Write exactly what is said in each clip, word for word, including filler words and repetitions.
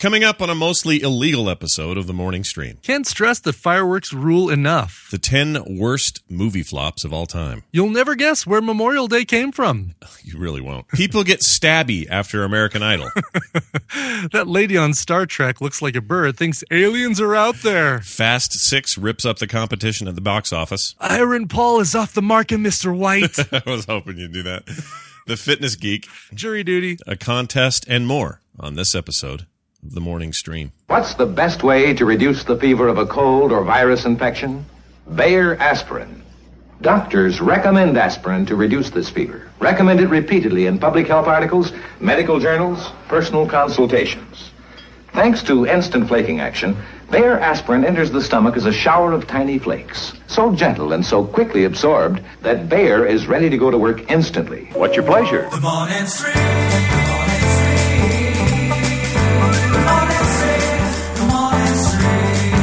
Coming up on a mostly illegal episode of The Morning Stream. Can't stress that fireworks rule enough. The ten worst movie flops of all time. You'll never guess where Memorial Day came from. You really won't. People get stabby after American Idol. That lady on Star Trek looks like a bird, thinks aliens are out there. Fast Six rips up the competition at the box office. Iron Paul is off the market, Mister White. I was hoping you'd do that. The Fitness Geek. Jury duty. A contest and more on this episode of The Morning Stream. What's the best way to reduce the fever of a cold or virus infection? Bayer aspirin. Doctors recommend aspirin to reduce this fever. Recommend it repeatedly in public health articles, medical journals, personal consultations. Thanks to instant flaking action, Bayer aspirin enters the stomach as a shower of tiny flakes. So gentle and so quickly absorbed that Bayer is ready to go to work instantly. What's your pleasure? The Morning Stream. The Morning Stream. The Morning Stream. The Morning Stream.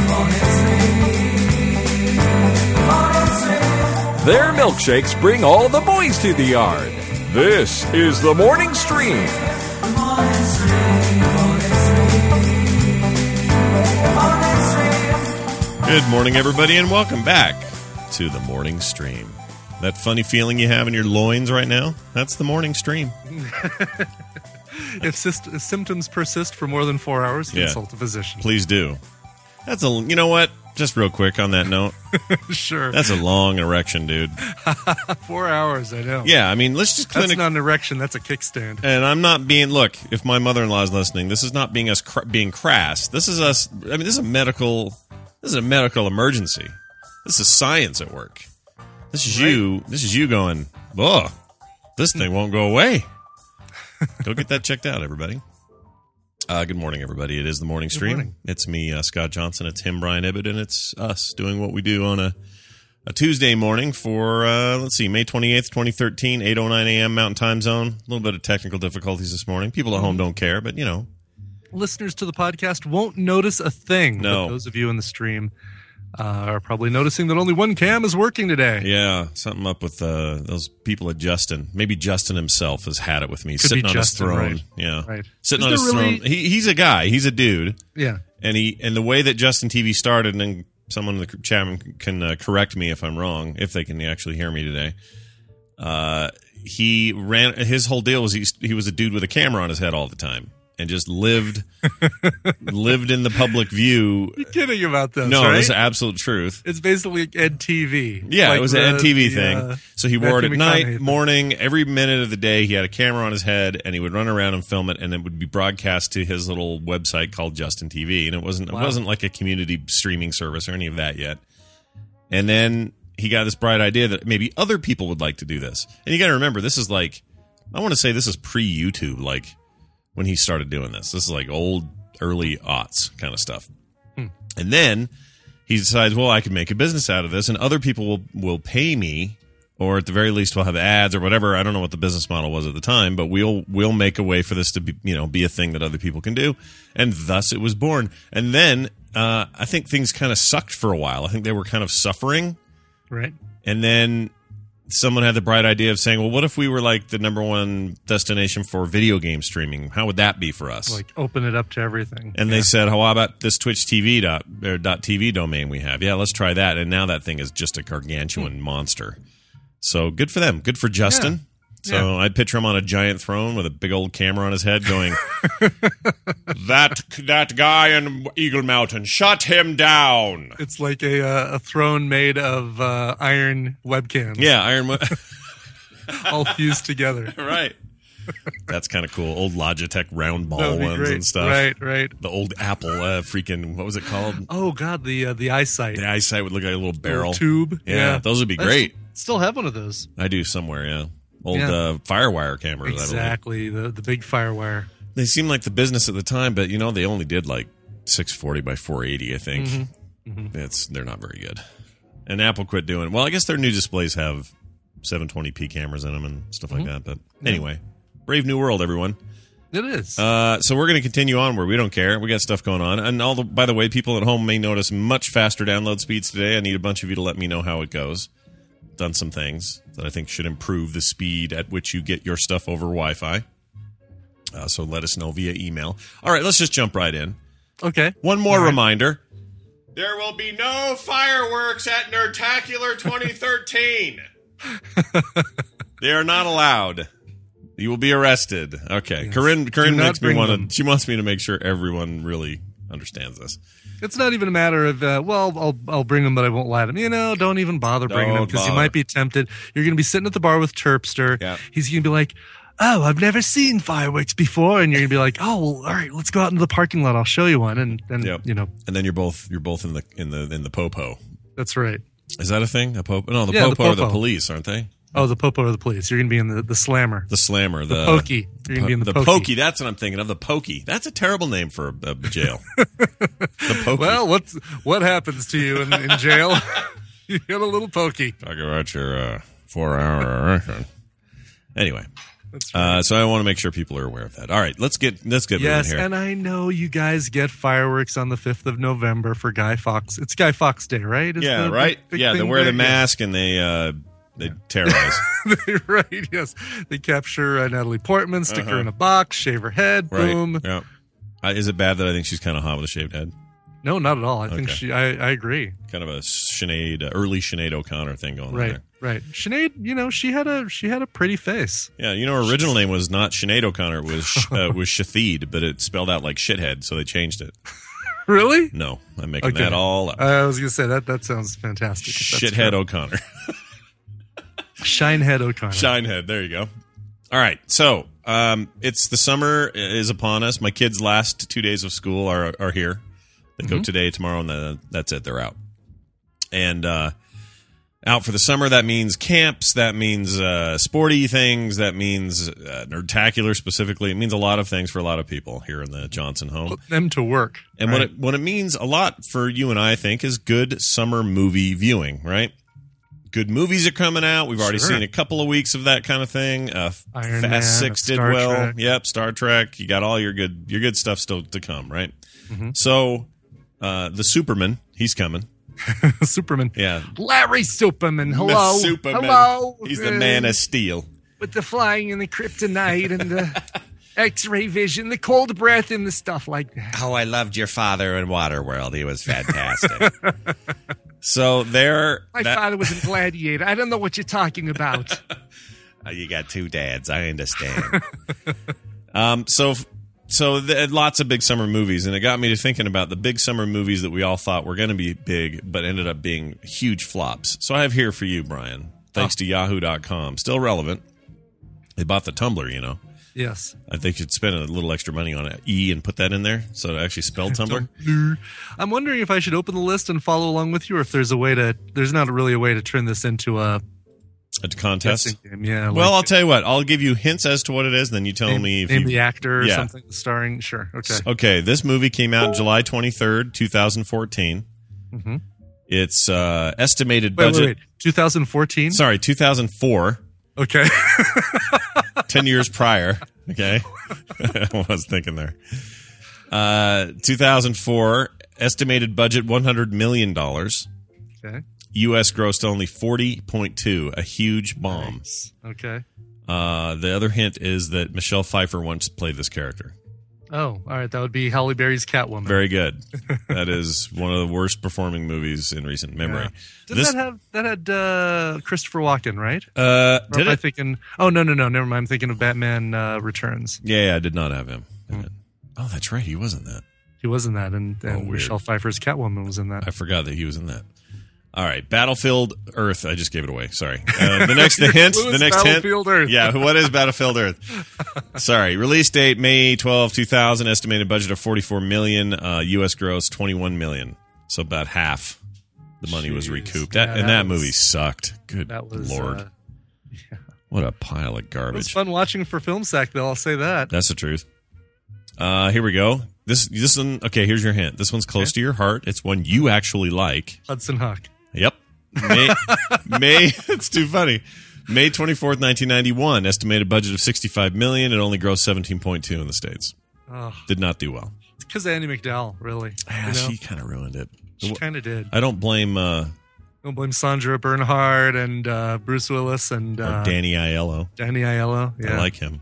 The Morning Stream. Their milkshakes bring all the boys to the yard. This is The Morning Stream. The Morning Stream. The Morning Stream. The Morning Stream. Good morning, everybody, and welcome back to The Morning Stream. That funny feeling you have in your loins right now, that's The Morning Stream. If syst- symptoms persist for more than four hours, Yeah. consult a physician. Please do. That's a, you know what? Just real quick on that note. Sure. That's a long erection, dude. Four hours, I know. Yeah, I mean, let's just That's clinic. not an erection, that's a kickstand. And I'm not being, look, if my mother-in-law is listening, this is not being us cr- being crass. This is us, I mean, this is a medical, this is a medical emergency. This is science at work. This is you, this is you going, oh, this thing won't go away. Go get that checked out, everybody. Uh, good morning, everybody. It is The Morning Stream. morning. It's me, uh, Scott Johnson. It's him, Brian Ibbett, and it's us doing what we do on a, a Tuesday morning for, uh, let's see, May twenty-eighth, twenty thirteen, eight oh nine a.m. Mountain Time Zone. A little bit of technical difficulties this morning. People at home don't care, but, you know. Listeners to the podcast won't notice a thing. No. But those of you in the stream uh, are probably noticing that only one cam is working today. Yeah, something up with uh, those people at Justin. Maybe Justin himself has had it with me, Could sitting be on Justin, his throne. right. Yeah, Right. sitting Is on his there really- throne. He, he's a guy. He's a dude. Yeah. And he and the way that Justin T V started, and then someone in the chat room can uh, correct me if I'm wrong, if they can actually hear me today. Uh, he ran. His whole deal was he, he was a dude with a camera on his head all the time, and just lived lived in the public view. You're kidding about this, No, right? this is absolute truth. It's basically Ed T V. Yeah, Like it was the- an Ed T V the, thing. uh, So he wore it at Matthew night, McConaughey thing. morning, every minute of the day. He had a camera on his head, and he would run around and film it, and it would be broadcast to his little website called Justin T V. And it wasn't Wow. it wasn't like a community streaming service or any of that yet. And then he got this bright idea that maybe other people would like to do this. And you got to remember, this is like, I want to say this is pre-YouTube, like when he started doing this. This is like old, early aughts kind of stuff. Hmm. And then he decides, well, I can make a business out of this, and other people will, will pay me, or at the very least, we'll have ads or whatever. I don't know what the business model was at the time, but we'll we'll make a way for this to be, you know, be a thing that other people can do, and thus it was born. And then uh, I think things kind of sucked for a while. I think they were kind of suffering, Right. and then someone had the bright idea of saying, well, what if we were like the number one destination for video game streaming? How would that be for us? Like open it up to everything. And they said, how about this Twitch T V dot, or dot T V domain we have? Yeah, let's try that. And now that thing is just a gargantuan monster. So good for them. Good for Justin. So Yeah. I'd picture him on a giant throne with a big old camera on his head going, that that guy in Eagle Mountain, shut him down. It's like a uh, a throne made of uh, iron webcams. Yeah, Iron Man. all fused together. Right. That's kind of cool. Old Logitech round That ball would be ones great. and stuff. Right, right. The old Apple uh, freaking, what was it called? Oh God, the uh, the eyesight, The eyesight would look like a little barrel. tube. Yeah, those would be I great. s- Still have one of those. I do somewhere, yeah. Old Yeah. uh, Firewire cameras. I believe. Exactly, the the big Firewire. They seemed like the business at the time, but you know they only did like six forty by four eighty. I think Mm-hmm. Mm-hmm. it's they're not very good. And Apple quit doing. Well, I guess their new displays have seven twenty p cameras in them and stuff like Mm-hmm. that. But anyway, brave new world, everyone. It is. Uh, so we're going to continue on where we don't care. We got stuff going on, and all the, by the way, people at home may notice much faster download speeds today. I need a bunch of you to let me know how it goes. Done some things that I think should improve the speed at which you get your stuff over Wi-Fi. Uh, so let us know via email. All right, let's just jump right in. Okay. One more All right. reminder. There will be no fireworks at Nerdtacular twenty thirteen. They are not allowed. You will be arrested. Okay. Yes. Corinne, Corinne Do not makes me bring want them. to, she wants me to make sure everyone really understands this. It's not even a matter of, uh, well, I'll I'll bring them, but I won't light them. You know, don't even bother bringing them Don't because you bother. might be tempted. You're going to be sitting at the bar with Terpster. Yeah. He's going to be like, oh, I've never seen fireworks before. And you're going to be like, oh, well, all right, let's go out into the parking lot. I'll show you one. And then, Yep. you know, And then you're both, you're both in the, in the, in the popo. that's right. Is that a thing? A popo? No, the Yeah, the popo are the popo. police, aren't they? Oh, the popo or the police. You're going to be in the, the slammer. The slammer, the, The pokey. You're going to be in the, the pokey. pokey. That's what I'm thinking of. The pokey. That's a terrible name for a, a jail. The pokey. Well, what's, what happens to you in, in jail? You get a little pokey. Talk about your uh, four-hour. Anyway, That's right. uh, so I want to make sure people are aware of that. All right, let's get let's get Yes, moving here. and I know you guys get fireworks on the fifth of November for Guy Fawkes. It's Guy Fawkes Day, right? Is yeah, the right. big- big Yeah, they thing wear the there? mask and they uh, they terrorize. Yeah. Right, yes. They capture uh, Natalie Portman, stick her Uh-huh. in a box, shave her head, Right. boom. Yeah. Uh, is it bad that I think she's kind of hot with a shaved head? No, not at all. I think Okay. she, I, I agree. Kind of a Sinead, uh, early Sinead O'Connor thing going on Right, there. right. Sinead, you know, she had a she had a pretty face. Yeah, you know, her original name was not Sinead O'Connor. It was sh- uh, was Shatheed, but it spelled out like shithead, so they changed it. Really? No, I'm making Okay. that all up. I was gonna say that that sounds fantastic. if that's Shithead true. O'Connor. Shinehead O'Connor. Shinehead. There you go. All right. So um, it's the summer is upon us. My kids' last two days of school are are here. They Mm-hmm. go today, tomorrow, and then that's it. They're out. And uh, out for the summer. That means camps. That means uh, sporty things. That means uh, Nerdtacular specifically. It means a lot of things for a lot of people here in the Johnson home. Put them to work. And right? what it what it means a lot for you and I, I think, is good summer movie viewing, right? Good movies are coming out. We've already Sure. seen a couple of weeks of that kind of thing. Uh, Iron Fast Man, Six did Star well. Trek. Yep, Star Trek. You got all your good your good stuff still to come, right? Mm-hmm. So uh, the Superman, he's coming. Superman. Yeah, Larry Superman. Hello. The Superman. Hello. He's the Uh, Man of Steel. with the flying and the kryptonite and the X-ray vision, the cold breath and the stuff like that. Oh, I loved your father in Waterworld. He was fantastic. So there, My that- father was in Gladiator. I don't know what you're talking about. Uh, you got two dads. I understand. um, so, so th- lots of big summer movies, and it got me to thinking about the big summer movies that we all thought were going to be big, but ended up being huge flops. So I have here for you, Brian, thanks to Yahoo dot com. Still relevant. They bought the Tumblr, you know. Yes. I think you'd spend a little extra money on an E and put that in there so it actually spelled Tumblr. I'm wondering if I should open the list and follow along with you, or if there's a way to. There's not really a way to turn this into a A contest. guessing game. Yeah. Well, I'll like, tell you what. I'll give you hints as to what it is, and then you tell name, me if name you the actor or Yeah. something starring. Sure. Okay. Okay, this movie came out July twenty-third, twenty fourteen. Mm-hmm. It's uh, estimated Wait, budget. wait, wait. twenty fourteen. Sorry, two thousand four, Okay. ten years prior. Okay. I was thinking there. Uh, two thousand four, estimated budget one hundred million dollars. okay. U S grossed only forty point two, a huge bomb. Nice. Okay. Uh, the other hint is that Michelle Pfeiffer once played this character. Oh, all right. That would be Halle Berry's Catwoman. Very good. That is one of the worst performing movies in recent memory. Yeah. Did This- that have that had uh, Christopher Walken, right? Uh, Or did am I it? thinking? Oh no, no, no. Never mind. I'm thinking of Batman uh, Returns. Yeah, yeah, I did not have him. in it. Oh, that's right. He was in that. He was in that, and, and Oh, weird. Michelle Pfeiffer's Catwoman was in that. I forgot that he was in that. All right, Battlefield Earth. I just gave it away. Sorry. Uh, the next the hint. What The is next Battlefield hint. Earth? Yeah. What is Battlefield Earth? Sorry. Release date May twelfth, two thousand. Estimated budget of forty-four million. Uh, U S gross twenty-one million. So about half the money was Jeez. recouped. Yeah, That, and that that was- movie sucked. Good That was lord. Uh, What a pile of it was garbage. fun watching for Film Sack, though. I'll say that. That's the truth. Uh, here we go. This this one. Okay, here's your hint. This one's close to your heart. It's one you actually like. Hudson Hawk. Yep. May, May it's too funny. May twenty-fourth, nineteen ninety-one. Estimated budget of sixty-five million. It only grossed seventeen point two in the States. Oh, Did not do well. it's because of Andy McDowell, really. Ah, you know? she kind of ruined it. She kind of did. I don't blame uh, Don't blame Sandra Bernhard and uh, Bruce Willis and or uh, Danny Aiello. Danny Aiello. Yeah. I like him.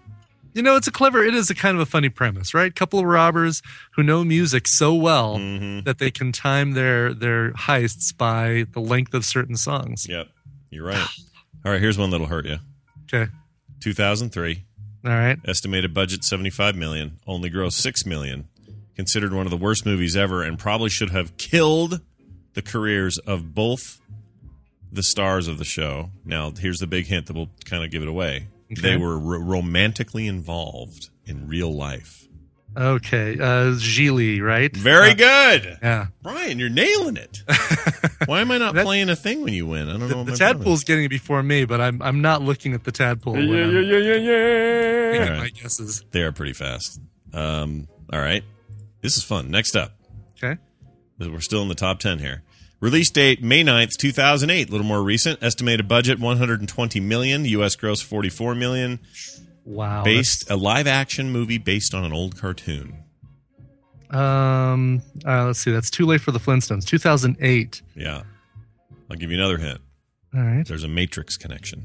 You know, it's a clever, it is a kind of a funny premise, right? Couple of robbers who know music so well Mm-hmm. that they can time their their heists by the length of certain songs. Yep, you're right. All right, here's one that'll hurt you. Okay. two thousand three, All right. estimated budget seventy-five million dollars, only grossed six million dollars. Considered one of the worst movies ever, and probably should have killed the careers of both the stars of the show. Now, here's the big hint that will kind of give it away. Okay. They were ro- romantically involved in real life. Okay. Uh, Gigli, right? Very Uh, good. Yeah. Brian, you're nailing it. Why am I not That- playing a thing when you win? I don't know. The, what the my problem tadpole's getting it before me, but I'm I'm not looking at the tadpole. when Yeah, I'm yeah, yeah, yeah, yeah. making All right. my guesses. is. They are pretty fast. Um, all right. This is fun. Next up. Okay. We're still in the top ten here. Release date May ninth, two thousand eight. A little more recent. Estimated budget one hundred twenty million dollars. U S gross forty-four million dollars. Wow. Based a live action movie based on an old cartoon. that's- Um. Uh, let's see. That's too late for the Flintstones. two thousand eight. Yeah. I'll give you another hint. All right. There's a Matrix connection.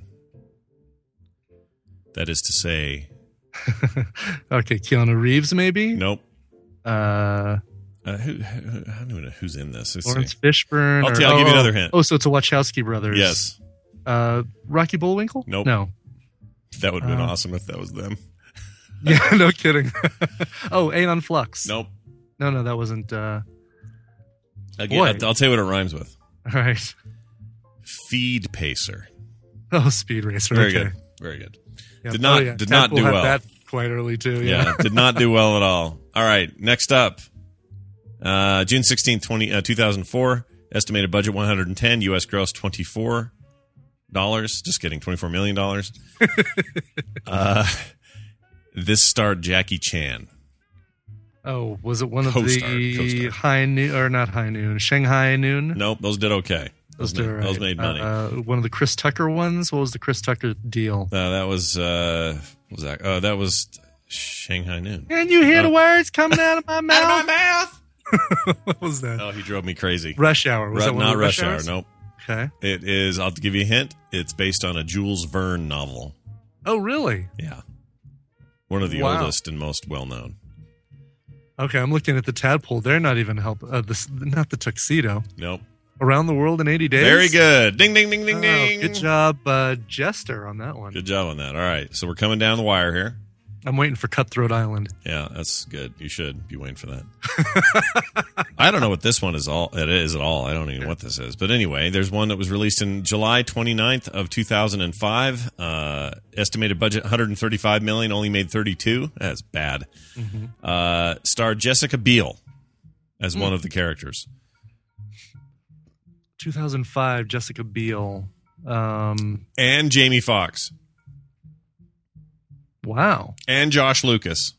That is to say, Okay. Keanu Reeves, maybe. nope. Uh, Uh, who, who, I don't know who's in this. Let's Lawrence see. Fishburne. I'll or- tell- I'll give you oh, another hint. Oh, so it's a Wachowski brothers. Yes. Uh, Rocky Bullwinkle. Nope. No. That would have been Uh, awesome if that was them. Yeah. No kidding. Oh, Aeon Flux. Nope. No. No. That wasn't. Uh, Again, Boy. I'll, I'll tell you what it rhymes with. all right. Feed Pacer. Oh, Speed Racer. Very okay. good. Very good. Yeah. Did not- Oh, yeah. did not Tadpole do had well. That quite early too. Yeah, Yeah. did not do well at all. All right, next up. Uh, June sixteenth, twenty, uh, two thousand four. Estimated budget one hundred ten. U S gross twenty-four dollars. Just kidding, twenty-four million dollars. uh, this starred Jackie Chan. Oh, was it one of Co-star, the co-star. High Noon or not High Noon? Shanghai Noon. Nope, those did okay. Those, Those, made, did all those right. made money. Uh, Uh, one of the Chris Tucker ones. What was the Chris Tucker deal? that was, uh, what was that? Oh, that was Shanghai Noon. Can you hear Oh. the words coming out of my mouth? mouth! What was that? Oh, he drove me crazy. Rush Hour. Was Ru- that one not of the Rush Hour, Hours? nope. Okay. It is, I'll give you a hint. It's based on a Jules Verne novel. Oh, really? Yeah. One of the Wow. oldest and most well known. Okay, I'm looking at the tadpole. They're not even help. Uh, this, not the tuxedo. Nope. Around the World in eighty days. Very good. Ding, ding, ding, ding, Oh, ding. good job, uh, Jester, on that one. Good job on that. All right. So we're coming down the wire here. I'm waiting for Cutthroat Island. Yeah, that's good. You should be waiting for that. I don't know what this one is all it is at all. I don't even know what this is. But anyway, there's one that was released in July twenty-ninth of two thousand five. Uh, estimated budget one hundred thirty-five million dollars, only made thirty-two. That's bad. Mm-hmm. Uh, starred Jessica Biel as one of the characters. two thousand five, Jessica Biel. Um, And Jamie Foxx. wow. And Josh Lucas.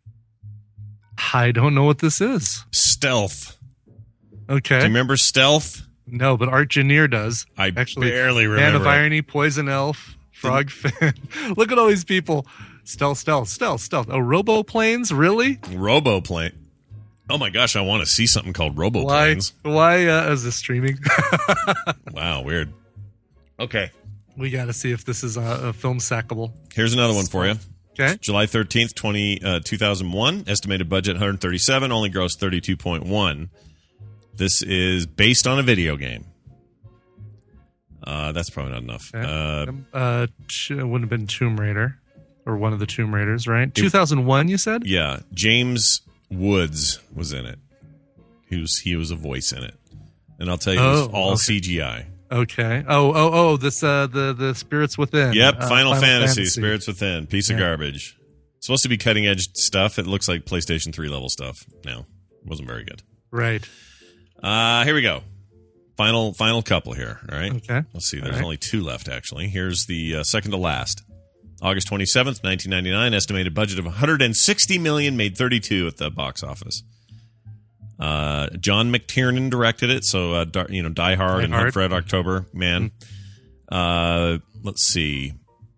I don't know what this is. Stealth. Okay. Do you remember Stealth? No, but Art Janier does. I Actually, barely Man remember. of it. Irony, Poison Elf, Frog Fin. Look at all these people. Stealth, stealth, stealth, stealth. Oh, Robo Planes? Really? Roboplane. Oh my gosh, I want to see something called Why? Roboplanes. Why uh, is this streaming? Wow, weird. Okay. We got to see if this is a, a film sackable. Here's another one for you. Okay. July thirteenth, twenty, uh, two thousand one. Estimated budget one hundred thirty-seven, only grossed thirty-two point one. This is based on a video game. Uh, that's probably not enough. Okay. Uh, Um, uh, t- it would have been Tomb Raider or one of the Tomb Raiders, right? two thousand one, you said? yeah, James Woods was in it. He was he was a voice in it, and I'll tell you, it was Oh, all okay. C G I. Okay. Oh, oh, oh, this, uh, the, the Spirits Within. Yep, Uh, Final, Fantasy, Spirits Within, piece of garbage. It's supposed to be cutting edge stuff. It looks like PlayStation three level stuff. No, it wasn't very good. Right. Uh, here we go. Final final couple here. All right. Okay. Let's see. There's All right. only two left actually. Here's the uh, second to last. August twenty-seventh, nineteen ninety-nine. Estimated budget of one hundred sixty million dollars, made thirty-two at the box office. Uh, John McTiernan directed it, so uh, Dar- you know, Die Hard Die and Hard. Hunt for Red October, man. Uh, let's see.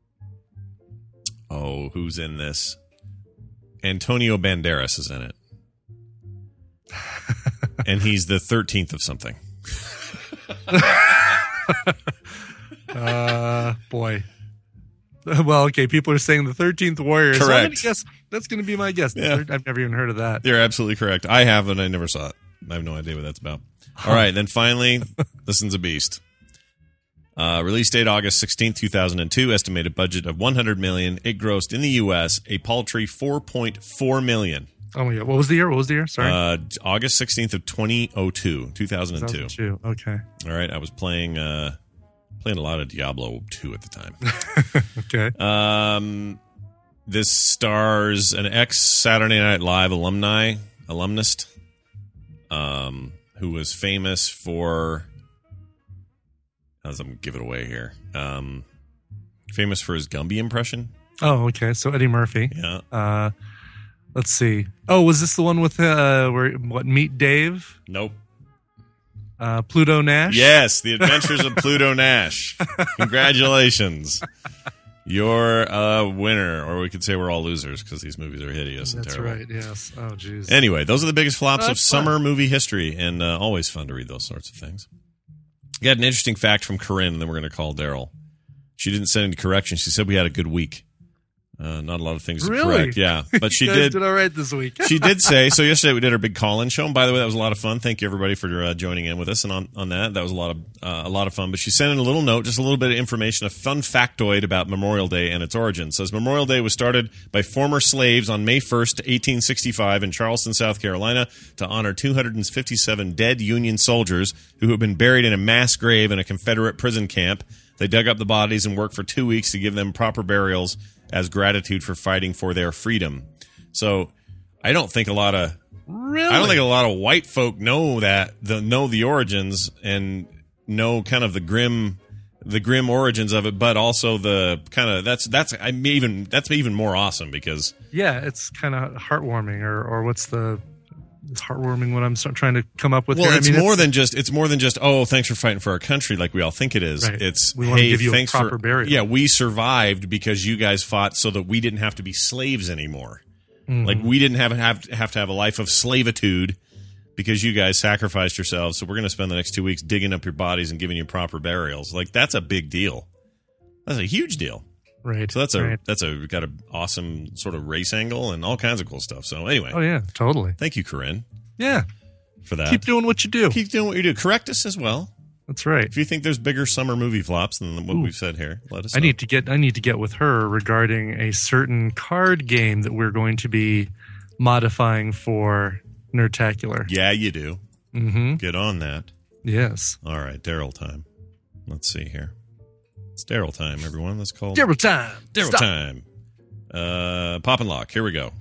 Oh, who's in this? Antonio Banderas is in it, and he's the thirteenth of something. Uh, boy. Well, okay, people are saying the thirteenth Warrior. So I'm gonna Correct. guess that's going to be my guess. The Yeah. third- I've never even heard of that. You're absolutely correct. I have, and I never saw it. I have no idea what that's about. All right, then finally, this one's a beast. Uh, release date August sixteenth, two thousand two. Estimated budget of one hundred million dollars. It grossed in the U S a paltry four point four million dollars. Oh my god, what was the year? What was the year? Sorry, Uh, August sixteenth of twenty oh two, two thousand two. two thousand two. Okay, All right, I was playing uh, playing a lot of Diablo two at the time. okay. Um, this stars an ex Saturday Night Live alumni, alumnist, um, who was famous for. As I'm give it away here, um, famous for his Gumby impression. Oh, okay. So Eddie Murphy. Yeah, Uh, let's see. Oh, was this the one with uh, where what? Meet Dave, nope. uh, Pluto Nash. Yes, The Adventures of Pluto Nash. Congratulations. You're a winner, or we could say we're all losers because these movies are hideous and that's terrible. right. Yes. Oh, jeez. Anyway, those are the biggest flops Oh, of that's summer fun. movie history, and uh, always fun to read those sorts of things. Got an interesting fact from Corinne, and then we're going to call Daryl. She didn't send any correction. She said we had a good week. Uh, not a lot of things to Really? correct. Yeah, but she You guys did. did all right this week. She did say so. Yesterday we did our big call-in show, and by the way, that was a lot of fun. Thank you everybody for uh, joining in with us, and on, on that, that was a lot of uh, a lot of fun. But she sent in a little note, just a little bit of information, a fun factoid about Memorial Day and its origin. It says Memorial Day was started by former slaves on May first, eighteen sixty-five, in Charleston, South Carolina, to honor two hundred fifty-seven dead Union soldiers who had been buried in a mass grave in a Confederate prison camp. They dug up the bodies and worked for two weeks to give them proper burials as gratitude for fighting for their freedom. So I don't think a lot of Really? I don't think a lot of white folk know that the know the origins and know kind of the grim the grim origins of it, but also the kind of that's that's I mean, even that's even more awesome because Yeah, it's kind of heartwarming, or or what's the it's heartwarming what I'm so- trying to come up with well, here. it's I mean, more than just it's more than just oh, thanks for fighting for our country like we all think it is. Right. It's We wanna hey, give you a thanks proper for burial. yeah, we survived because you guys fought so that we didn't have to be slaves anymore. Mm-hmm. Like we didn't have have have to have a life of slavitude because you guys sacrificed yourselves. So we're going to spend the next two weeks digging up your bodies and giving you proper burials. Like that's a big deal. That's a huge deal. right. So that's a right. that's a got an awesome sort of race angle and all kinds of cool stuff. So anyway, Oh yeah, totally. thank you, Corinne, Yeah, for that. keep doing what you do. Keep doing what you do. Correct us as well. That's right. If you think there's bigger summer movie flops than what we've said here, let us know. I need to get I need to get with her regarding a certain card game that we're going to be modifying for Nerdtacular. Yeah, you do. Mm-hmm. Get on that. Yes. All right, Daryl time. Let's see here. It's Daryl time, everyone. Let's call Daryl time. Daryl Stop. time. Uh, pop and lock. Here we go.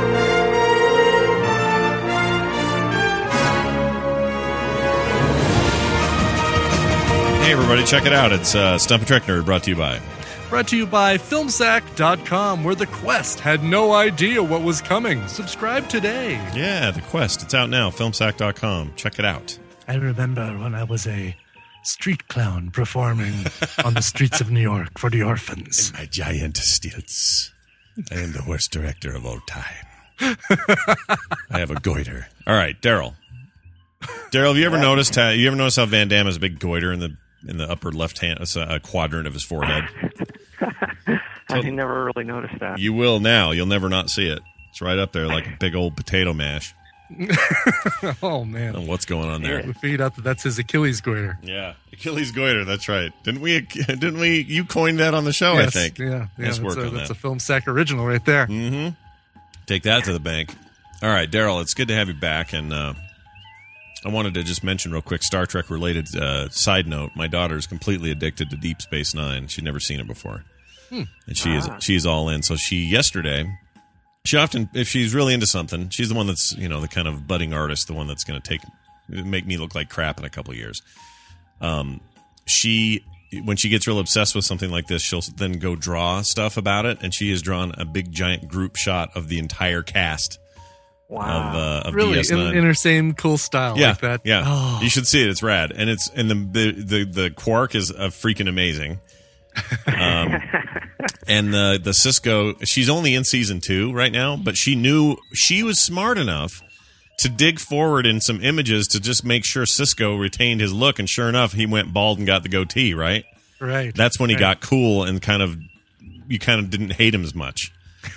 Hey, everybody, check it out. It's uh, Stump and Trek Nerd brought to you by. Brought to you by Filmsack dot com, where the Quest had no idea what was coming. Subscribe today. Yeah, The Quest. It's out now. Filmsack dot com. Check it out. I remember when I was a street clown performing on the streets of New York for the orphans. My giant stilts. I am the worst director of all time. I have a goiter. All right, Daryl. Daryl, have you ever noticed how you ever noticed how Van Damme has a big goiter in the in the upper left hand uh, quadrant of his forehead? I never really noticed that. You will now. You'll never not see it. It's right up there like a big old potato mash. Oh, man. Oh, what's going on there? We figured out that that's his Achilles goiter. Yeah, Achilles goiter. That's right. Didn't we? Didn't we? You coined that on the show, Yes, I think. Yeah, yeah. Nice that's work a, on that's that. a Film Sack original right there. Mm-hmm. Take that to the bank. All right, Daryl, it's good to have you back. And uh, I wanted to just mention real quick, Star Trek related uh, side note. My daughter is completely addicted to Deep Space Nine. She'd never seen it before, Hmm. and she is she's all in. So she yesterday, she often, if she's really into something, she's the one that's you know the kind of budding artist, the one that's going to take make me look like crap in a couple of years. Um, she. When she gets real obsessed with something like this, she'll then go draw stuff about it, and she has drawn a big giant group shot of the entire cast Wow. of, uh, of Really, D S in, nine. in her same cool style yeah, like that. yeah. Oh. You should see it. It's rad, and it's and the the the, the Quark is uh, freaking amazing. Um, and the the Cisco, she's only in season two right now, but she knew she was smart enough to dig forward in some images to just make sure Cisco retained his look, and sure enough, he went bald and got the goatee. Right. Right. That's when he right. got cool and kind of you kind of didn't hate him as much.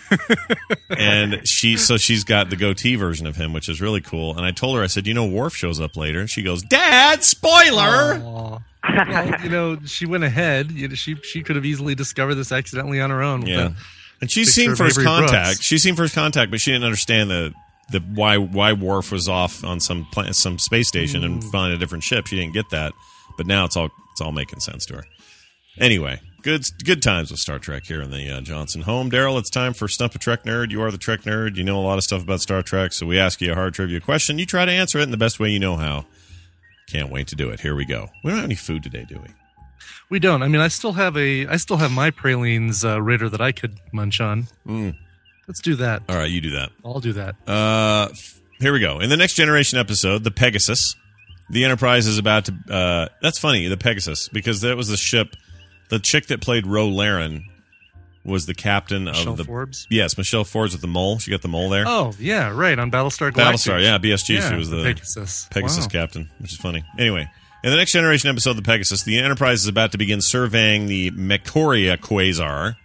And she, so she's got the goatee version of him, which is really cool. And I told her, I said, you know, Worf shows up later. And she goes, Dad, spoiler. Aw. Well, you know, she went ahead. You know, she she could have easily discovered this accidentally on her own. with Yeah, a and she's picture seen of First Avery Contact. Brooks. She's seen First Contact, but she didn't understand the the why why Worf was off on some pla- some space station and flying a different ship. She didn't get that, but now it's all it's all making sense to her. Anyway, good good times with Star Trek here in the uh, Johnson home. Daryl, it's time for Stump a Trek Nerd. You are the Trek Nerd. You know a lot of stuff about Star Trek, so we ask you a hard trivia question. You try to answer it in the best way you know how. Can't wait to do it. Here we go. We don't have any food today, do we? We don't. I mean, I still have a. I still have my pralines uh, Raider that I could munch on. Mm. Let's do that. All right, you do that. I'll do that. Uh, f- here we go. In the Next Generation episode, the Pegasus, the Enterprise is about to. Uh, that's funny, the Pegasus, because that was the ship. The chick that played Ro Laren was the captain Michelle of the. Forbes? Yes, Michelle Forbes with the mole. She got the mole there. Oh yeah, right on Battlestar Galactica. Battlestar, yeah, B S G. Yeah, she was the Pegasus. Pegasus Wow. captain, which is funny. Anyway, in the Next Generation episode, the Pegasus, the Enterprise is about to begin surveying the Mecoria quasar.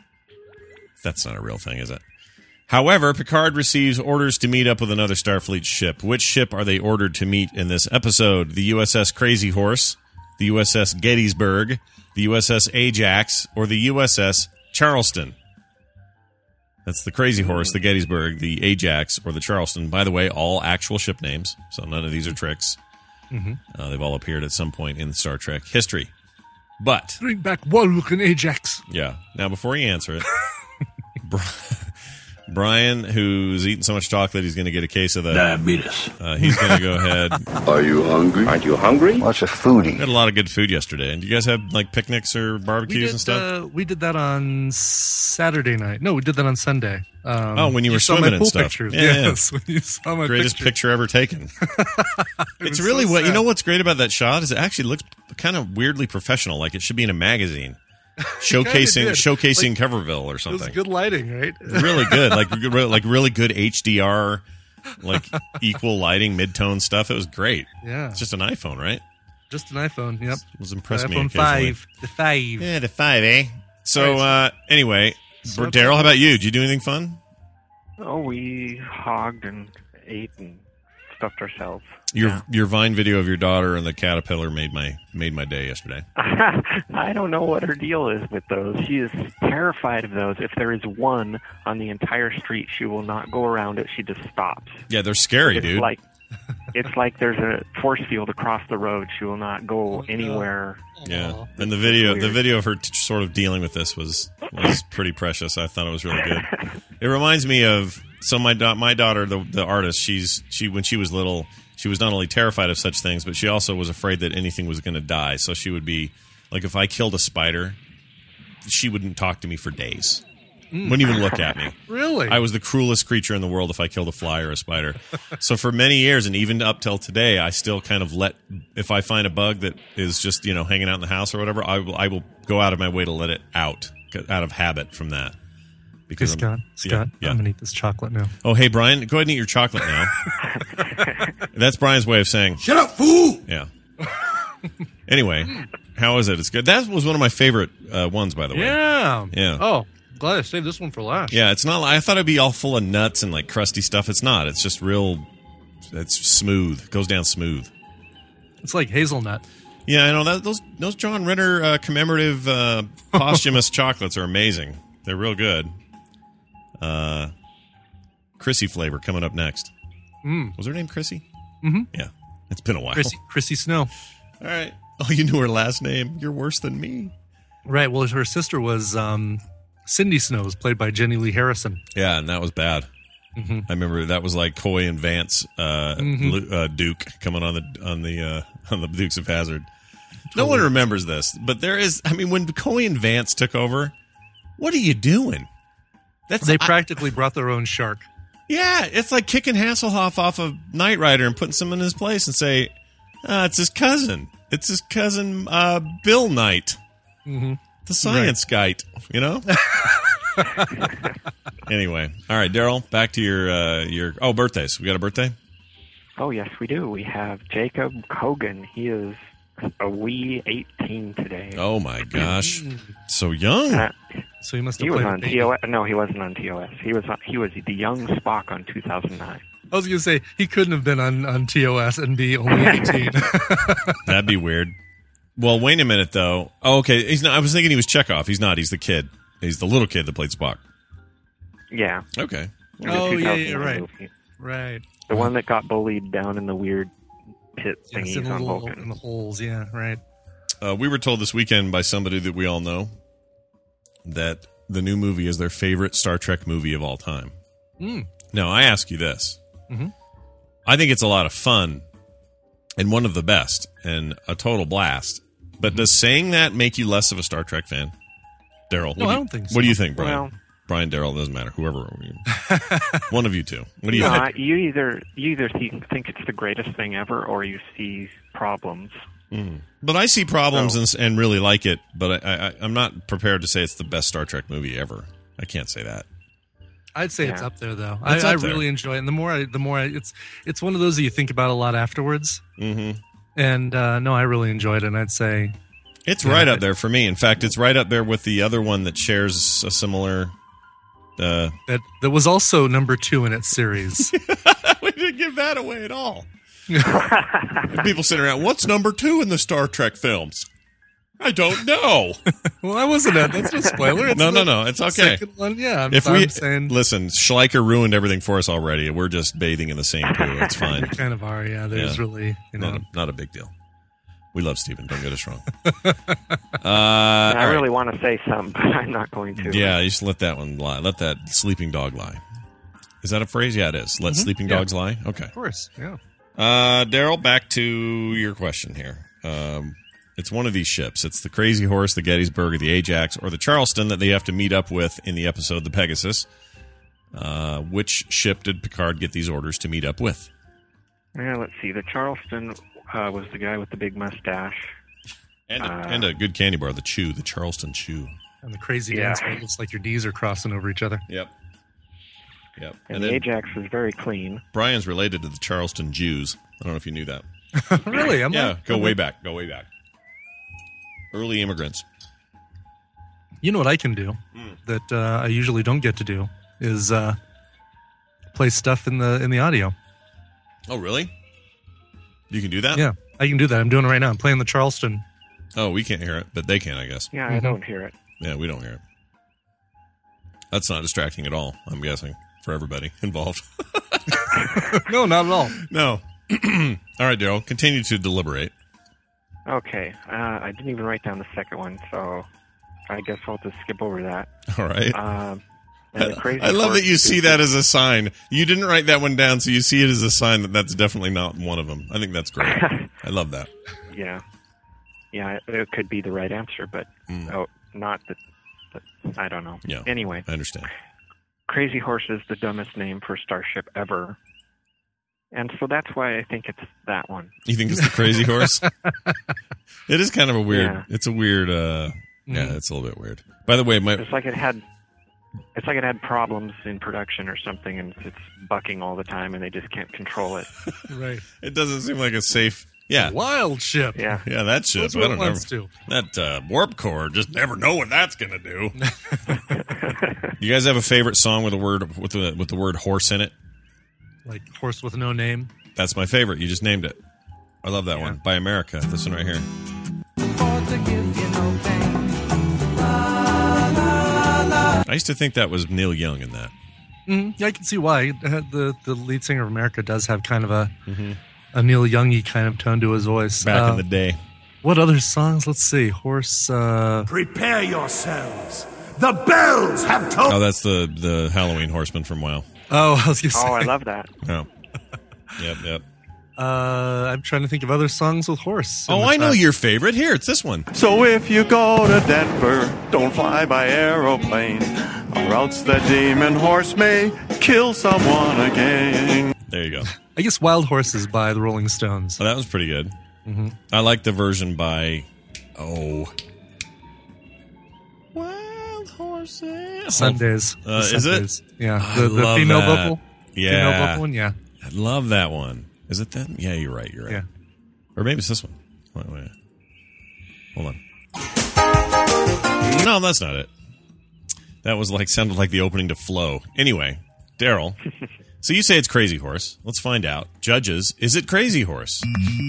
That's not a real thing, is it? However, Picard receives orders to meet up with another Starfleet ship. Which ship are they ordered to meet in this episode? The U S S Crazy Horse, the U S S Gettysburg, the U S S Ajax, or the U S S Charleston? That's the Crazy Horse, the Gettysburg, the Ajax, or the Charleston. By the way, all actual ship names, so none of these are tricks. Mm-hmm. Uh, they've all appeared at some point in Star Trek history. But, Bring back Warlock and Ajax. yeah. Now, before you answer it, Bri- Brian, who's eating so much chocolate, he's going to get a case of the Diabetes. Uh, he's going to go ahead. Are you hungry? Aren't you hungry? What's a foodie? We had a lot of good food yesterday. And do you guys have like picnics or We barbecues did, and stuff? uh, we did that on Saturday night. No, we did that on Sunday. Um, Oh, when you were saw swimming my and pool stuff. Pictures. Yeah, yeah. Yes, when you saw my Greatest pictures. picture ever taken. It's was really so what you sad. know. What's great about that shot is it actually looks kind of weirdly professional, like it should be in a magazine, showcasing did. showcasing Like, Coverville or It was something. good lighting, right? Really good, like re- like really good H D R, like equal lighting, mid-tone stuff. It was great. Yeah, It's just an iPhone, right? just an iPhone. Yep, It was impressed me iPhone occasionally. five, the five. Yeah, the five, eh? So Right. uh, anyway, So- Daryl, how about you? Did you do anything fun? Oh, we hogged and ate and stuffed ourselves. Your Yeah. your Vine video of your daughter and the caterpillar made my made my day yesterday. I don't know what her deal is with those. She is terrified of those. If there is one on the entire street, she will not go around it. She just stops. Yeah, they're scary, it's dude. like it's like there's a force field across the road. She will not go anywhere. Yeah, and the video, the weird. video of her t- sort of dealing with this was was pretty precious. I thought it was really good. It reminds me of so my da- my daughter, the the artist. She's she when she was little, she was not only terrified of such things, but she also was afraid that anything was going to die. So she would be like, if I killed a spider, she wouldn't talk to me for days. Wouldn't even look at me. Really? I was the cruelest creature in the world if I killed a fly or a spider. So for many years, and even up till today, I still kind of let, if I find a bug that is just, you know, hanging out in the house or whatever, I will, I will go out of my way to let it out, out of habit from that. Hey, Because Scott, I'm- Scott, yeah, I'm yeah. gonna eat this chocolate now. Oh, hey, Brian, go ahead and eat your chocolate now. That's Brian's way of saying, Shut up, fool! yeah. Anyway, how is it? It's good. That was one of my favorite uh, ones, by the way. Yeah. Yeah. Oh, glad I saved this one for last. Yeah, it's not. I thought it'd be all full of nuts and like crusty stuff. It's not. It's just real. It's smooth. It goes down smooth. It's like hazelnut. Yeah, I know that those those John Ritter uh, commemorative uh, posthumous chocolates are amazing. They're real good. Uh, Chrissy flavor coming up next. Mm. Was her name Chrissy? Mhm. Yeah, it's been a while. Chrissy, Chrissy Snow. All right. Oh, you knew her last name. You're worse than me. Right. Well, her sister was um, Cindy Snow, was played by Jenny Lee Harrison. Yeah, and that was bad. Mm-hmm. I remember that was like Coy and Vance uh, Mhm. Lu- uh, Duke coming on the on the uh, on the Dukes of Hazzard. No one remembers this, but there is. I mean, when Coy and Vance took over, what are you doing? That's They I- practically brought their own shark. yeah. It's like kicking Hasselhoff off of Knight Rider and putting someone in his place and say, uh, "It's his cousin. It's his cousin, uh, Bill Knight, Mm-hmm. the science guy." You know. Anyway, all right, Daryl. Back to your uh, your oh birthdays. We got a birthday. Oh, yes, we do. We have Jacob Kogan. He is a wee eighteen today. Oh my gosh, so young. Uh, So he must have He was played on a baby. T O S. No, he wasn't on T O S. He was on, he was the young Spock on two thousand nine. I was going to say, he couldn't have been on, on T O S and be only eighteen. That'd be weird. Well, wait a minute, though. Oh, okay. He's not. I was thinking he was Chekhov. He's not. He's the kid. He's the little kid that played Spock. Yeah. Okay. In the Oh, yeah, yeah, two thousand nine right. movie. Right. The one that got bullied down in the weird pit Yes, thingies in, the on little, Vulcan. in the holes, yeah, right. Uh, we were told this weekend by somebody that we all know that the new movie is their favorite Star Trek movie of all time. Mm. Now, I ask you this. Mm-hmm. I think it's a lot of fun and one of the best and a total blast. But does saying that make you less of a Star Trek fan? Daryl? No, what do I you- don't think so. What do you think, Brian? Well- Brian, Daryl, doesn't matter. Whoever. One of you two. What do you Uh, think? you either you either think, think it's the greatest thing ever, or you see problems. But I see problems Oh. and, and really like it, but I, I, I'm not prepared to say it's the best Star Trek movie ever. I can't say that. I'd say it's Yeah. up there, though. I, It's I up there. really enjoy it. And the more I, the more I, it's, it's one of those that you think about a lot afterwards. Mm-hmm. And uh, no, I really enjoyed it. And I'd say, It's Yeah. right up there for me. In fact, it's right up there with the other one that shares a similar. Uh, that that was also number two in its series. we didn't give that away at all. People sitting around, what's number two in the Star Trek films? I don't know. Well, that wasn't it. That's no spoiler. It's No, no, the no. It's okay. Second one, yeah. I'm, If I'm we saying listen, Schleicher ruined everything for us already. We're just bathing in the same poo. It's fine. kind of are. Yeah, there's Yeah. really, you know, Not a, not a big deal. We love Steven. Don't get us wrong. Uh, And all I right. really want to say something, but I'm not going to. Yeah, you just let that one lie. Let that sleeping dog lie. Is that a phrase? Yeah, it is. Let sleeping Yeah. dogs lie. Okay. of course, yeah. Uh, Daryl, back to your question here. Um, it's one of these ships. It's the Crazy Horse, the Gettysburg, or the Ajax, or the Charleston that they have to meet up with in the episode The Pegasus. Uh, which ship did Picard get these orders to meet up with? Yeah, let's see. The Charleston uh, was the guy with the big mustache. And a, Uh, and a good candy bar, the Chew, the Charleston Chew. And the crazy Yeah. dance where it looks like your D's are crossing over each other. Yep. Yep. And, And the then Ajax was very clean. Brian's related to the Charleston Jews. I don't know if you knew that. Really? I'm Yeah, not, go I'm way not- back. Go way back. Early immigrants. You know what I can do Hmm. that uh, I usually don't get to do is uh, play stuff in the in the audio. Oh, really? You can do that? Yeah, I can do that. I'm doing it right now. I'm playing the Charleston. Oh, we can't hear it, but they can, I guess. Yeah, Mhm. I don't hear it. Yeah, we don't hear it. That's not distracting at all, I'm guessing, for everybody involved. No, not at all. No. All right, Daryl, continue to deliberate. Okay, uh, I didn't even write down the second one, so I guess I'll just skip over that. All right. Um, and the crazy I love Horse that you is see the- that as a sign. You didn't write that one down, so you see it as a sign that that's definitely not one of them. I think that's great. I love that. Yeah, yeah, it, it could be the right answer, but oh, not the. But I don't know. Mm. Yeah. Anyway, I understand. Crazy Horse is the dumbest name for starship ever, and so that's why I think it's that one. You think it's the Crazy Horse? It is kind of a weird. Yeah. It's a weird. uh Yeah, Mm. it's a little bit weird. By the way, my It's like it had. It's like it had problems in production or something, and it's bucking all the time, and they just can't control it. Right. it doesn't seem like a safe. Yeah, Wild ship. Yeah. yeah, that ship. That's I what don't it wants know. to. That uh, warp core, just never know what that's gonna do. You guys have a favorite song with a word with the with the word horse in it? Like horse with no name. That's my favorite. You just named it. I love that one by America. This one right here. I used to think that was Neil Young in that. Mm, yeah, I can see why. Uh, The the lead singer of America does have kind of a a Neil Youngy kind of tone to his voice. Back Uh, in the day. What other songs? Let's see. Horse. Uh, Prepare yourselves. The bells have told. Oh, that's the the Halloween Horseman from WoW. oh, I was gonna say. Oh, I love that. Oh. Yep, yep. Uh, I'm trying to think of other songs with horse. in Oh, the I know track. your favorite. Here, it's this one. So if you go to Denver, don't fly by aeroplane, or else the demon horse may kill someone again. There you go. I guess Wild Horses by the Rolling Stones. So that was pretty good. Mm-hmm. I like the version by oh, Wild Horses. Sundays. Uh, The is it? Sundays. Yeah. I The, the love female that. vocal. Yeah. Female vocal one. Yeah. I love that one. Is it that? Yeah, you're right. You're right. Yeah. Or maybe it's this one. Wait, wait. Hold on. No, that's not it. That was like sounded like the opening to Flow. Anyway, Daryl. So you say it's Crazy Horse. Let's find out. Judges, is it Crazy Horse?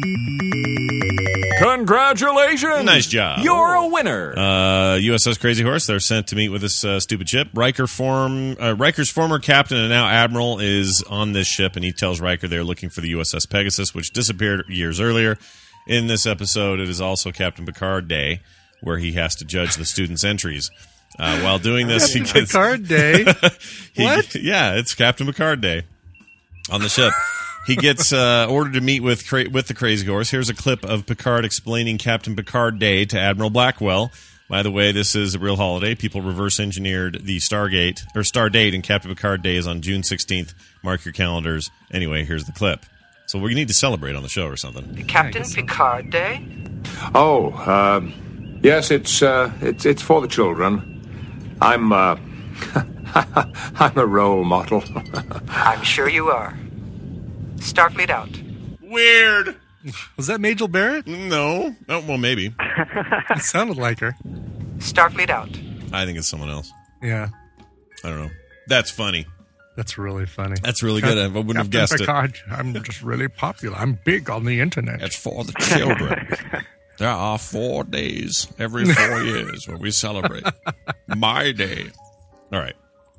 Congratulations! Nice job. You're a winner. Uh, U S S Crazy Horse, they're sent to meet with this uh, stupid ship. Riker form, uh, Riker's former captain and now admiral is on this ship, and he tells Riker they're looking for the U S S Pegasus, which disappeared years earlier. In this episode, it is also Captain Picard Day, where he has to judge the students' entries. Uh, while doing this, he gets Picard Day. he, What? Yeah, it's Captain Picard Day on the ship. He gets uh, ordered to meet with cra- with the Crazy Horse. Here's a clip of Picard explaining Captain Picard Day to Admiral Blackwell. By the way, this is a real holiday. People reverse engineered the Stargate or Stardate, and Captain Picard Day is on June sixteenth. Mark your calendars. Anyway, here's the clip. So we need to celebrate on the show or something. Captain Picard Day? Oh, uh, yes, it's uh, it's it's for the children. I'm uh, I'm a role model. I'm sure you are. Starfleet out. Weird. Was that Majel Barrett? No. Oh, well, maybe. It sounded like her. Starfleet out. I think it's someone else. Yeah. I don't know. That's funny. That's really funny. That's really good. I wouldn't have guessed Picard, it. I'm just really popular. I'm big on the internet. It's for the children. There are four days every four years where we celebrate. My day. All right.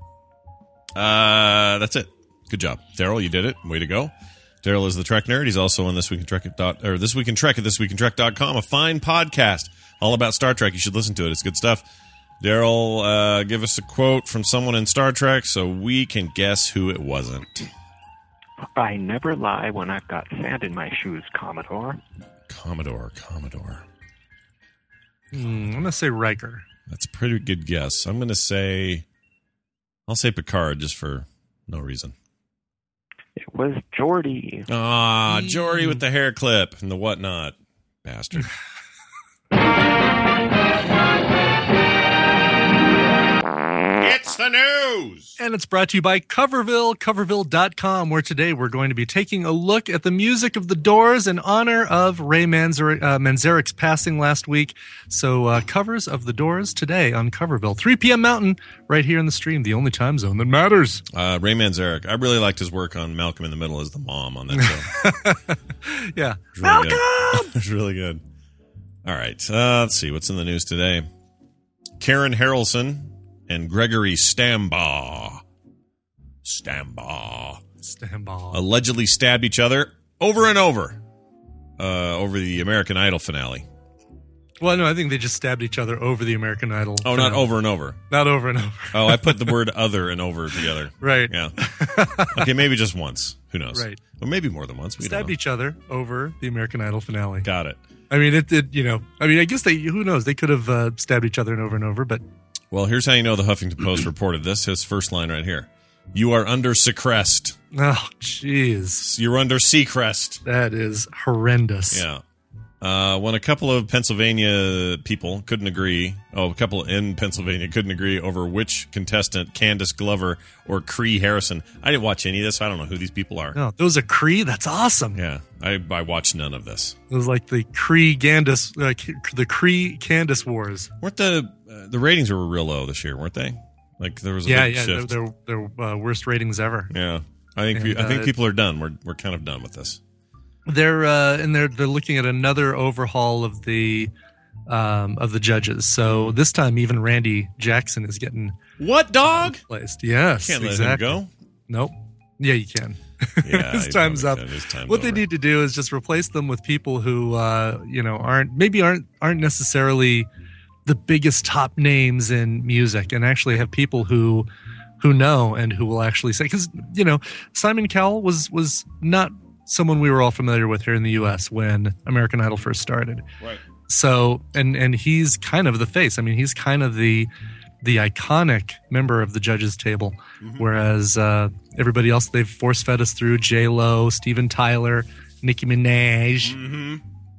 Uh, that's it. Good job. Daryl, you did it. Way to go. Daryl is the Trek nerd. He's also on This Week in Trek dot, or This Week in Trek at this week in trek dot com, a fine podcast all about Star Trek. You should listen to it. It's good stuff. Daryl, uh, give us a quote from someone in Star Trek so we can guess who it wasn't. I never lie when I've got sand in my shoes, Commodore. Commodore, Commodore. Mm, I'm going to say Riker. That's a pretty good guess. I'm going to say, I'll say Picard just for no reason. It was Geordi. Ah, Geordi with the hair clip and the whatnot. Bastard. It's the news! And it's brought to you by Coverville, coverville dot com, where today we're going to be taking a look at the music of the Doors in honor of Ray Manzar- uh, Manzarek's passing last week. So uh, covers of the Doors today on Coverville. three p.m. Mountain, right here in the stream, the only time zone that matters. Uh, Ray Manzarek. I really liked his work on Malcolm in the Middle as the mom on that show. Yeah. It really Malcolm! It was really good. All right. Uh, let's see. What's in the news today? Karen Harrelson and Gregory Stambaugh. Stambaugh. Stambaugh. Allegedly stabbed each other over and over uh, over the American Idol finale. Well, no, I think they just stabbed each other over the American Idol. Oh, finale. not over and over. Not over and over. Oh, I put the word other and over together. Right. Yeah. Okay, maybe just once. Who knows? Right. Or maybe more than once. We Stabbed don't know. each other over the American Idol finale. Got it. I mean, it did, you know, I mean, I guess they, who knows? They could have uh, stabbed each other and over and over, but. Well, here's how you know the Huffington Post reported this. His first line right here. You are under Seacrest. Oh, jeez. You're under Seacrest. That is horrendous. Yeah. Uh, when a couple of Pennsylvania people couldn't agree, oh, a couple in Pennsylvania couldn't agree over which contestant, Candace Glover or Cree Harrison. I didn't watch any of this. I don't know who these people are. No, those are Cree? That's awesome. Yeah, I, I watched none of this. It was like the Cree Candace, uh, the Cree Candace Wars. Weren't the uh, the ratings were real low this year, weren't they? Like there was a yeah, big yeah, shift. they're, they're, they're uh, worst ratings ever. Yeah, I think And, I think uh, people are done. We're we're kind of done with this. They're uh, and they're they're looking at another overhaul of the um, of the judges. So this time, even Randy Jackson is getting what dog placed. Yes, can't exactly. let him go. Nope. Yeah, you can. Yeah, his time's up. His time's what over. they need to do is just replace them with people who uh, you know aren't maybe aren't aren't necessarily the biggest top names in music, and actually have people who who know and who will actually say, because you know Simon Cowell was was not someone we were all familiar with here in the U S when American Idol first started. Right. So, and and he's kind of the face. I mean, he's kind of the the iconic member of the judges table, mm-hmm. whereas uh, everybody else they've force fed us through J Lo, Steven Tyler, Nicki Minaj. Mm-hmm.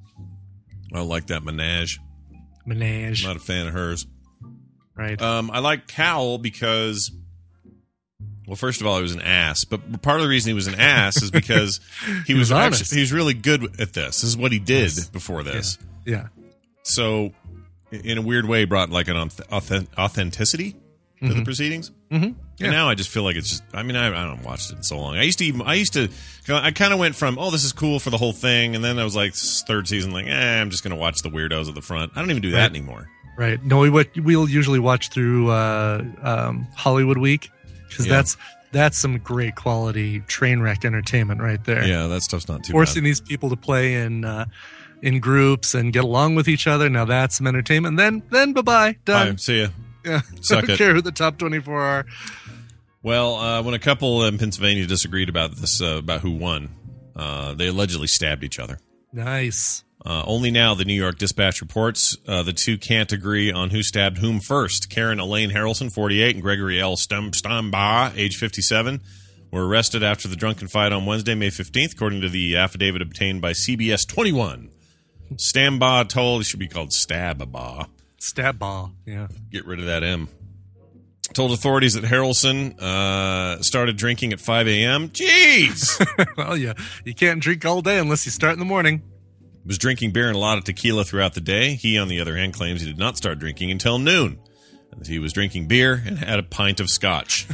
I like that Minaj. Minaj. I'm not a fan of hers. Right. Um, I like Cowell because. Well, first of all, he was an ass, but part of the reason he was an ass is because he, He was, was honest. actually, he was really good at this. This is what he did Yes. before this. Yeah. So, in a weird way, brought like an auth- authenticity. to Mhm. the proceedings. Mm-hmm. And now I just feel like it's just. I mean, I, I don't watched it in so long. I used to. Even, I used to. I kind of went from, oh, this is cool for the whole thing, and then I was like, third season, like, eh, I'm just going to watch the weirdos at the front. I don't even do that Right. anymore. Right. No, we would- we'll usually watch through uh, um, Hollywood Week because Yeah. that's that's some great quality train wreck entertainment right there. Yeah, that stuff's not too Forcing bad. these people to play in uh, in groups and get along with each other. Now that's some entertainment. Then then bye bye done. Bye. See ya. Yeah. Suck I don't it. care who the top twenty-four are. Well, uh, when a couple in Pennsylvania disagreed about this, uh, about who won, uh, they allegedly stabbed each other. Nice. Uh, only now, the New York Dispatch reports, uh, the two can't agree on who stabbed whom first. Karen Elaine Harrelson, forty-eight, and Gregory L. Stum- Stambaugh, age fifty-seven, were arrested after the drunken fight on Wednesday, May fifteenth, according to the affidavit obtained by C B S twenty-one. Stambaugh told, it should be called Stababaugh. Stab ball. Yeah. Get rid of that M. Told authorities that Harrelson uh, started drinking at five a.m. Jeez! Well, yeah. You can't drink all day unless you start in the morning. Was drinking beer and a lot of tequila throughout the day. He, on the other hand, claims he did not start drinking until noon. He was drinking beer and had a pint of scotch.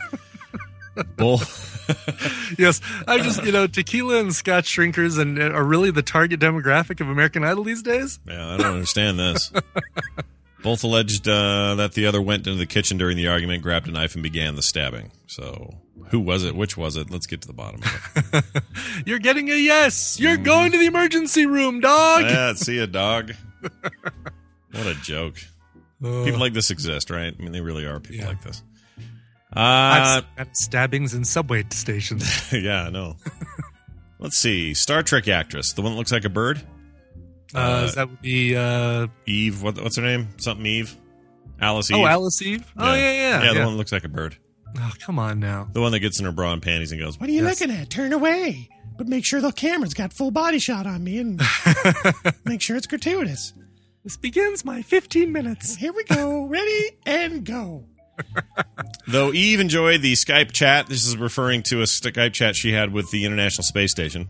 Bull. Yes, I just you know tequila and scotch drinkers and are really the target demographic of American Idol these days. Yeah, I don't understand this. Both alleged uh, that the other went into the kitchen during the argument, grabbed a knife, and began the stabbing. So, who was it? Which was it? Let's get to the bottom of it. You're getting a yes. You're going to the emergency room, dog. Yeah, see a dog. What a joke. People like this exist, right? I mean, they really are people Yeah. like this. I've Uh, seen stabbings in subway stations. yeah, I know. Let's see. Star Trek actress, the one that looks like a bird. Uh, that would be uh, Eve. What, what's her name? Something Eve. Alice Eve. oh Alice Eve. Oh yeah, yeah, Yeah, the yeah. one that looks like a bird. Oh come on now. The one that gets in her bra and panties and goes, "What are you Yes. looking at? Turn away, but make sure the camera's got full body shot on me and make sure it's gratuitous." This begins my fifteen minutes. Here we go. Ready and go. Though Eve enjoyed the Skype chat, this is referring to a Skype chat she had with the International Space Station.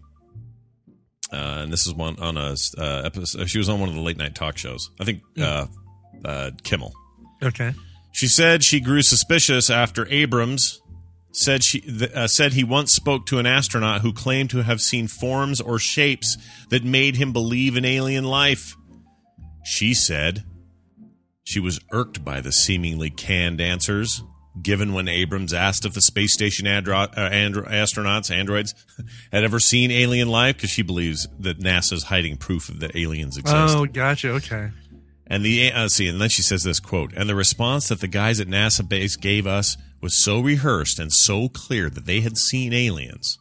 Uh, and this is one on a uh, episode. She was on one of the late night talk shows. I think uh, uh, Kimmel. Okay. She said she grew suspicious after Abrams said she th- uh, said he once spoke to an astronaut who claimed to have seen forms or shapes that made him believe in alien life. She said she was irked by the seemingly canned answers given when Abrams asked if the space station andro- uh, andro- astronauts, androids, had ever seen alien life, because she believes that NASA's hiding proof of that aliens exist. Oh, gotcha. Okay. And the uh, see, and then she says this quote, and the response that the guys at NASA base gave us was so rehearsed and so clear that they had seen aliens.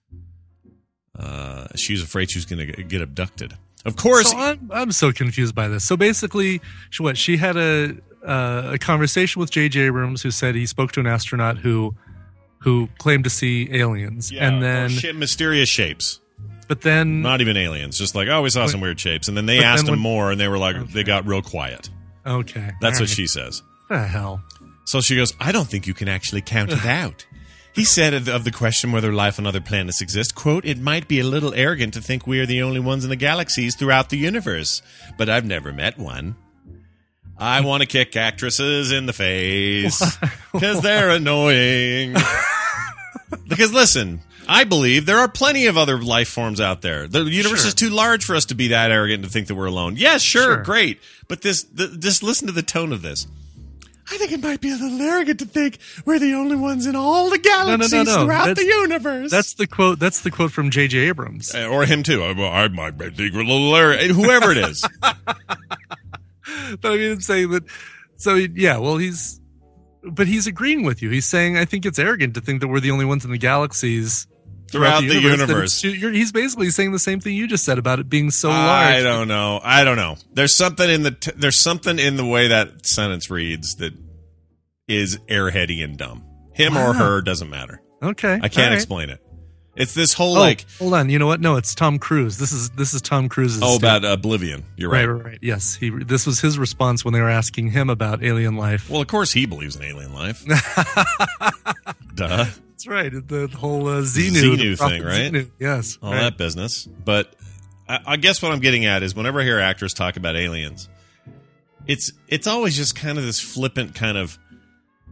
Uh, she was afraid she was going to get abducted. Of course, So I'm I'm so confused by this. So basically, she, what she had a uh, a conversation with J J Abrams, who said he spoke to an astronaut who who claimed to see aliens, yeah, and then oh, shit, mysterious shapes. but then Not even aliens, just like, oh, we saw some weird shapes. And then they But asked then him when- more, and they were like, they got real quiet. okay, That's all what right. she says. What the hell? So she goes, I don't think you can actually count it out. He said of the, of the question whether life on other planets exists, quote, it might be a little arrogant to think we are the only ones in the galaxies throughout the universe, but I've never met one. I want to kick actresses in the face because they're annoying. Because listen, I believe there are plenty of other life forms out there. The universe Sure. is too large for us to be that arrogant to think that we're alone. Yes, sure, Sure. great. But this, the, just listen to the tone of this. I think it might be a little arrogant to think we're the only ones in all the No, no, galaxies no, no. throughout That's- the universe. That's the quote. That's the quote from J J Abrams. Uh, or him too. I, I might think we're a little arrogant. Whoever it is. But I mean, I'm saying that. So yeah, well, he's, but he's agreeing with you. He's saying, I think it's arrogant to think that we're the only ones in the galaxies Throughout the universe. that it's too- you're- he's basically saying the same thing you just said about it being so I large. don't know. I don't know. There's something in the t- there's something in the way that sentence reads that is airheady and dumb. Him or Wow. her doesn't matter. Okay, I can't all right. explain it. It's this whole Oh, like hold on. You know what? No, it's Tom Cruise. This is this is Tom Cruise's. oh statement. about Oblivion. You're right, right. right, right. Yes, he. This was his response when they were asking him about alien life. Well, of course he believes in alien life. Duh. That's right. The whole uh, Xenu, Xenu the prophet thing, right? Xenu. Yes, All right. that business. But I, I guess what I'm getting at is whenever I hear actors talk about aliens, it's it's always just kind of this flippant kind of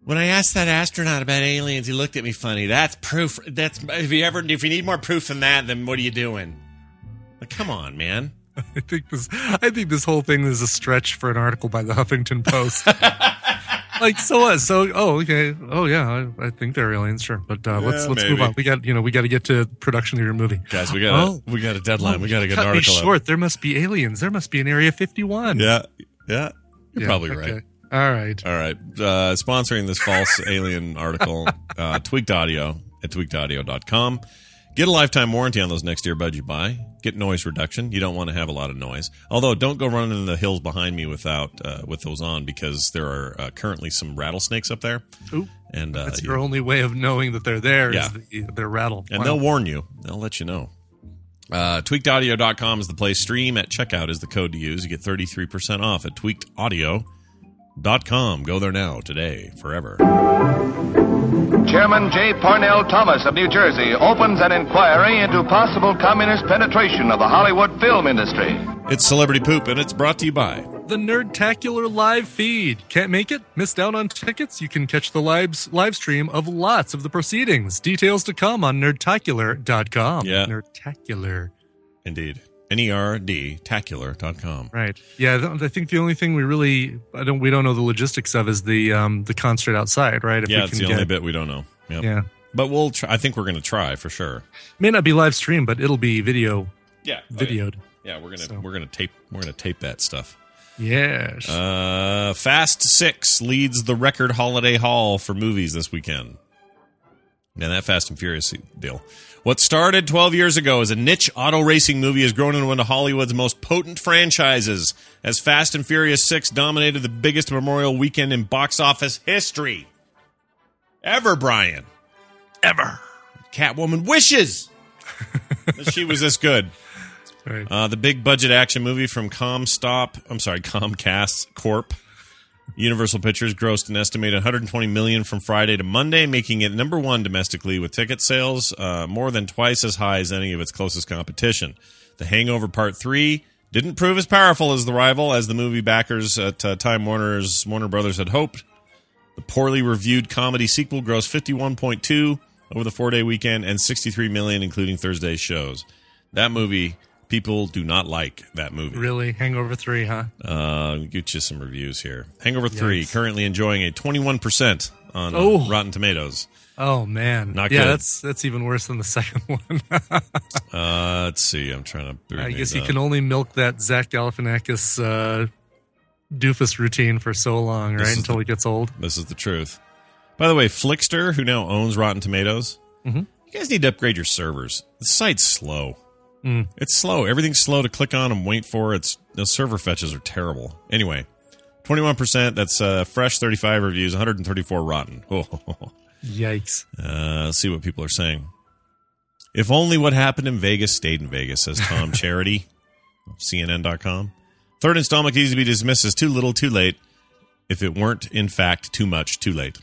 When I asked that astronaut about aliens, he looked at me funny. That's proof. That's if you ever if you need more proof than that, then what are you doing? Like, come on, man. I think this. I think this whole thing is a stretch for an article by the Huffington Post. Like, so what? So, oh, okay. Oh, yeah. I, I think they're aliens, sure. But uh, Yeah, let's let's maybe. move on. We got you know we got to get to production of your movie, Guys, we got Oh. a, we got a deadline. we got to get Cut an me article short. out. There must be aliens. There must be an Area fifty-one. Yeah, yeah. You're Yeah, probably okay. right. All right. All right. Uh, sponsoring this false alien article, uh, Tweaked Audio at tweaked audio dot com. Get a lifetime warranty on those next earbuds you buy. Get noise reduction. You don't want to have a lot of noise. Although, don't go running in the hills behind me without uh, with those on, because there are uh, currently some rattlesnakes up there. Ooh. And uh, That's you- your only way of knowing that they're there. Yeah. Is the, their rattle. And Wow. they'll warn you. They'll let you know. Uh, tweaked audio dot com is the place. Stream at checkout is the code to use. You get thirty-three percent off at tweaked audio dot com. Go there now, today, forever. Chairman J. Parnell Thomas of New Jersey opens an inquiry into possible communist penetration of the Hollywood film industry. It's Celebrity Poop, and it's brought to you by... The Nerdtacular live feed. Can't make it? Missed out on tickets? You can catch the live, live stream of lots of the proceedings. Details to come on nerdtacular dot com. Yeah. Nerdtacular. Indeed. N E R D, tacular dot com. Right. Yeah, th- I think the only thing we really I don't we don't know the logistics of is the um the concert outside, right? If Yeah, we it's can the get, only bit we don't know. Yep. Yeah. But we'll try. I think we're going to try for sure. May not be live stream, but it'll be video Yeah. videoed. Yeah, we're going to So. we're going to tape we're going to tape that stuff. Yes. Uh, Fast Six leads the record holiday haul for movies this weekend. Man, that Fast and Furious deal. What started twelve years ago as a niche auto racing movie has grown into one of Hollywood's most potent franchises, as Fast and Furious Six dominated the biggest Memorial weekend in box office history ever. Brian, ever. Catwoman wishes that she was this good. Right. Uh, the big budget action movie from Comstop, I'm sorry, Comcast Corp. Universal Pictures grossed an estimated one hundred twenty million dollars from Friday to Monday, making it number one domestically with ticket sales, uh, more than twice as high as any of its closest competition. The Hangover Part three didn't prove as powerful as the rival, as the movie backers at uh, Time Warner's Warner Brothers had hoped. The poorly reviewed comedy sequel grossed fifty-one point two over the four-day weekend and sixty-three million dollars including Thursday's shows. That movie, people do not like that movie. Really? Hangover three, huh? Uh, get you some reviews here. Hangover three, Yikes. currently enjoying a twenty-one percent on uh, Oh. Rotten Tomatoes. Oh man. Not yeah, good. that's that's even worse than the second one. Uh, let's see. I'm trying to. bring I guess these you up. can only milk that Zach Galifianakis uh, doofus routine for so long, This right? is Until the- he gets old. This is the truth. By the way, Flickster, who now owns Rotten Tomatoes, Mhm. you guys need to upgrade your servers. The site's slow. Mm. It's slow. Everything's slow to click on and wait for. It's the server fetches are terrible. Anyway, twenty-one percent. That's uh, fresh. thirty-five reviews. one hundred thirty-four rotten. Oh. Yikes. Uh, let's see what people are saying. If only what happened in Vegas stayed in Vegas, says Tom Charity, C N N dot com. Third installment can easily be dismissed as too little, too late, if it weren't, in fact, too much, too late.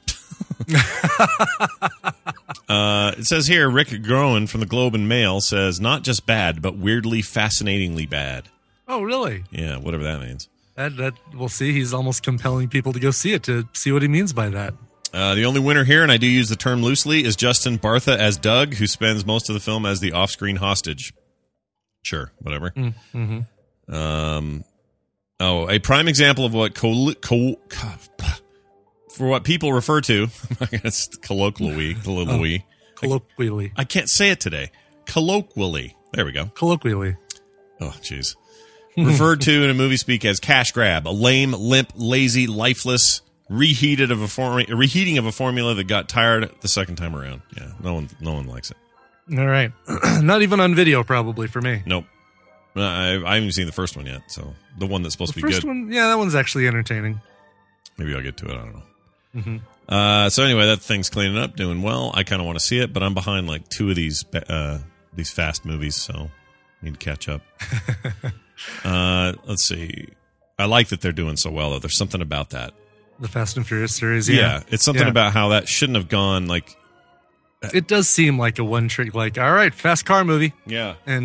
uh, it says here, Rick Groen from the Globe and Mail says, not just bad, but weirdly, fascinatingly bad. Oh, really? Yeah, whatever that means. That that we'll see. He's almost compelling people to go see it to see what he means by that. Uh, the only winner here, and I do use the term loosely, is Justin Bartha as Doug, who spends most of the film as the off-screen hostage. Sure, whatever. Mm-hmm. Um, oh, a prime example of what col- col- for what people refer to, it's colloquially, colloquially, Colloquially. I can't say it today. Colloquially, there we go. Colloquially. Oh, jeez. Referred to in a movie speak as cash grab, a lame, limp, lazy, lifeless reheated of a form- reheating of a formula that got tired the second time around. Yeah, no one, no one likes it. All right. Not even on video, probably for me. Nope. Uh, I, I haven't even seen the first one yet, so the one that's supposed The to be first good. one, yeah, that one's actually entertaining. Maybe I'll get to it. I don't know. Mm-hmm. Uh, so anyway, that thing's cleaning up, doing well. I kind of want to see it, but I'm behind like two of these uh, these fast movies, so need to catch up. uh, let's see. I like that they're doing so well, though. There's something about that. The Fast and Furious series, Yeah, yeah. it's something Yeah. about how that shouldn't have gone like. It does seem like a one trick, like, all right, fast car movie. Yeah. And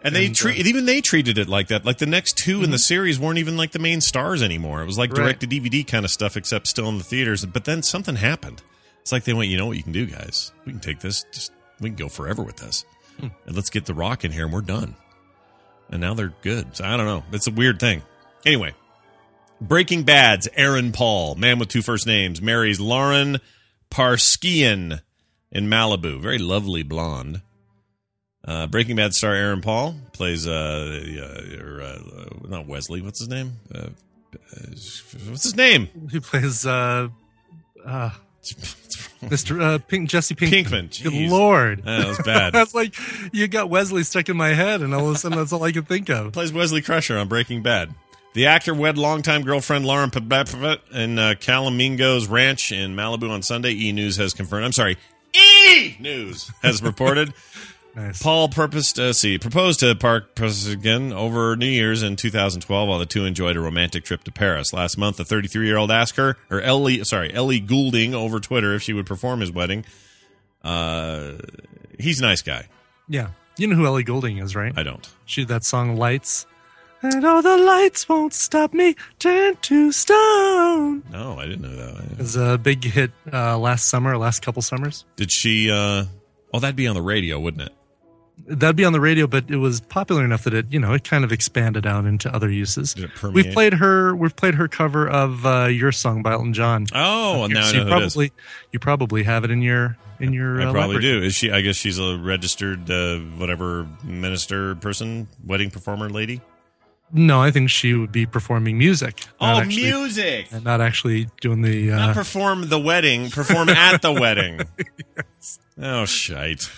And they And, treat uh, even they treated it like that. Like the next two in the series weren't even like the main stars anymore. It was like Right. direct to D V D kind of stuff, except still in the theaters. But then something happened. It's like they went, you know what you can do, guys? We can take this. Just we can go forever with this, Hmm. and let's get The Rock in here, and we're done. And now they're good. So I don't know. It's a weird thing. Anyway, Breaking Bad's Aaron Paul, man with two first names, marries Lauren Parskian in Malibu. Very lovely blonde. Uh, Breaking Bad star Aaron Paul plays, uh, uh, or, uh, not Wesley, what's his name? Uh, what's his name? He plays uh, uh, Mister Uh, Pink, Jesse Pinkman. Pinkman. Good Jeez. Lord. That was bad. That's like, you got Wesley stuck in my head, and all of a sudden that's all I could think of. Plays Wesley Crusher on Breaking Bad. The actor wed longtime girlfriend Lauren Pabapavit in uh, Calamingo's ranch in Malibu on Sunday. E! News has confirmed. I'm sorry. E! News has reported. Nice. Paul purposed, uh, see, proposed to Park again over New Year's in two thousand twelve while the two enjoyed a romantic trip to Paris. Last month, the thirty-three-year-old asked her, or Ellie, sorry, Ellie Goulding over Twitter if she would perform his wedding. Uh, he's a nice guy. Yeah. You know who Ellie Goulding is, right? I don't. She that song Lights. And all the lights won't stop me, turn to stone. No, I didn't know that. It was a big hit uh, last summer, last couple summers. Did she, uh, oh, that'd be on the radio, wouldn't it? That'd be on the radio, but it was popular enough that it, you know, it kind of expanded out into other uses. Did it permeate? We've played her. We've played her cover of uh, "Your Song" by Elton John. Oh, Uh, now I so know you who it is. probably you probably have it in your in your. I uh, probably library. do. Is she? I guess she's a registered, uh, whatever minister person, wedding performer lady. No, I think she would be performing music. Oh, not actually- music! and not actually doing the. Uh, Not perform the wedding. Perform at the wedding. yes. Oh, shite.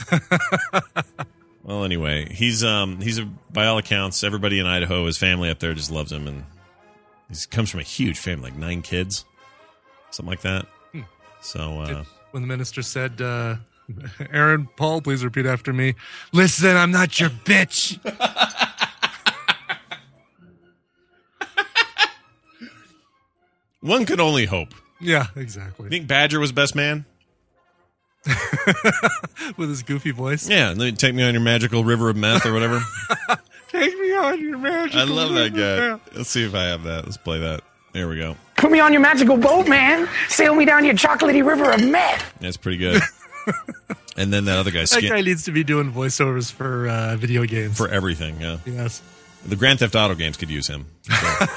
Well, anyway, he's um he's a, by all accounts, everybody in Idaho, his family up there just loves him, and he comes from a huge family, like nine kids, something like that. Hmm. So uh, When the minister said, uh, "Aaron Paul, please repeat after me." Listen, I'm not your bitch. one could only hope. Yeah, You exactly. think Badger was best man? With his goofy voice. Yeah, let me take me on your magical river of meth or whatever. Take me on your magic. I love that guy. Let's see if I have that. Let's play that. There we go. Put me on your magical boat, man. Sail me down your chocolatey river of meth. That's pretty good. And then that other guy, That skin- guy needs to be doing voiceovers for uh, video games. for everything. Yeah, yes. the Grand Theft Auto games could use him. So.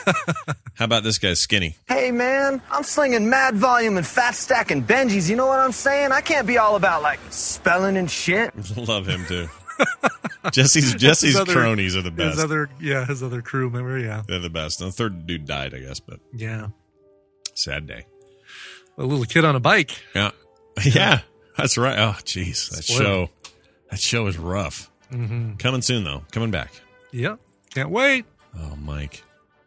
How about this guy, Skinny? Hey, man, I'm slinging mad volume and fat stacking Benjis. You know what I'm saying? I can't be all about, like, spelling and shit. Love him, too. Jesse's Jesse's His other- cronies are the best. His other, yeah, his other crew member, yeah. They're the best. And the third dude died, I guess, but Yeah. sad day. A little kid on a bike. Yeah. Yeah, that's right. Oh, jeez. That Spoiled. show, that show is rough. Mm-hmm. Coming soon, though. Coming back. Yep. Can't wait. Oh, Mike.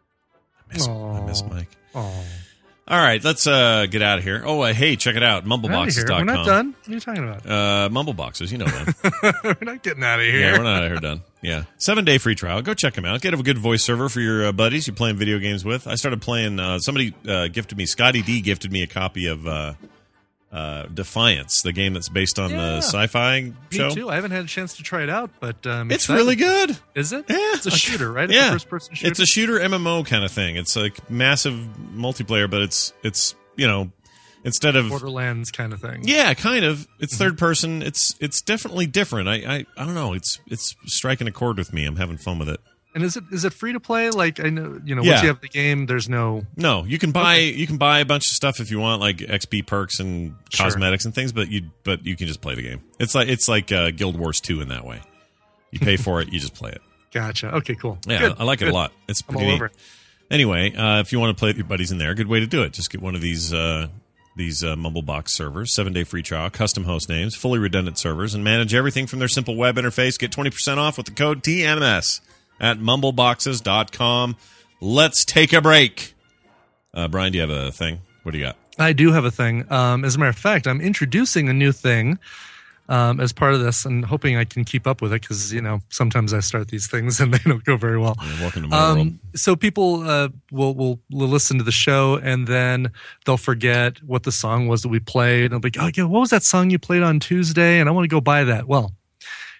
I miss, I miss Mike. Oh. All right, let's uh, get out of here. Oh, uh, hey, check it out. Mumbleboxes dot com. We're not done. What are you talking about? Uh, Mumbleboxes, you know them. We're not getting out of here. Yeah, we're not out of here done. Yeah. Seven day free trial. Go check them out. Get a good voice server for your uh, buddies you're playing video games with. I started playing, uh, somebody uh, gifted me, Scotty D gifted me a copy of uh, uh, Defiance, the game that's based on Yeah. the sci fi Me show. too. I haven't had a chance to try it out, but um, It's excited. really good. Is it? Yeah. It's a shooter, right? It's Yeah. a first-person shooter. It's a shooter M M O kind of thing. It's like massive multiplayer, but it's, it's you know, instead of Borderlands kind of thing. Yeah, kind of. It's third person. It's it's definitely different. I, I I don't know. It's it's striking a chord with me. I'm having fun with it. And is it is it free to play? Like I know, you know, Yeah. once you have the game, there's no. No, you can buy you can buy a bunch of stuff if you want, like X P perks and Sure. cosmetics and things. But you but you can just play the game. It's like it's like uh, Guild Wars two in that way. You pay for it, you just play it. Gotcha. Okay, cool. Yeah, Good, I like it good. a lot. It's I'm pretty all neat. over it. Anyway, uh, if you want to play with your buddies in there, good way to do it. Just get one of these uh, these uh, Mumblebox servers, seven day free trial, custom host names, fully redundant servers, and manage everything from their simple web interface. Get twenty percent off with the code T M S at mumbleboxes dot com. Let's take a break. Uh, Brian, do you have a thing? What do you got? I do have a thing. Um, as a matter of fact, I'm introducing a new thing um, as part of this, and hoping I can keep up with it because you know sometimes I start these things and they don't go very well. Yeah, welcome to my world. Um, so people uh, will, will will listen to the show and then they'll forget what the song was that we played. And they'll be like, "Oh yeah, what was that song you played on Tuesday?" And I want to go buy that. Well,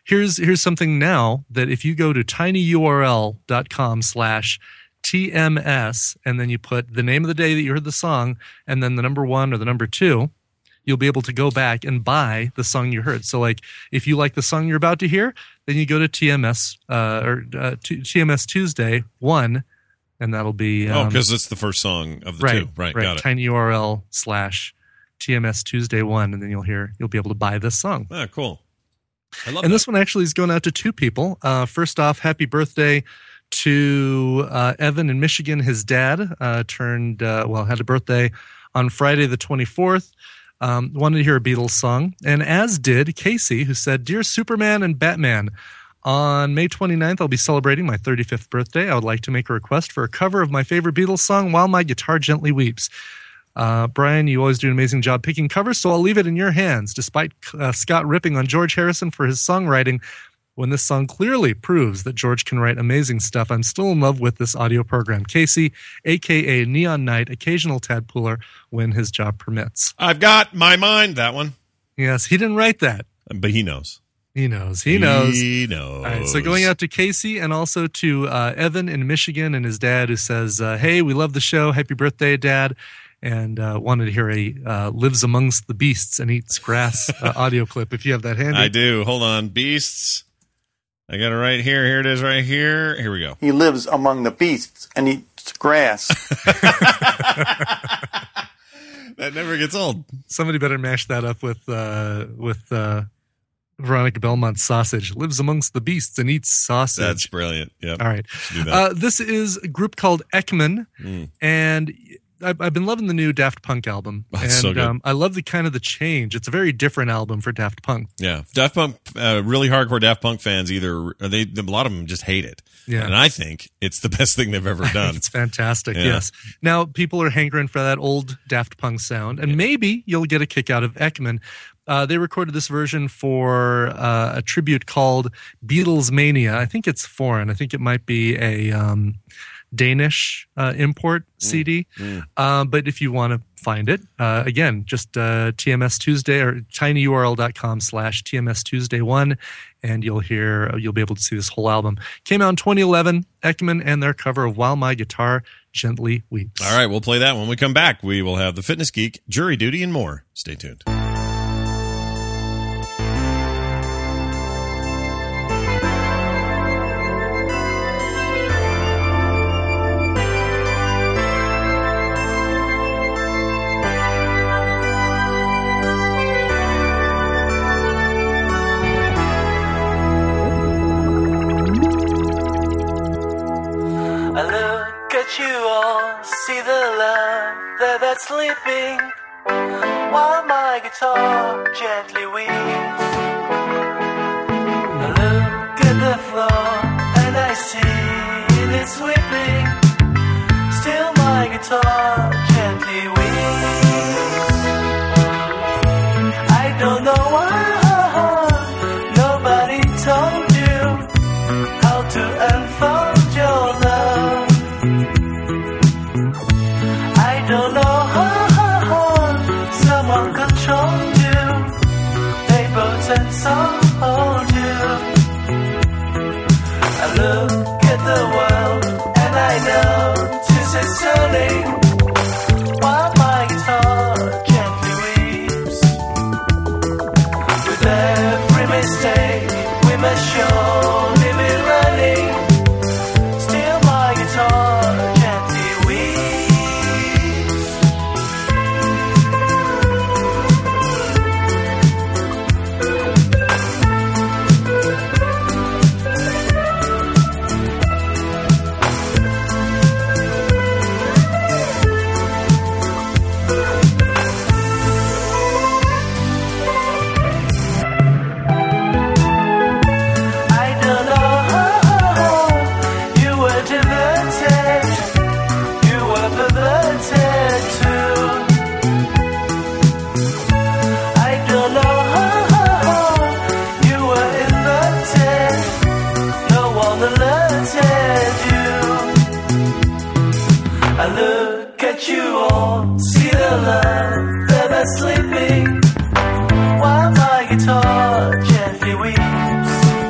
here's here's something now that if you go to tinyurl.com slash TMS and then you put the name of the day that you heard the song and then the number one or the number two, you'll be able to go back and buy the song you heard. So like if you like the song you're about to hear, then you go to T M S uh, or uh, T M S Tuesday one, and that'll be um, oh, because it's the first song of the right, two. Right, right. got it. TinyURL slash T M S Tuesday one, and then you'll hear you'll be able to buy this song. Ah, cool. I love and that. this one actually is going out to two people. Uh, first off, happy birthday to uh, Evan in Michigan. His dad uh, turned uh, well had a birthday on Friday the twenty-fourth. Um, wanted to hear a Beatles song, and as did Casey, who said, "Dear Superman and Batman, on May twenty-ninth, I'll be celebrating my thirty-fifth birthday. I would like to make a request for a cover of my favorite Beatles song, While My Guitar Gently Weeps." Uh, Brian, you always do an amazing job picking covers, so I'll leave it in your hands. Despite uh, Scott ripping on George Harrison for his songwriting, when this song clearly proves that George can write amazing stuff, I'm still in love with this audio program. Casey, a k a. Neon Knight, occasional tadpooler when his job permits. I've got my mind, that one. Yes, he didn't write that. But he knows. He knows. He knows. He knows. All right, so going out to Casey and also to uh, Evan in Michigan and his dad who says, uh, hey, we love the show. Happy birthday, Dad. And uh, wanted to hear a uh, Lives Amongst the Beasts and Eats Grass uh, audio clip if you have that handy. I do. Hold on. Beasts. I got it right here. Here it is right here. Here we go. He lives among the beasts and eats grass. That never gets old. Somebody better mash that up with uh, with uh, Veronica Belmont's sausage. Lives amongst the beasts and eats sausage. That's brilliant. Yep. All right. Do that. Uh, this is a group called Ekman, Mm. and I've, I've been loving the new Daft Punk album. Oh, and it's so good. Um, I love the kind of the change. It's a very different album for Daft Punk. Yeah, Daft Punk, uh, really hardcore Daft Punk fans, either they, a lot of them just hate it. Yeah. And I think it's the best thing they've ever done. It's fantastic. Yeah. Yes. Now people are hankering for that old Daft Punk sound, and maybe you'll get a kick out of Ekman. Uh, they recorded this version for uh, a tribute called Beatles Mania. I think it's foreign. I think it might be a um, Danish uh, import C D. Mm. Uh, but if you want to find it, uh, again, just uh, T M S Tuesday or tinyurl.com slash TMS Tuesday one, and you'll hear, you'll be able to see this whole album. Came out in twenty eleven, Ekman and their cover of While My Guitar Gently Weeps. All right, we'll play that when we come back. We will have the Fitness Geek, Jury Duty, and more. Stay tuned. I look at you all, see the love that that's sleeping, while my guitar gently weeps. I look at the floor and I see it sweeping, still my guitar gently weeps. I don't know why nobody told you how to unfold your love. I don't know how someone controlled you. They both and sold you. I look at the world and I know to say slowly, while my guitar gently weeps. With every mistake we must surely be learning. Still my guitar gently weeps. I don't know how you were diverted, you were perverted too. I don't know how you were inverted, no one alerted you. I look at you all, see the love that I'm sleeping, while my guitar gently weeps.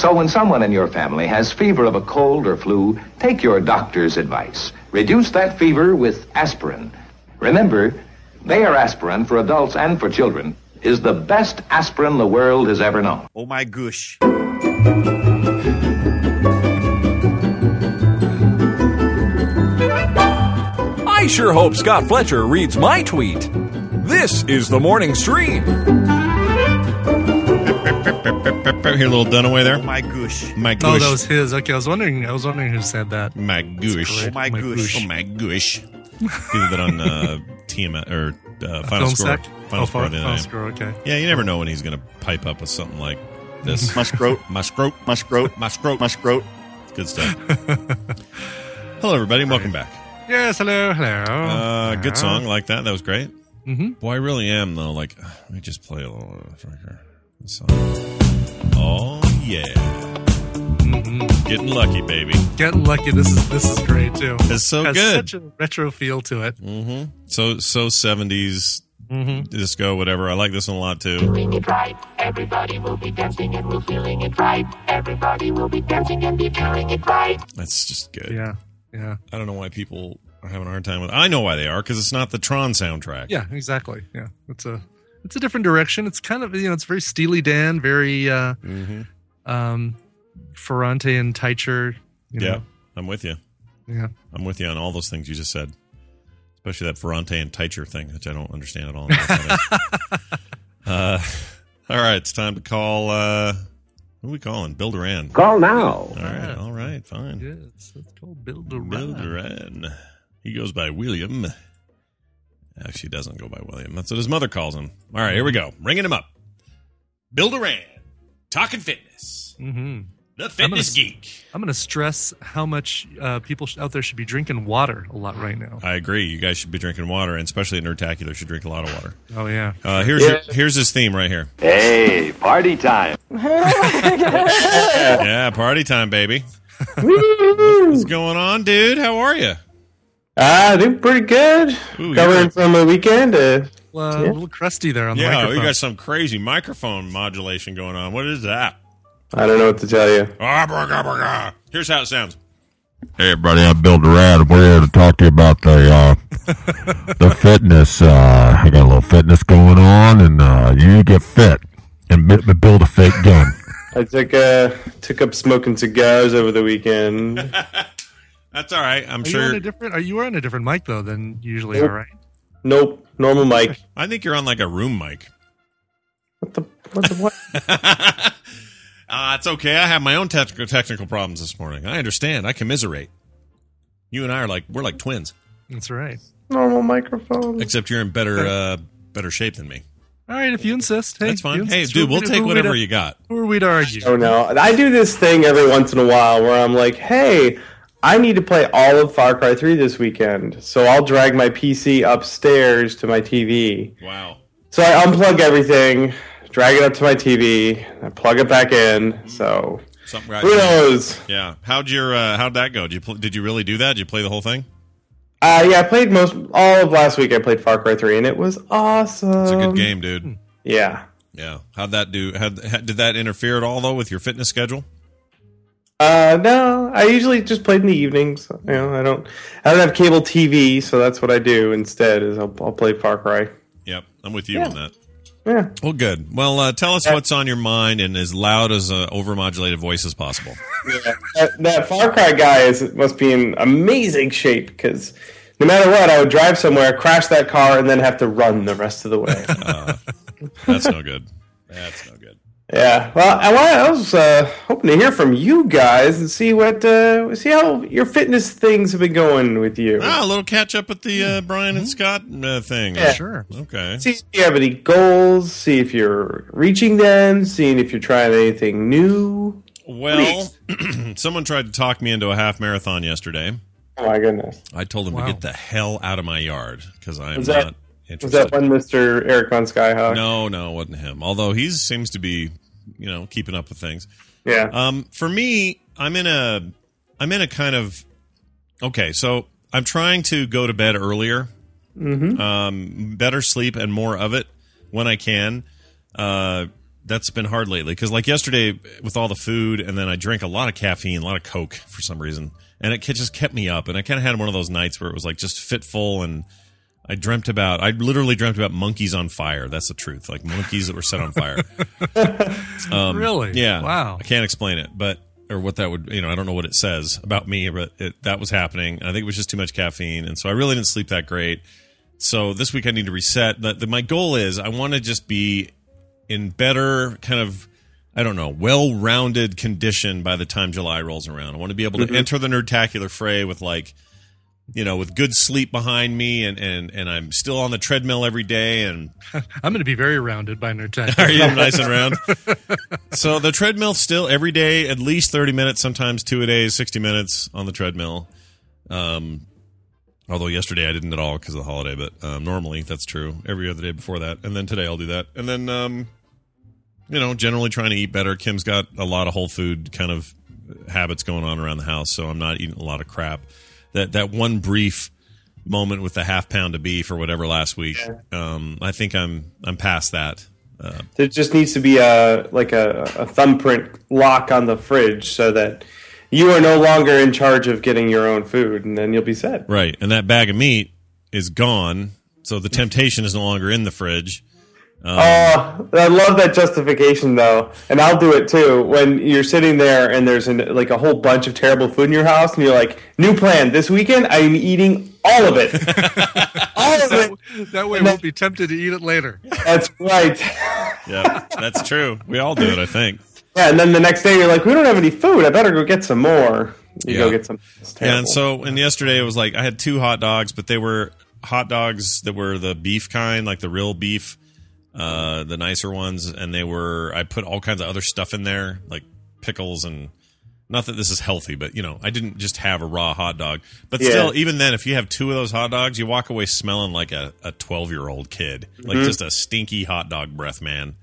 So when someone in your family has fever of a cold or flu, take your doctor's advice. Reduce that fever with aspirin. Remember, Bayer aspirin for adults and for children is the best aspirin the world has ever known. Oh my gosh. I sure hope Scott Fletcher reads my tweet. This is the morning stream. Hear a little Dunaway there. My gosh. My Oh, gosh. that was his. Okay, I was wondering. I was wondering who said that. My gosh. Oh my gosh. Oh my gosh. He did that on uh, T M or uh, Final Film Score. Sec? Final Oh, Score. Fi- the other Final day. Score, okay. Yeah, you never know when he's going to pipe up with something like this. My scrote. My scrote. My scrote. My scrote. My scrote. It's good stuff. Hello, everybody, and welcome back. Yes, hello, hello. Uh, good Hello. song, like that. That was great. Mm-hmm. Boy, I really am though. Like, let me just play a little uh, right here. This song. Oh yeah, Mm-hmm. getting lucky, baby. Getting lucky. This is this is great too. It's so Has good. Such a retro feel to it. Mm-hmm. So so seventies Mm-hmm. disco, whatever. I like this one a lot too. Doing it right. Everybody will be dancing and we're feeling it right. Everybody will be dancing and be doing it right. That's just good. Yeah, yeah, I don't know why people are having a hard time with it. I know why they are, because it's not the Tron soundtrack. yeah. Exactly. Yeah, it's a it's a different direction. It's kind of you know it's very Steely Dan, very uh, Mm-hmm. um, Ferrante and Teicher. You Yeah, know? I'm with you. Yeah. I'm with you on all those things you just said. Especially that Ferrante and Teicher thing, which I don't understand at all. uh, all right, it's time to call. Uh, who are we calling? Bill Duran. Call now. All right, all right, fine. Yes, it's called Bill Duran. Bill Duran. He goes by William. Actually, doesn't go by William. That's what his mother calls him. All right, here we go. Ringing him up. Bill Duran, talking fitness. Mm-hmm. The fitness I'm gonna, geek. I'm going to stress how much uh, people sh- out there should be drinking water a lot right now. I agree. You guys should be drinking water, and especially Nerdtacular should drink a lot of water. Oh yeah. Uh, here's Yeah. your, here's his theme right here. Hey, party time. Yeah, party time, baby. What's going on, dude? How are you? Ah, doing pretty good. Ooh, Covering you're- from a weekend. Uh, Well, a Yeah. little crusty there on the Yeah, microphone. you got some crazy microphone modulation going on. What is that? I don't know what to tell you. Ah, brah, brah, brah. Here's how it sounds. Hey everybody, I'm Bill Duran. We're here to talk to you about the uh, the fitness. Uh, I got a little fitness going on, and uh, you get fit and b- build a fake gun. I took uh, took up smoking cigars over the weekend. That's all right. I'm Are you sure. on a different? Are you on a different mic though than usually? Nope. All right. Nope, normal mic. I think you're on like a room mic. What the what? The, what? Uh, it's okay. I have my own technical technical problems this morning. I understand. I commiserate. You and I are like we're like twins, That's right. Normal microphone. except you're in better uh, better shape than me. All right, if you insist. Hey, That's fine. you Hey, insist. dude, Who we'll we- take who we whatever to- you got. Who are we to argue? Oh no, I do this thing every once in a while where I'm like, hey, I need to play all of Far Cry three this weekend, so I'll drag my P C upstairs to my T V. Wow. So I unplug everything, drag it up to my T V, I plug it back in. So Something right. who knows? Yeah. How'd your uh, how'd that go? Did you pl- did you really do that? Did you play the whole thing? Uh, yeah, I played most all of last week. I played Far Cry three, and it was awesome. It's a good game, dude. Yeah. Yeah. How'd that do? Had, had did that interfere at all though with your fitness schedule? Uh, no, I usually just played in the evenings. You know, I don't, I don't have cable T V, so that's what I do instead. Is I'll, I'll play Far Cry. Yep, I'm with you Yeah. on that. Yeah. Well, good. Well, uh, tell us what's on your mind in as loud as an overmodulated voice as possible. Yeah. That, that Far Cry guy is must be in amazing shape because no matter what, I would drive somewhere, crash that car, and then have to run the rest of the way. Uh, that's no good. That's no good. Yeah, well, I, wa- I was uh, hoping to hear from you guys and see what, uh, see how your fitness things have been going with you. Ah, a little catch up with the uh, Brian and Scott uh, thing. Yeah. Sure. Okay. See if you have any goals, see if you're reaching them, seeing if you're trying anything new. Well, someone tried to talk me into a half marathon yesterday. Oh my goodness! I told him Wow. to get the hell out of my yard because I am Was that- not Was interested. that one Mister Eric Von Skyhawk? No, no, it wasn't him. Although he seems to be, you know, keeping up with things. Yeah. Um, for me, I'm in a, I'm in a kind of, okay. So I'm trying to go to bed earlier, Mm-hmm. um, better sleep and more of it when I can. Uh, that's been hard lately because, like yesterday, with all the food, and then I drank a lot of caffeine, a lot of Coke for some reason, and it just kept me up. And I kind of had one of those nights where it was like just fitful, and I dreamt about, I literally dreamt about monkeys on fire. That's the truth, like monkeys that were set on fire. um, really? Yeah. Wow. I can't explain it, but or what that would, you know, I don't know what it says about me, but it, that was happening. I think it was just too much caffeine, and so I really didn't sleep that great. So this week I need to reset. The, the, my goal is I want to just be in better kind of, I don't know, well-rounded condition by the time July rolls around. I want to be able to mm-hmm. enter the Nerdtacular fray with like, you know, with good sleep behind me, and, and, and I'm still on the treadmill every day. And I'm going to be very rounded by Nerdtacular. Are you nice and round? So the treadmill still every day, at least thirty minutes, sometimes two a day, sixty minutes on the treadmill. Um, although yesterday I didn't at all because of the holiday, but um, normally that's true. Every other day before that, and then today I'll do that, and then um, you know, generally trying to eat better. Kim's got a lot of whole food kind of habits going on around the house, so I'm not eating a lot of crap. That that one brief moment with the half pound of beef or whatever last week, um, I think I'm I'm past that. Uh, there just needs to be a like a, a thumbprint lock on the fridge so that you are no longer in charge of getting your own food, and then you'll be set. Right, and that bag of meat is gone, so the temptation is no longer in the fridge. Um, oh, I love that justification though, and I'll do it too. When you're sitting there and there's an, like a whole bunch of terrible food in your house, and you're like, "New plan this weekend. I'm eating all of it, all of it." That way, we'll be tempted to eat it later. That's right. Yeah, that's true. We all do it, I think. Yeah, and then the next day you're like, "We don't have any food. I better go get some more." You yeah. go get some. Yeah, and so and yesterday it was like I had two hot dogs, but they were hot dogs that were the beef kind, like the real beef. Uh, the nicer ones, and they were, I put all kinds of other stuff in there, like pickles, and not that this is healthy, but you know, I didn't just have a raw hot dog. But yeah. Still, even then, if you have two of those hot dogs, you walk away smelling like a, a twelve-year-old kid, like mm-hmm. just a stinky hot dog breath, man.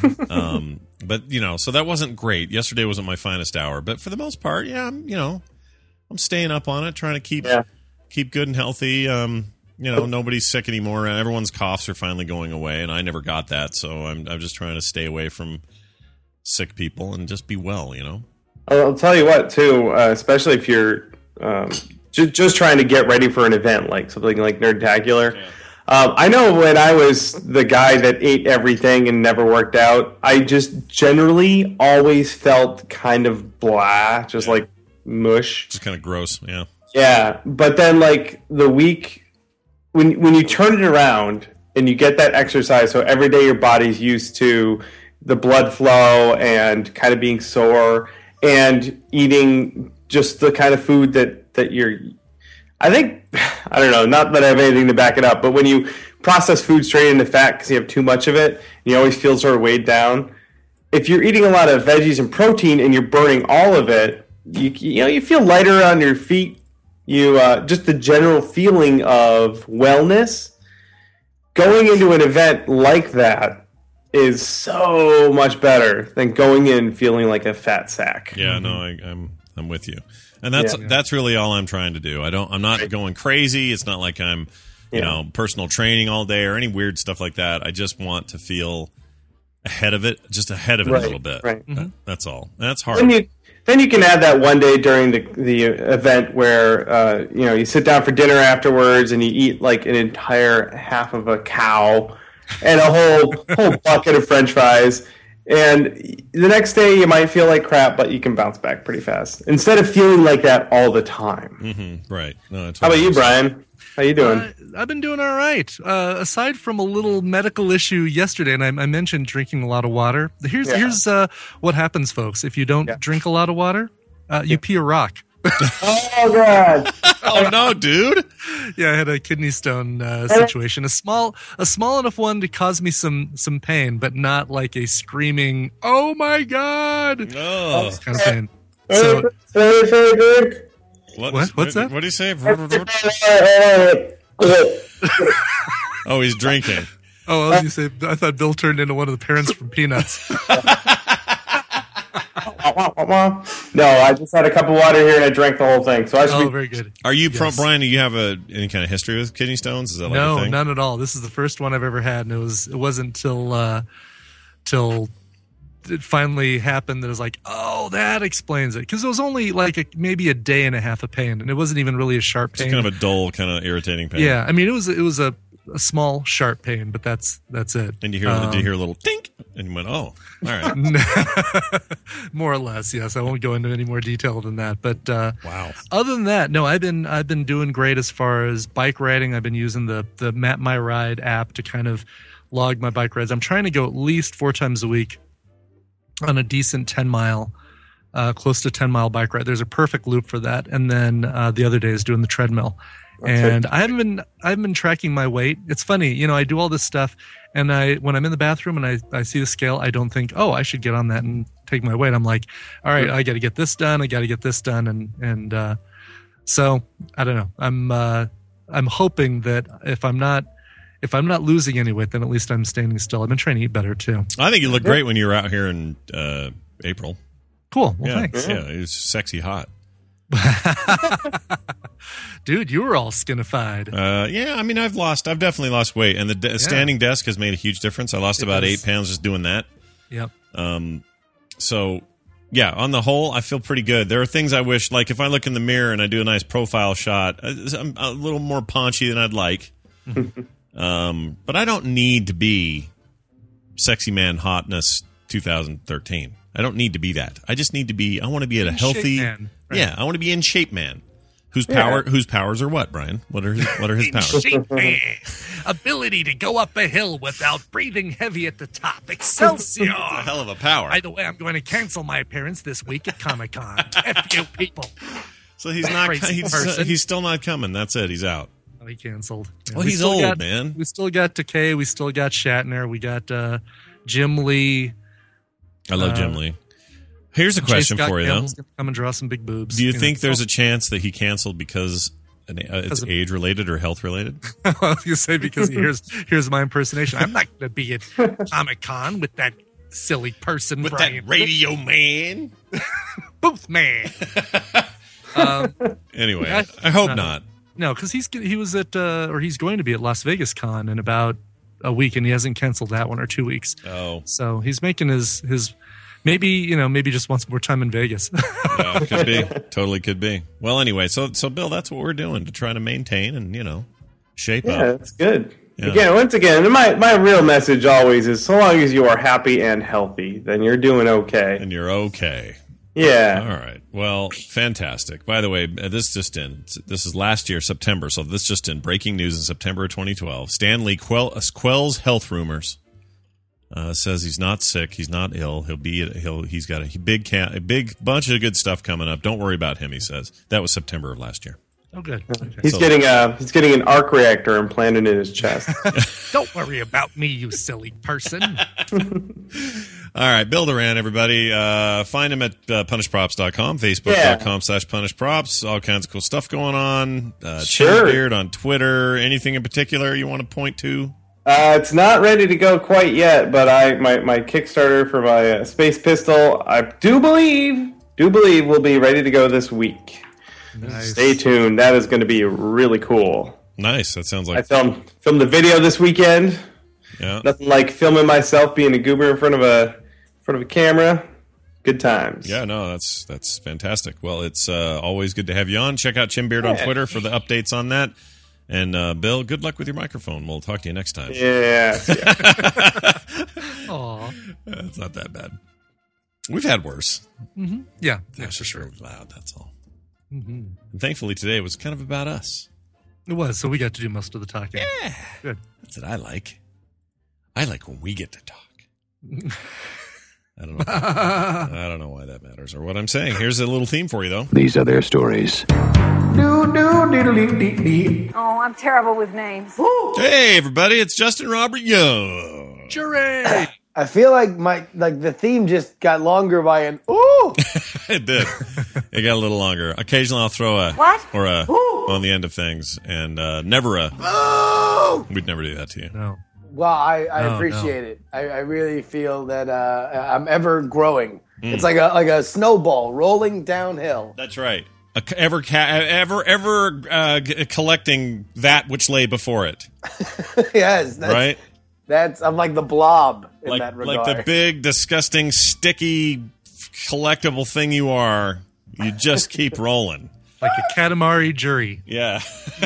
um, but you know, so that wasn't great. Yesterday wasn't my finest hour, but for the most part, yeah, I'm, you know, I'm staying up on it, trying to keep yeah. keep good and healthy. Um, You know, nobody's sick anymore. Everyone's coughs are finally going away, and I never got that. So I'm I'm just trying to stay away from sick people and just be well, you know? I'll tell you what, too, uh, especially if you're um, just, just trying to get ready for an event, like something like Nerdtacular. Yeah. Um, I know when I was the guy that ate everything and never worked out, I just generally always felt kind of blah, just yeah. like mush. Just kind of gross, yeah. Yeah, but then like the week... When when you turn it around and you get that exercise, so every day your body's used to the blood flow and kind of being sore and eating just the kind of food that, that you're... I think, I don't know, not that I have anything to back it up, but when you process food straight into fat because you have too much of it, you always feel sort of weighed down. If you're eating a lot of veggies and protein and you're burning all of it, you, you know, you feel lighter on your feet. You uh, just the general feeling of wellness going into an event like that is so much better than going in feeling like a fat sack. Yeah, no, I, I'm I'm with you, and that's yeah. that's really all I'm trying to do. I don't. I'm not right. going crazy. It's not like I'm, you yeah. know, personal training all day or any weird stuff like that. I just want to feel ahead of it, just ahead of it right. a little bit. Right. Mm-hmm. That, that's all. And that's hard. Then you, then you can add that one day during the the event where uh, you know you sit down for dinner afterwards and you eat like an entire half of a cow and a whole whole bucket of French fries. And the next day you might feel like crap, but you can bounce back pretty fast instead of feeling like that all the time. Mm-hmm. Right. No, that's How about you, Brian? How you doing? Uh, I've been doing all right. Uh, aside from a little medical issue yesterday, and I, I mentioned drinking a lot of water. Here's yeah. here's uh, what happens, folks. If you don't yeah. drink a lot of water, uh, you yeah. pee a rock. Oh god! Oh no, dude! Yeah, I had a kidney stone uh, situation. A small, a small enough one to cause me some some pain, but not like a screaming "Oh my god!" Oh, kind of pain. So, what, what? What's that? What do you say? Oh, he's drinking. Oh, I was gonna say. I thought Bill turned into one of the parents from Peanuts. No, I just had a cup of water here and I drank the whole thing. So I should oh, be- very good. Are you, yes. pro- Brian? Do you have a any kind of history with kidney stones? Is that like no, a thing? none at all. This is the first one I've ever had, and it was it wasn't till uh, till it finally happened that was like, oh, that explains it. Because it was only like a, maybe a day and a half of pain, and it wasn't even really a sharp pain. It's kind of a dull, kind of irritating pain. Yeah, I mean, it was it was a, a small, sharp pain, but that's that's it. And you hear um, you hear a little tink, and you went, oh, all right. More or less, yes. I won't go into any more detail than that. But uh, wow. Other than that, no, I've been I've been doing great as far as bike riding. I've been using the the Map My Ride app to kind of log my bike rides. I'm trying to go at least four times a week on a decent ten mile, uh, close to ten mile bike ride. There's a perfect loop for that. And then uh, the other day is doing the treadmill. That's and it. I haven't been I haven't been tracking my weight. It's funny, you know, I do all this stuff, and I when I'm in the bathroom and I, I see the scale, I don't think, oh, I should get on that and take my weight. I'm like, all right, I got to get this done. I got to get this done, and and uh, so I don't know. I'm uh, I'm hoping that if I'm not if I'm not losing any weight, then at least I'm standing still. I've been trying to eat better too. I think you look great when you were out here in uh, April. Cool. Well, yeah, thanks. Yeah, it was sexy hot. Dude, you were all skinified. Uh, yeah, I mean, I've lost, I've definitely lost weight, and the de- yeah. standing desk has made a huge difference. I lost it about does. eight pounds just doing that. Yep. Um, so yeah, on the whole, I feel pretty good. There are things I wish, like if I look in the mirror and I do a nice profile shot, I'm a little more paunchy than I'd like. um, but I don't need to be sexy man hotness twenty thirteen. I don't need to be that. I just need to be. I want to be at a healthy. Man, right? Yeah, I want to be in shape, man. Whose power? Yeah. Whose powers are what, Brian? What are his, what are his powers? Shape man. Ability to go up a hill without breathing heavy at the top. Excelsior! That's a hell of a power. By the way, I'm going to cancel my appearance this week at Comic Con. F you people. So he's not. He's, he's still not coming. That's it. He's out. Oh, he canceled. Yeah, well, he's old, got, man. We still got Takei. We still got Shatner. We got uh, Jim Lee. I love uh, Jim Lee. Here's a question for you, though. Come and draw some big boobs. Do you, you think know? there's a chance that he canceled because uh, it's age related or health related? I was going to say because here's here's my impersonation. I'm not going to be at Comic Con with that silly person, with Brian. that radio man, booth man. um, anyway, I, I hope no, not. No, because he's he was at uh, or he's going to be at Las Vegas Con in about a week, and he hasn't canceled that one or two weeks. Oh, so he's making his his. Maybe, you know, maybe just wants more time in Vegas. Yeah, could be. Totally could be. Well, anyway, so, so Bill, that's what we're doing to try to maintain and, you know, shape yeah, up. Yeah, that's good. Yeah. Again, once again, my, my real message always is so long as you are happy and healthy, then you're doing okay. And you're okay. Yeah. All right. Well, fantastic. By the way, this just in. This is last year, September, so this just in. Breaking news in September of twenty twelve. Stan Lee quell, quells health rumors. Uh, says he's not sick, he's not ill. He'll be he'll he's got a big cat, a big bunch of good stuff coming up. Don't worry about him, he says. That was September of last year. Oh, good. Okay. He's so, getting a he's getting an arc reactor implanted in his chest. Don't worry about me, you silly person. All right, Bill Duran, everybody. Uh, find him at uh, punish props dot com, facebook dot com slash punishprops. All kinds of cool stuff going on. Uh, sure. Beard on Twitter. Anything in particular you want to point to? Uh, it's not ready to go quite yet, but I my, my Kickstarter for my uh, Space Pistol, I do believe, do believe will be ready to go this week. Nice. Stay tuned. That is going to be really cool. Nice. That sounds like I filmed filmed the video this weekend. Yeah. Nothing like filming myself being a goober in front of a in front of a camera. Good times. Yeah, no, that's that's fantastic. Well, it's uh, always good to have you on. Check out Chimbeard yeah. on Twitter for the updates on that. And, uh, Bill, good luck with your microphone. We'll talk to you next time. Yes. Yeah. Aw. It's not that bad. We've had worse. Mm-hmm. Yeah. Yeah, for sure. It was loud, that's all. Mm-hmm. And thankfully, today it was kind of about us. It was, so we got to do most of the talking. Yeah. Good. That's what I like. I like when we get to talk. I don't know. I don't know why that matters or what I'm saying. Here's a little theme for you, though. These are their stories. Oh, I'm terrible with names. Hey, everybody! It's Justin Robert Young. Jury. I feel like my like the theme just got longer by an ooh. It did. It got a little longer. Occasionally, I'll throw a what or a ooh. on the end of things, and uh, never a. Oh! We'd never do that to you. No. Well, I, I no, appreciate no. it. I, I really feel that uh, I'm ever growing. Mm. It's like a like a snowball rolling downhill. That's right. A, ever ca- ever ever uh, g- collecting that which lay before it. Yes. That's, right. That's I'm like the blob. in like, that regard. like the big, disgusting, sticky, collectible thing you are. You just keep rolling. Like a Katamari jury. Yeah.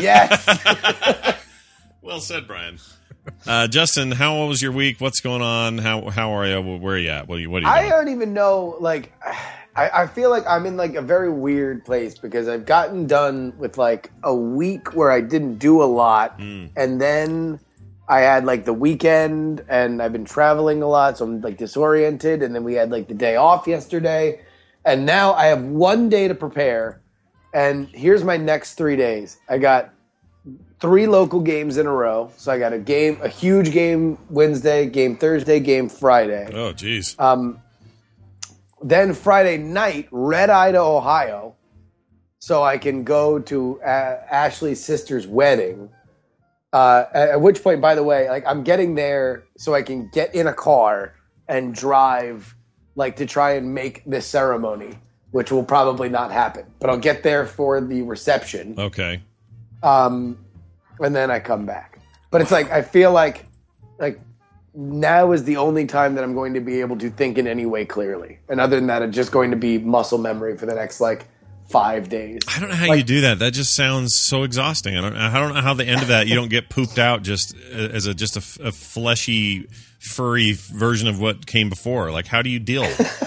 Yes. Well said, Brian. Uh, Justin, how was your week? What's going on? How how are you? Where are you at? What are you, what are you I doing? don't even know. Like, I, I feel like I'm in like a very weird place because I've gotten done with like a week where I didn't do a lot, Mm. and then I had like the weekend, and I've been traveling a lot, so I'm like disoriented. And then we had like the day off yesterday, and now I have one day to prepare. And here's my next three days. I got three local games in a row. So I got a game, a huge game Wednesday, game Thursday, game Friday. Oh, geez. Um, then Friday night, red eye to Ohio, so I can go to uh, Ashley's sister's wedding. Uh, at, at which point, by the way, like I'm getting there so I can get in a car and drive, like to try and make this ceremony, which will probably not happen. But I'll get there for the reception. Okay. Um, and then I come back. But it's like I feel like like now is the only time that I'm going to be able to think in any way clearly. And other than that, it's just going to be muscle memory for the next like five days. I don't know how Like, you do that. That just sounds so exhausting. I don't. I don't know how the end of that you don't get pooped out just as a just a, f- a fleshy, furry version of what came before. Like, how do you deal?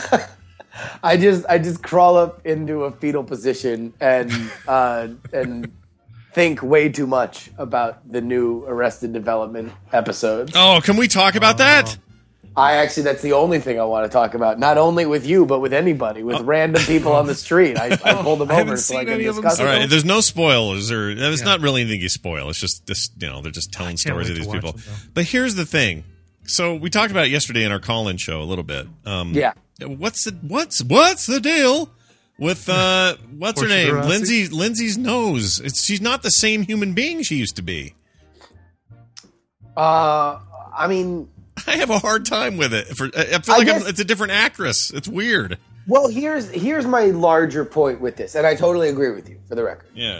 I just I just crawl up into a fetal position and uh, and think way too much about the new Arrested Development episodes. Oh, can we talk about that? I actually, that's the only thing I want to talk about. Not only with you, but with anybody, with random people on the street. I, I pulled them I haven't over so I seen can any of them discuss All it. right, there's no spoilers, or there's not really anything you spoil. It's just this, you know, they're just telling stories wait of to these watch people. it, though. But here's the thing. So we talked about it yesterday in our call-in show a little bit. Um, Yeah. What's the what's what's the deal with uh what's her Portia name? de Rossi? Lindsay Lindsay's nose. It's she's not the same human being she used to be. Uh, I mean, I have a hard time with it. For, I feel I like I'm, guess- it's a different actress. It's weird. well, here's here's my larger point with this, and I totally agree with you, for the record. Yeah.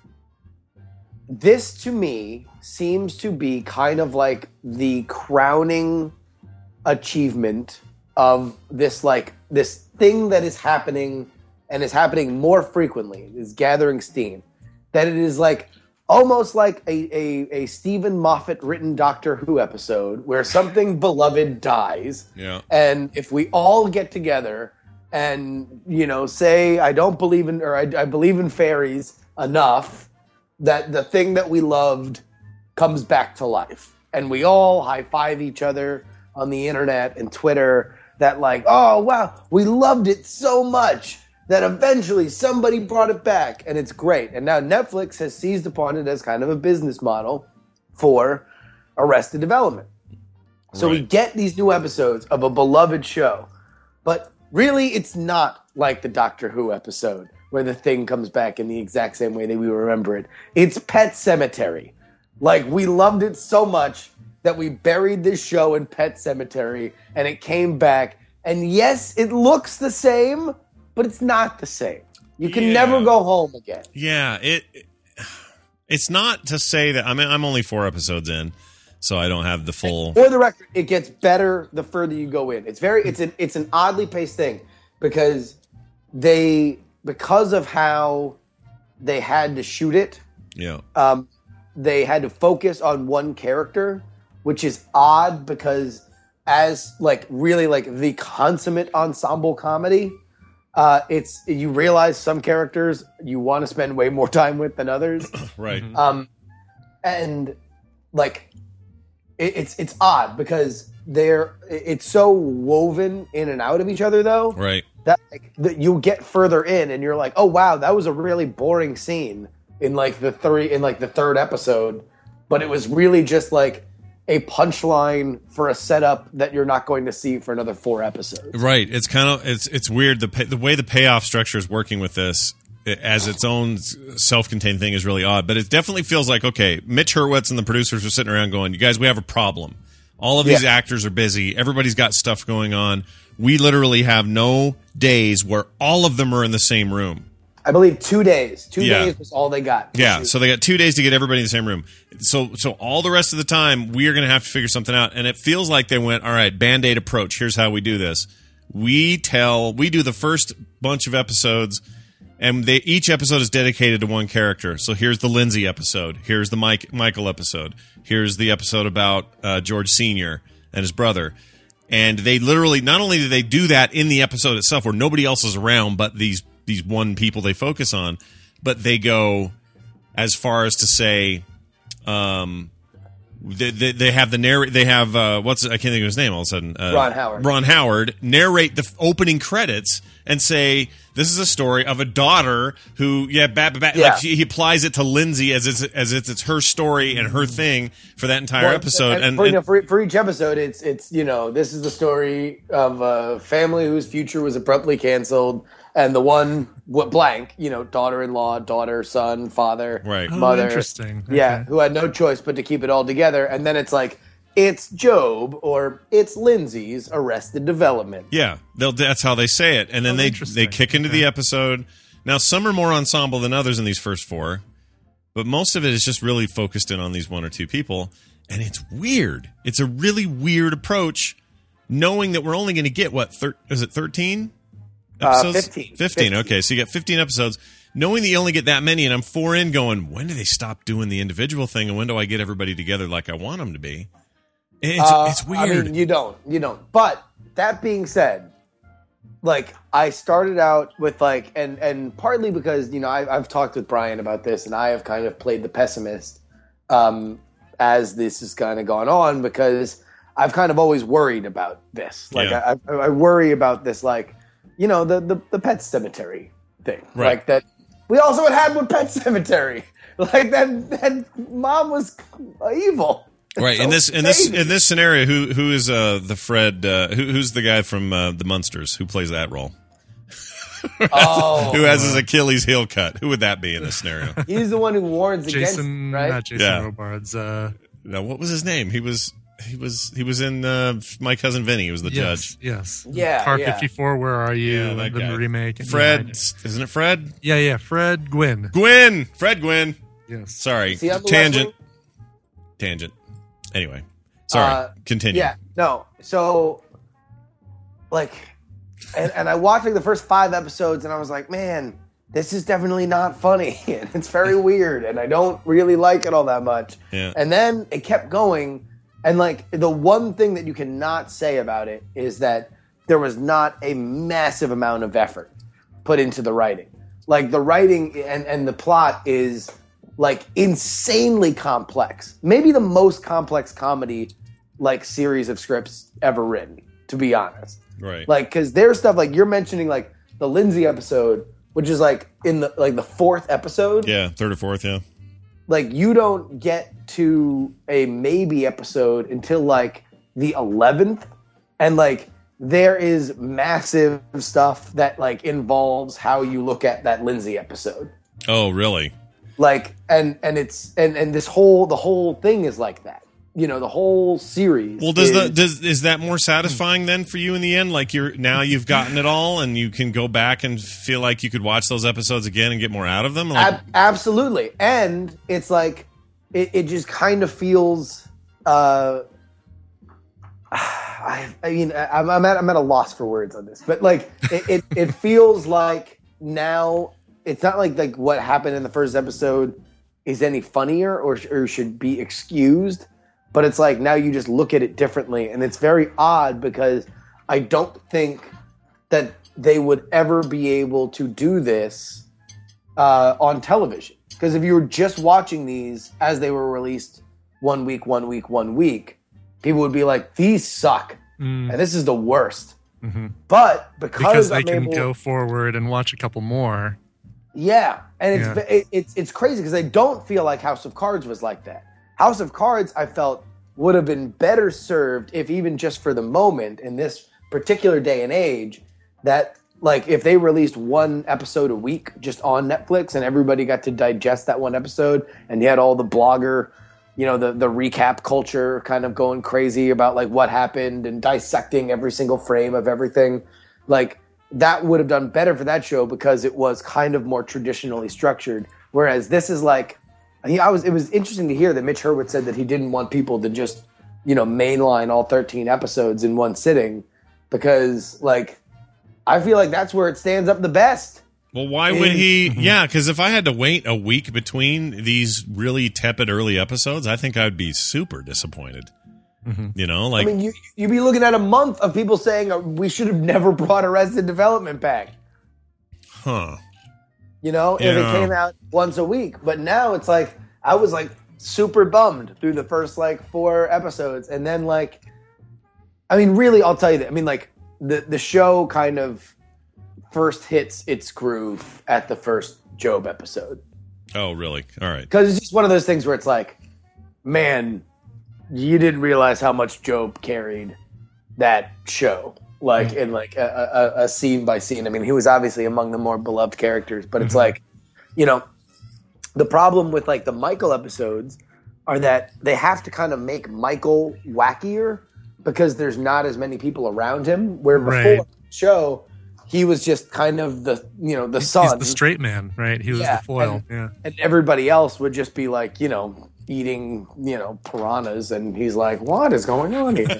This, to me, seems to be kind of like the crowning achievement of this, like, this thing that is happening and is happening more frequently, is gathering steam. That it is like almost like a, a, a Stephen Moffat written Doctor Who episode where something beloved dies. Yeah. And if we all get together and, you know, say, I don't believe in, or I, I believe in fairies enough, that the thing that we loved comes back to life. And we all high-five each other on the internet and Twitter that like, oh, wow, we loved it so much that eventually somebody brought it back, and it's great. And now Netflix has seized upon it as kind of a business model for Arrested Development. So we Right. get these new episodes of a beloved show, but really it's not like the Doctor Who episode where the thing comes back in the exact same way that we remember it. It's Pet Sematary. Like, we loved it so much that we buried this show in Pet Sematary, and it came back. And yes, it looks the same, but it's not the same. You can Yeah. never go home again. Yeah, it, it it's not to say that I mean I'm only four episodes in, so I don't have the full. For the record, it gets better the further you go in. It's very it's an it's an oddly paced thing because they because of how they had to shoot it, Yeah. um, they had to focus on one character, which is odd because as like really like the consummate ensemble comedy, uh, it's you realize some characters you want to spend way more time with than others. Right. Um, and like it, it's it's odd because they're it's so woven in and out of each other though. Right. That like that you get further in and you're like, oh wow, that was a really boring scene in like the three in like the third episode, but it was really just like a punchline for a setup that you're not going to see for another four episodes. Right. It's kind of it's it's weird the pay, the way the payoff structure is working with this it, as its own self-contained thing is really odd. But it definitely feels like okay, Mitch Hurwitz and the producers are sitting around going, "You guys, we have a problem. All of these Yeah. actors are busy. Everybody's got stuff going on. We literally have no days where all of them are in the same room. I believe two days. Two Yeah. days was all they got. Yeah, so they got two days to get everybody in the same room. So, so all the rest of the time, we are going to have to figure something out. And it feels like they went, all right, Band-Aid approach. Here's how we do this. We tell, we do the first bunch of episodes, and they, each episode is dedicated to one character. So here's the Lindsay episode. Here's the Mike Michael episode. Here's the episode about uh, George Senior and his brother. And they literally, not only do they do that in the episode itself, where nobody else is around but these these one people they focus on, but they go as far as to say, um, they, they, they have the narrate, they have, uh, what's, I can't think of his name all of a sudden. Uh, Ron Howard. Ron Howard narrate the f- opening credits and say, this is a story of a daughter who, yeah, ba- ba- ba- Yeah. like he, he applies it to Lindsay as it's, as it's, it's her story and her thing for that entire Well, episode. And, for, you know, and for, for each episode, it's it's you know this is the story of a family whose future was abruptly canceled, and the one what blank, you know, daughter-in-law, daughter, son, father, Right. Oh, mother, interesting. yeah, Okay. who had no choice but to keep it all together, and then it's like it's Job or it's Lindsay's Arrested Development. yeah, they'll, that's how they say it. And then Oh, they, interesting. they kick into the episode. Now, some are more ensemble than others in these first four, but most of it is just really focused in on these one or two people. And it's weird. It's a really weird approach, knowing that we're only going to get, what, thir- is it thirteen? Uh, fifteen. fifteen, okay. So you get fifteen episodes. Knowing that you only get that many, and I'm four in going, when do they stop doing the individual thing, and when do I get everybody together like I want them to be? It's, Uh, it's weird. I mean, you don't, you don't. But that being said, like I started out with like, and and partly because you know I, I've talked with Brian about this, and I have kind of played the pessimist um, as this has kind of gone on because I've kind of always worried about this. Like Yeah. I, I, I worry about this, like you know the the, the Pet Cemetery thing, Right. like that. We also had had with Pet Cemetery, like that. That mom was evil. Right, in this in this in this scenario, who who is uh, the Fred? Uh, who, who's the guy from uh, the Munsters who plays that role? Oh. Who has his Achilles heel cut? Who would that be in this scenario? He's the one who warns against, Jason, right? not Jason Yeah. Robards. Uh, No, what was his name? He was he was he was in uh, My Cousin Vinny. He was the yes, judge. yes. Yeah, Car yeah. fifty-four, Where Are You? Yeah, that the guy. remake. Fred, Yeah, isn't it Fred? yeah, yeah. Fred Gwynn. Gwyn, Fred Gwynn. Yes. Sorry, Is he on the tangent, left tangent. Anyway, sorry. Uh, Continue. Yeah, no. So, like, and, and I watched like the first five episodes, and I was like, man, this is definitely not funny, and it's very weird, and I don't really like it all that much. Yeah. And then it kept going, and like the one thing that you cannot say about it is that there was not a massive amount of effort put into the writing. Like the writing and, and the plot is like insanely complex. Maybe the most complex comedy like series of scripts ever written, to be honest. Right. Like, because there's stuff like you're mentioning, like the Lindsay episode, which is like in the like the fourth episode. Yeah, third or fourth. Yeah. Like you don't get to a maybe episode until like the eleventh, and like there is massive stuff that like involves how you look at that Lindsay episode. Oh, really? Like, and and it's and and this whole the whole thing is like that. You know, the whole series. Well, does is, the does is that more satisfying then for you in the end? Like you're now you've gotten it all, and you can go back and feel like you could watch those episodes again and get more out of them. Like, Ab- absolutely, and it's like it, it just kind of feels. Uh, I, I mean, I'm, I'm at I'm at a loss for words on this, but like it, it, it feels like now it's not like like what happened in the first episode is any funnier or or should be excused, but it's like now you just look at it differently, and it's very odd because I don't think that they would ever be able to do this uh, on television. Because if you were just watching these as they were released one week, one week, one week, people would be like, these suck. Mm. And this is the worst. Mm-hmm. But because, because they I'm can able, go forward and watch a couple more. Yeah. And it's Yeah. it, it's it's crazy because I don't feel like House of Cards was like that. House of Cards, I felt, would have been better served if even just for the moment in this particular day and age, that like if they released one episode a week just on Netflix and everybody got to digest that one episode, and you had all the blogger, you know, the the recap culture kind of going crazy about like what happened and dissecting every single frame of everything, like that would have done better for that show because it was kind of more traditionally structured. Whereas this is like, he, I was. It was interesting to hear that Mitch Hurwitz said that he didn't want people to just, you know, mainline all thirteen episodes in one sitting because, like, I feel like that's where it stands up the best. Well, why would he? Yeah, because if I had to wait a week between these really tepid early episodes, I think I'd be super disappointed. Mm-hmm. You know, like I mean, you you'd be looking at a month of people saying uh, we should have never brought Arrested Development back. Huh. You know, Yeah. if it came out once a week. But now it's like, I was like super bummed through the first like four episodes. And then like, I mean, really, I'll tell you that. I mean, like the, the show kind of first hits its groove at the first Job episode. Oh, really? All right. Because it's just one of those things where it's like, man, you didn't realize how much Job carried that show. Like in like a, a, a scene by scene. I mean, he was obviously among the more beloved characters, but it's Mm-hmm. like, you know, the problem with like the Michael episodes are that they have to kind of make Michael wackier because there's not as many people around him. Where before Right. the show, he was just kind of the, you know, the son. He's the straight man, right? He was Yeah, the foil. and- yeah. And everybody else would just be like, you know, eating, you know, piranhas. And he's like, what is going on here?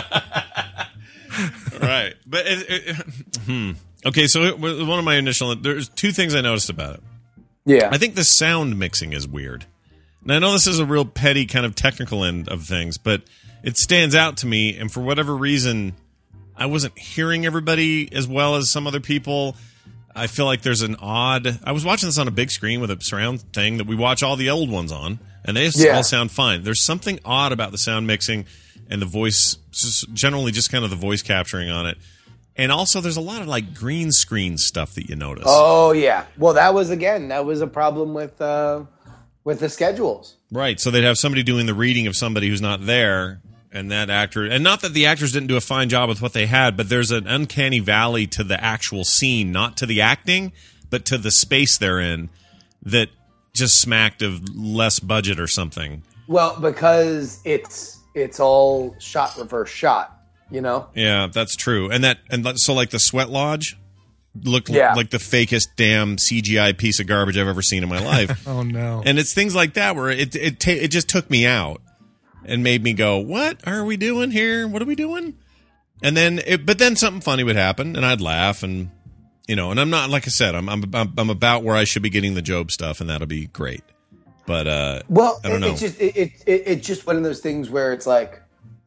Right. But it, it, hmm. Okay, so it, one of my initial there's two things I noticed about it. Yeah. I think the sound mixing is weird. And I know this is a real petty kind of technical end of things, but it stands out to me, and for whatever reason I wasn't hearing everybody as well as some other people. I feel like there's an odd I was watching this on a big screen with a surround thing that we watch all the old ones on, and they Yeah. all sound fine. There's something odd about the sound mixing and the voice, just generally just kind of the voice capturing on it. And also there's a lot of like green screen stuff that you notice. Oh yeah. Well, that was again, that was a problem with uh, with the schedules. Right. So they'd have somebody doing the reading of somebody who's not there, and that actor, and not that the actors didn't do a fine job with what they had, but there's an uncanny valley to the actual scene, not to the acting, but to the space they're in that just smacked of less budget or something. Well, because it's it's all shot reverse shot, you know? Yeah, that's true. And that and that- so like the Sweat Lodge looked Yeah. like the fakest damn C G I piece of garbage I've ever seen in my life. Oh no. And it's things like that where it it ta- it just took me out and made me go, "What are we doing here? What are we doing?" And then it, but then something funny would happen and I'd laugh, and you know, and I'm not, like I said, I'm I'm I'm, I'm about where I should be getting the Job stuff, and that'll be great. But uh Well, I don't it, know. it's just it, it, it it's just one of those things where it's like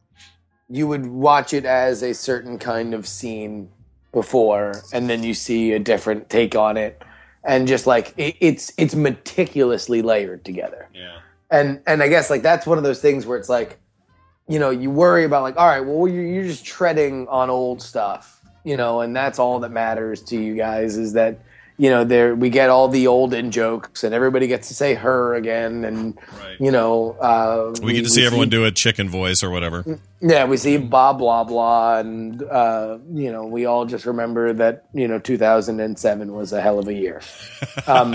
you would watch it as a certain kind of scene before, and then you see a different take on it, and just like it, it's it's meticulously layered together. Yeah. And and I guess like that's one of those things where it's like, you know, you worry about like, all right, well you're you're just treading on old stuff, you know, and that's all that matters to you guys is that, you know, there we get all the old in jokes and everybody gets to say her again, and you know, uh, we get to see everyone do a chicken voice or whatever. Yeah, we see blah blah blah, and uh, you know, we all just remember that, you know, two thousand seven was a hell of a year. Um,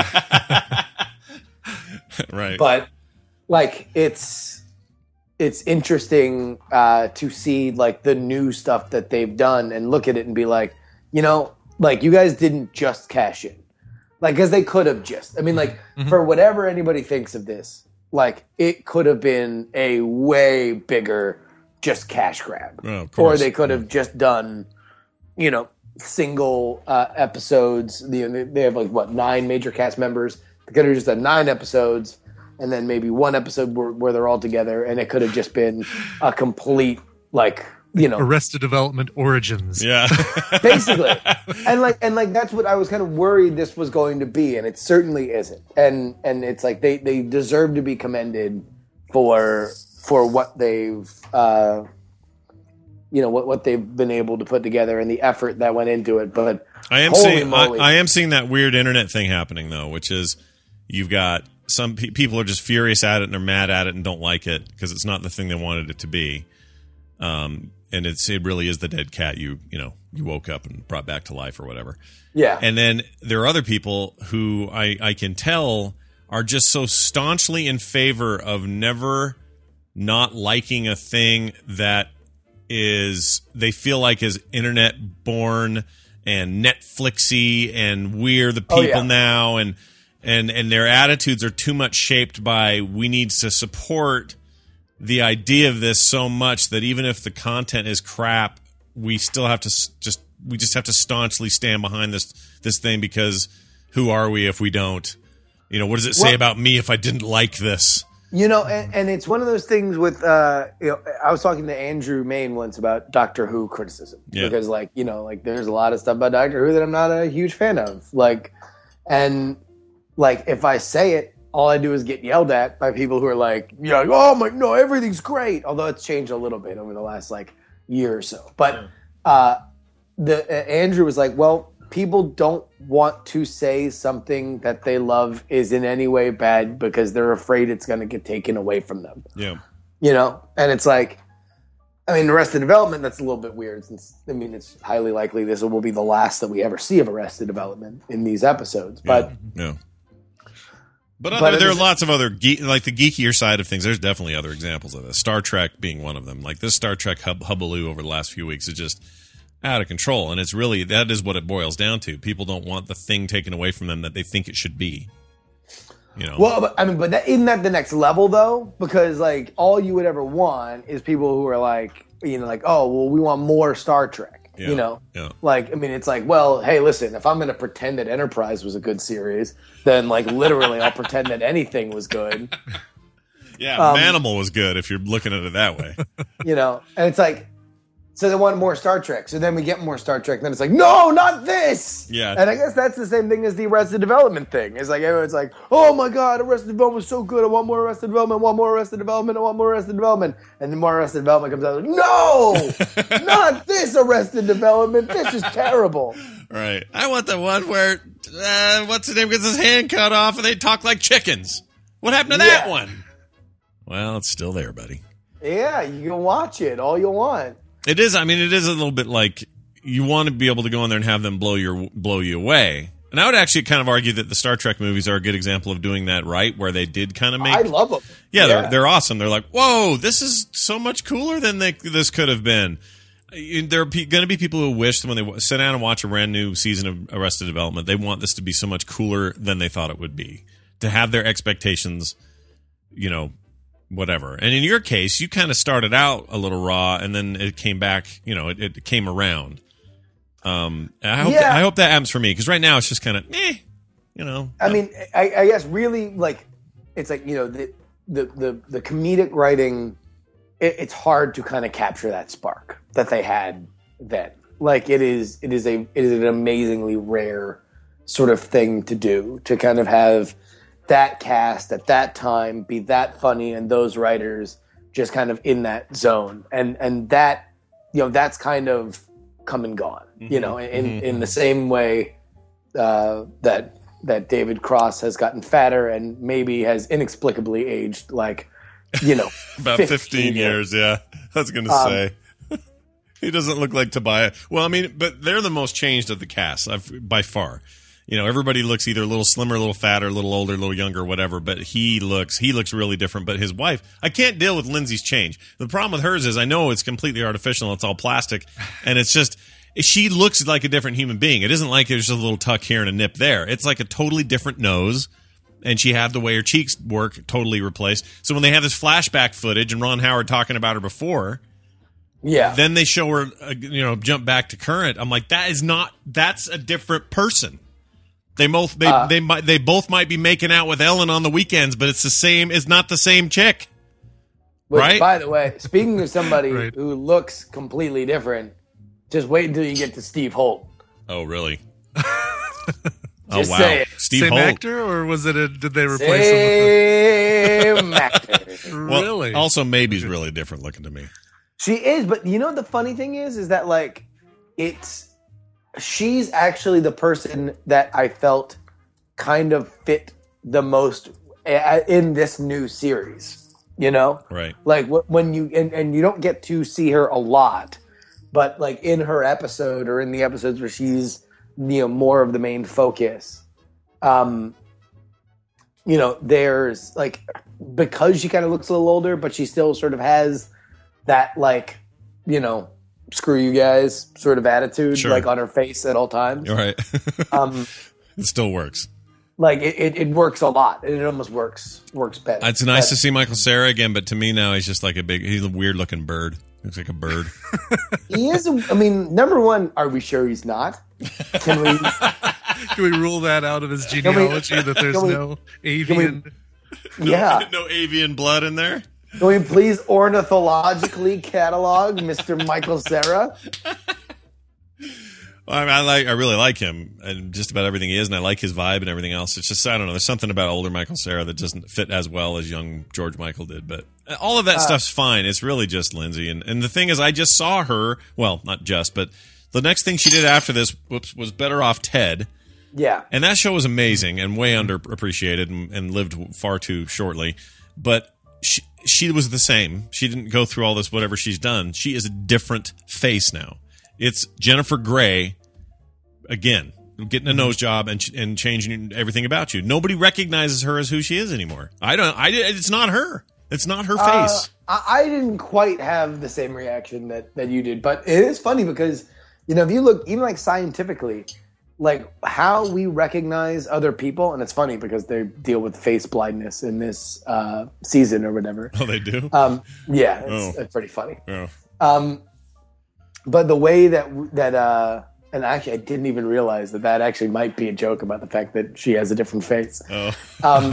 Right. But like it's it's interesting uh, to see like the new stuff that they've done and look at it and be like, you know, like you guys didn't just cash in, like because they could have just. I mean, like Mm-hmm. for whatever anybody thinks of this, like it could have been a way bigger just cash grab, Oh, of or course. they could have just done, you know, single uh, episodes. You know, they have like what nine major cast members. They could have just done nine episodes, and then maybe one episode where, where they're all together, and it could have just been a complete like, you know, Arrested Development Origins. Yeah. basically. And like and like that's what I was kind of worried this was going to be, and it certainly isn't. And and it's like they they deserve to be commended for for what they've uh you know what what they've been able to put together and the effort that went into it. But I am holy seeing I, moly. I am seeing that weird internet thing happening though, which is you've got some pe- people are just furious at it and they're mad at it and don't like it because it's not the thing they wanted it to be. Um, and it's it really is the dead cat you you know you woke up and brought back to life or whatever. Yeah. And then there are other people who I I can tell are just so staunchly in favor of never not liking a thing that is they feel like is internet born and Netflixy and we're the people Oh, yeah. now, and and and their attitudes are too much shaped by we need to support the idea of this so much that even if the content is crap, we still have to s- just we just have to staunchly stand behind this this thing because who are we if we don't? You know, what does it say Well- about me if I didn't like this? You know, and, and it's one of those things with, uh, you know, I was talking to Andrew Main once about Doctor Who criticism. Yeah. Because, like, you know, like, there's a lot of stuff about Doctor Who that I'm not a huge fan of. Like, and, like, if I say it, all I do is get yelled at by people who are like, you know, oh, my, no, everything's great. Although it's changed a little bit over the last, like, year or so. But uh, the uh, Andrew was like, well, people don't want to say something that they love is in any way bad because they're afraid it's going to get taken away from them. Yeah. You know? And it's like, I mean, Arrested Development, that's a little bit weird since, I mean, it's highly likely this will be the last that we ever see of Arrested Development in these episodes. But, Yeah. But, But other, it there are is- lots of other, ge- like the geekier side of things. There's definitely other examples of this. Star Trek being one of them. Like this Star Trek hub- hubbaloo over the last few weeks is just out of control. And it's really, that is what it boils down to. People don't want the thing taken away from them that they think it should be. You know? well, but, I mean, but that, isn't that the next level, though? Because, like, all you would ever want is people who are like, you know, like, oh, well, we want more Star Trek. Yeah, You know? yeah. Like, I mean, it's like, well, hey, listen, if I'm going to pretend that Enterprise was a good series, then, like, literally I'll pretend that anything was good. Yeah, Um, Manimal was good if you're looking at it that way. You know? And it's like, so they want more Star Trek. So then we get more Star Trek. Then it's like, no, not this. Yeah. And I guess that's the same thing as the Arrested Development thing. It's like, everyone's like, oh my God, Arrested Development was so good. I want more Arrested Development. I want more Arrested Development. I want more Arrested Development. And then more Arrested Development comes out. Like, no, not this Arrested Development. This is terrible. Right. I want the one where, uh, what's his name gets his hand cut off and they talk like chickens. What happened to that Yeah. one? Well, it's still there, buddy. Yeah, you can watch it all you want. It is. I mean, it is a little bit like you want to be able to go in there and have them blow your blow you away. And I would actually kind of argue that the Star Trek movies are a good example of doing that right, where they did kind of make. I love them. Yeah, they're they're awesome. They're like, whoa, this is so much cooler than they, this could have been. There are going to be people who wish when they sit down and watch a brand new season of Arrested Development, they want this to be so much cooler than they thought it would be. To have their expectations, you know, whatever. And in your case, you kind of started out a little raw, and then it came back. You know, it, it came around. Um, I hope Yeah. that, I hope that happens for me because right now it's just kind of eh, you know. I mean, I, I guess really like it's like, you know, the the the, the comedic writing. It, it's hard to kind of capture that spark that they had then. Like it is, it is a it is an amazingly rare sort of thing to do, to kind of have that cast at that time be that funny and those writers just kind of in that zone, and and that, you know, that's kind of come and gone, you know, in Mhm. in the same way uh, that that David Cross has gotten fatter and maybe has inexplicably aged like, you know, About fifteen years, yeah. I was going to Um, say. He doesn't look like Tobias. Well, I mean, but they're the most changed of the cast I've, by far. You know, everybody looks either a little slimmer, a little fatter, a little older, a little younger, whatever, but he looks he looks really different. But his wife, I can't deal with Lindsay's change. The problem with hers is I know it's completely artificial, it's all plastic, and it's just she looks like a different human being. It isn't like there's just a little tuck here and a nip there. It's like a totally different nose. And she had the way her cheeks work totally replaced. So when they have this flashback footage and Ron Howard talking about her before, yeah, then they show her, uh, you know, jump back to current. I'm like, that is not. That's a different person. They both they Uh, they might they both might be making out with Ellen on the weekends, but it's the same. It's not the same chick, Which, right? by the way, speaking of somebody who looks completely different, just wait until you get to Steve Holt. Oh, really? Oh Just wow, saying. Steve Same Holt. actor, or was it a? Did they replace him? Same actor. Well, Really? Also, maybe's really different looking to me. She is, but you know the funny thing is, is that like it's she's actually the person that I felt kind of fit the most a- in this new series. You know, Right. like wh- when you and, and you don't get to see her a lot, but like in her episode or in the episodes where she's, you know, more of the main focus, um you know, there's like, because she kind of looks a little older, but she still sort of has that, like, you know, screw you guys sort of attitude, Sure. like on her face at all times. All right. Um, It still works. like it, it, it works a lot. It almost works works better. It's nice But- to see Michael Cera again, but to me now he's just like a big, he's a weird looking bird. Looks like a bird. He is. A, I mean, number one, are we sure he's not? Can we? Can we rule that out of his we- genealogy that there's can we- no avian? Yeah. No avian blood in there? Can we please ornithologically catalog Mister Michael Cera? Well, I, mean, I like, I really like him and just about everything he is, and I like his vibe and everything else. It's just, I don't know, there's something about older Michael Cera that doesn't fit as well as young George Michael did. But all of that Uh, stuff's fine. It's really just Lindsay. And, and the thing is, I just saw her, well, not just, but the next thing she did after this was, was Better Off Ted. Yeah. And that show was amazing and way underappreciated and, and lived far too shortly. But she, she was the same. She didn't go through all this, whatever she's done. She is a different face now. It's Jennifer Grey, again, getting a nose job and, and changing everything about you. Nobody recognizes her as who she is anymore. I don't, I, it's not her. It's not her Uh, face. I, I didn't quite have the same reaction that, that you did, but it is funny because, you know, if you look, even like scientifically, like how we recognize other people, and it's funny because they deal with face blindness in this uh, season or whatever. Oh, they do? Um, yeah, it's, Oh. it's pretty funny. Yeah. Um, but the way that that uh, and actually, I didn't even realize that that actually might be a joke about the fact that she has a different face. Oh. Um,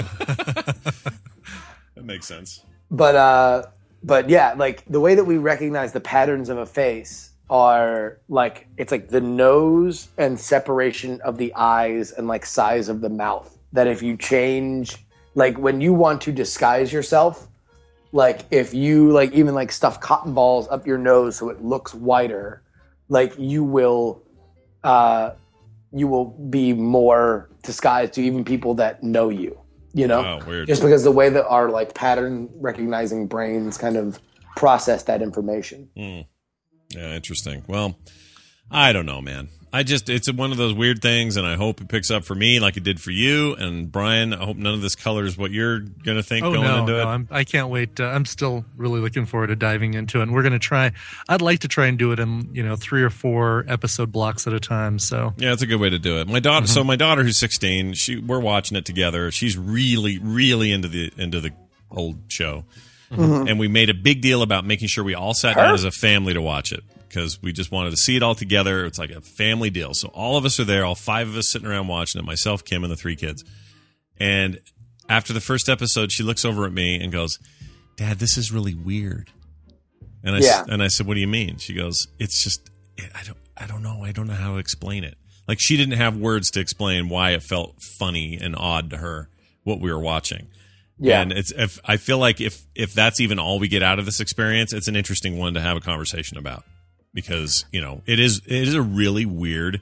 That makes sense. but uh, but yeah, like the way that we recognize the patterns of a face are like it's like the nose and separation of the eyes and like size of the mouth. That if you change, like when you want to disguise yourself, like if you like even like stuff cotton balls up your nose so it looks wider, like you will, uh, you will be more disguised to even people that know you. You know, Wow, weird. just because the way that our like pattern recognizing brains kind of process that information. Mm. Yeah, interesting. Well, I don't know, man. I just, it's one of those weird things, and I hope it picks up for me like it did for you. And Brian, I hope none of this colors what you're going to think Oh going no, into no, it. I'm, I can't wait. Uh, I'm still really looking forward to diving into it. And we're going to try. I'd like to try and do it in you know three or four episode blocks at a time. So Yeah, it's a good way to do it. My daughter, Mm-hmm. so my daughter who's sixteen, she we're watching it together. She's really, really into the into the old show, Mhm. and we made a big deal about making sure we all sat Her? down as a family to watch it because we just wanted to see it all together. It's like a family deal. So all of us are there, all five of us sitting around watching it. Myself, Kim, and the three kids. And after the first episode, she looks over at me and goes, "Dad, this is really weird." And I s- Yeah. and I said, "What do you mean?" She goes, "It's just I don't I don't know. I don't know how to explain it." Like she didn't have words to explain why it felt funny and odd to her what we were watching. Yeah. And it's if I feel like if if that's even all we get out of this experience, it's an interesting one to have a conversation about because, you know, it is it is a really weird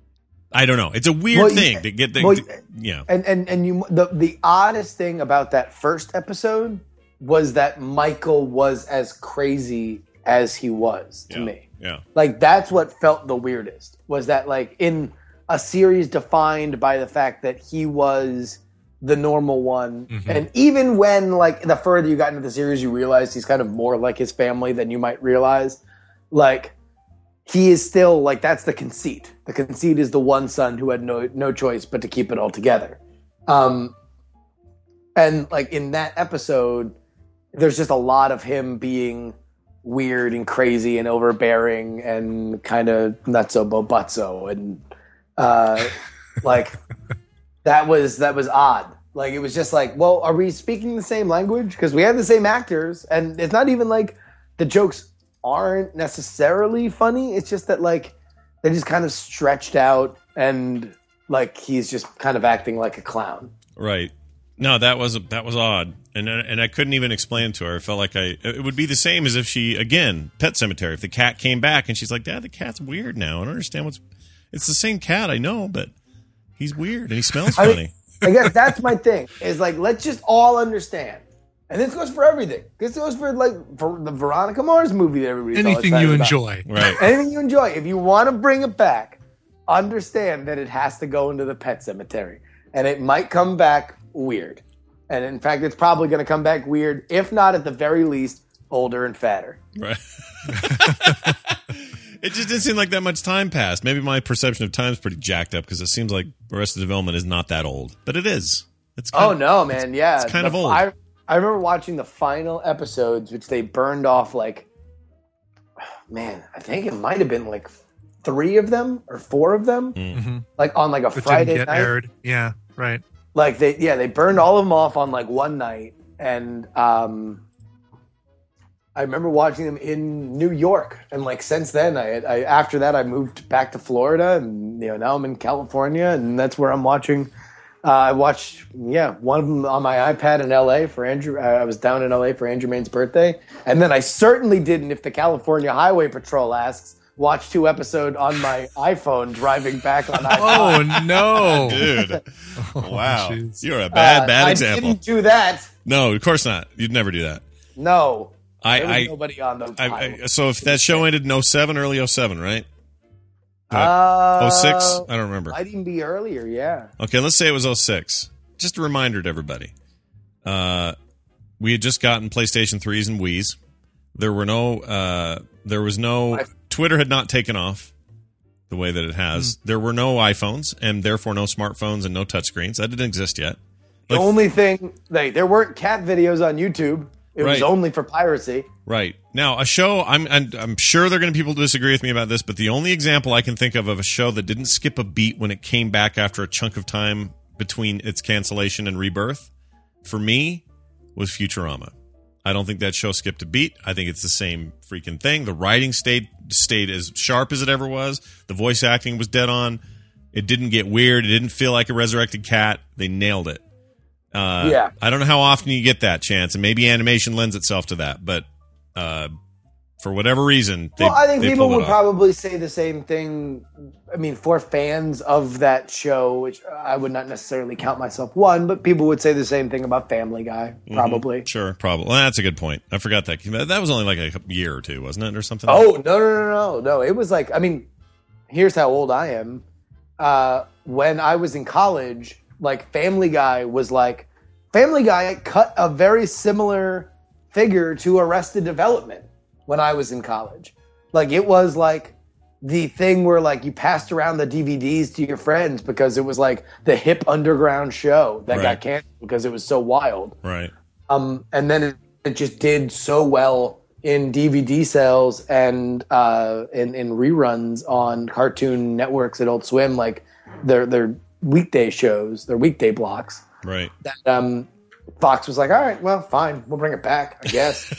I don't know. It's a weird Well, thing yeah, to get the, well, to- you know. And and and you the the oddest thing about that first episode was that Michael was as crazy as he was to Yeah. me. Yeah. Like that's what felt the weirdest was that like in a series defined by the fact that he was the normal one. Mhm. And even when like the further you got into the series, you realized he's kind of more like his family than you might realize. Like he is still like, that's the conceit. The conceit is the one son who had no, no choice but to keep it all together. Um, and like in that episode, there's just a lot of him being weird and crazy and overbearing and kind of nutso bobutso and uh like that was that was odd. Like it was just like, well, are we speaking the same language? Because we have the same actors, and it's not even like the jokes aren't necessarily funny. It's just that like they just kind of stretched out and like he's just kind of acting like a clown. Right. No, that was that was odd, and and I couldn't even explain it to her. I felt like I it would be the same as if she again Pet Cemetery. If the cat came back and she's like, "Dad, the cat's weird now. I don't understand what's." It's the same cat, I know, but he's weird and he smells I mean, funny. I guess that's my thing. Is like let's just all understand, and this goes for everything. This goes for like for the Veronica Mars movie that everybody's all anything excited you about. enjoy, right? Anything you enjoy. If you want to bring it back, understand that it has to go into the Pet Cemetery, and it might come back weird. And in fact, it's probably going to come back weird, if not at the very least, older and fatter. Right. It just didn't seem like that much time passed. Maybe my perception of time is pretty jacked up because it seems like Arrested Development is not that old, but it is. It's kind oh of, no, man! Yeah, it's kind The- of old. I I remember watching the final episodes, which they burned off like, man, I think it might have been like three of them or four of them, Mm-hmm. like on like a That Friday didn't get night. aired. Yeah, right. Like they, yeah, they burned all of them off on like one night, and um, I remember watching them in New York. And like since then, I, I after that I moved back to Florida, and you know now I'm in California, and that's where I'm watching. Uh, I watched, yeah, one of them on my iPad in L A for Andrew. Uh, I was down in L A for Andrew Maine's birthday, and then I certainly didn't. If the California Highway Patrol asks, watch two episodes on my iPhone driving back on iPhone. Oh no, dude! Wow, jeez. you're a bad, Uh, bad I example. didn't do that. No, of course not. You'd never do that. No, I, there was I, nobody on the. I, I, so if that show ended in oh seven, early oh seven, right? Uh, oh six? I don't remember. Might even be earlier. Yeah. Okay, let's say it was oh six. Just a reminder to everybody. Uh, we had just gotten PlayStation threes and Wii's. There were no. Uh, there was no. Twitter had not taken off the way that it has. Hmm. There were no iPhones, and therefore no smartphones and no touchscreens. That didn't exist yet. The only thing, like, there weren't cat videos on YouTube. It was Right. only for piracy. Right. Now, a show, I'm I'm, I'm sure there are going to be people who disagree with me about this, but the only example I can think of of a show that didn't skip a beat when it came back after a chunk of time between its cancellation and rebirth, for me, was Futurama. I don't think that show skipped a beat. I think it's the same freaking thing. The writing stayed stayed as sharp as it ever was. The voice acting was dead on. It didn't get weird. It didn't feel like a resurrected cat. They nailed it. Uh, Yeah. I don't know how often you get that chance, and maybe animation lends itself to that, but uh, for whatever reason, they, well, I think they people pulled it would off. probably say the same thing. I mean, for fans of that show, which I would not necessarily count myself one, but people would say the same thing about Family Guy, Mhm. probably. Sure, probably. Well, that's a good point. I forgot that. That was only like a year or two, wasn't it, or something? Oh, no, no, no, no, no. It was like, I mean, here's how old I am. Uh, when I was in college, like, Family Guy was like, Family Guy cut a very similar figure to Arrested Development when I was in college. Like, it was like the thing where, like, you passed around the D V Ds to your friends because it was like the hip underground show that Right. got canceled because it was so wild. Right. Um, and then it, it just did so well in D V D sales and uh, in, in reruns on Cartoon Networks, Adult Swim, like their their weekday shows, their weekday blocks. Right. That um, Fox was like, all right, well, fine, we'll bring it back, I guess.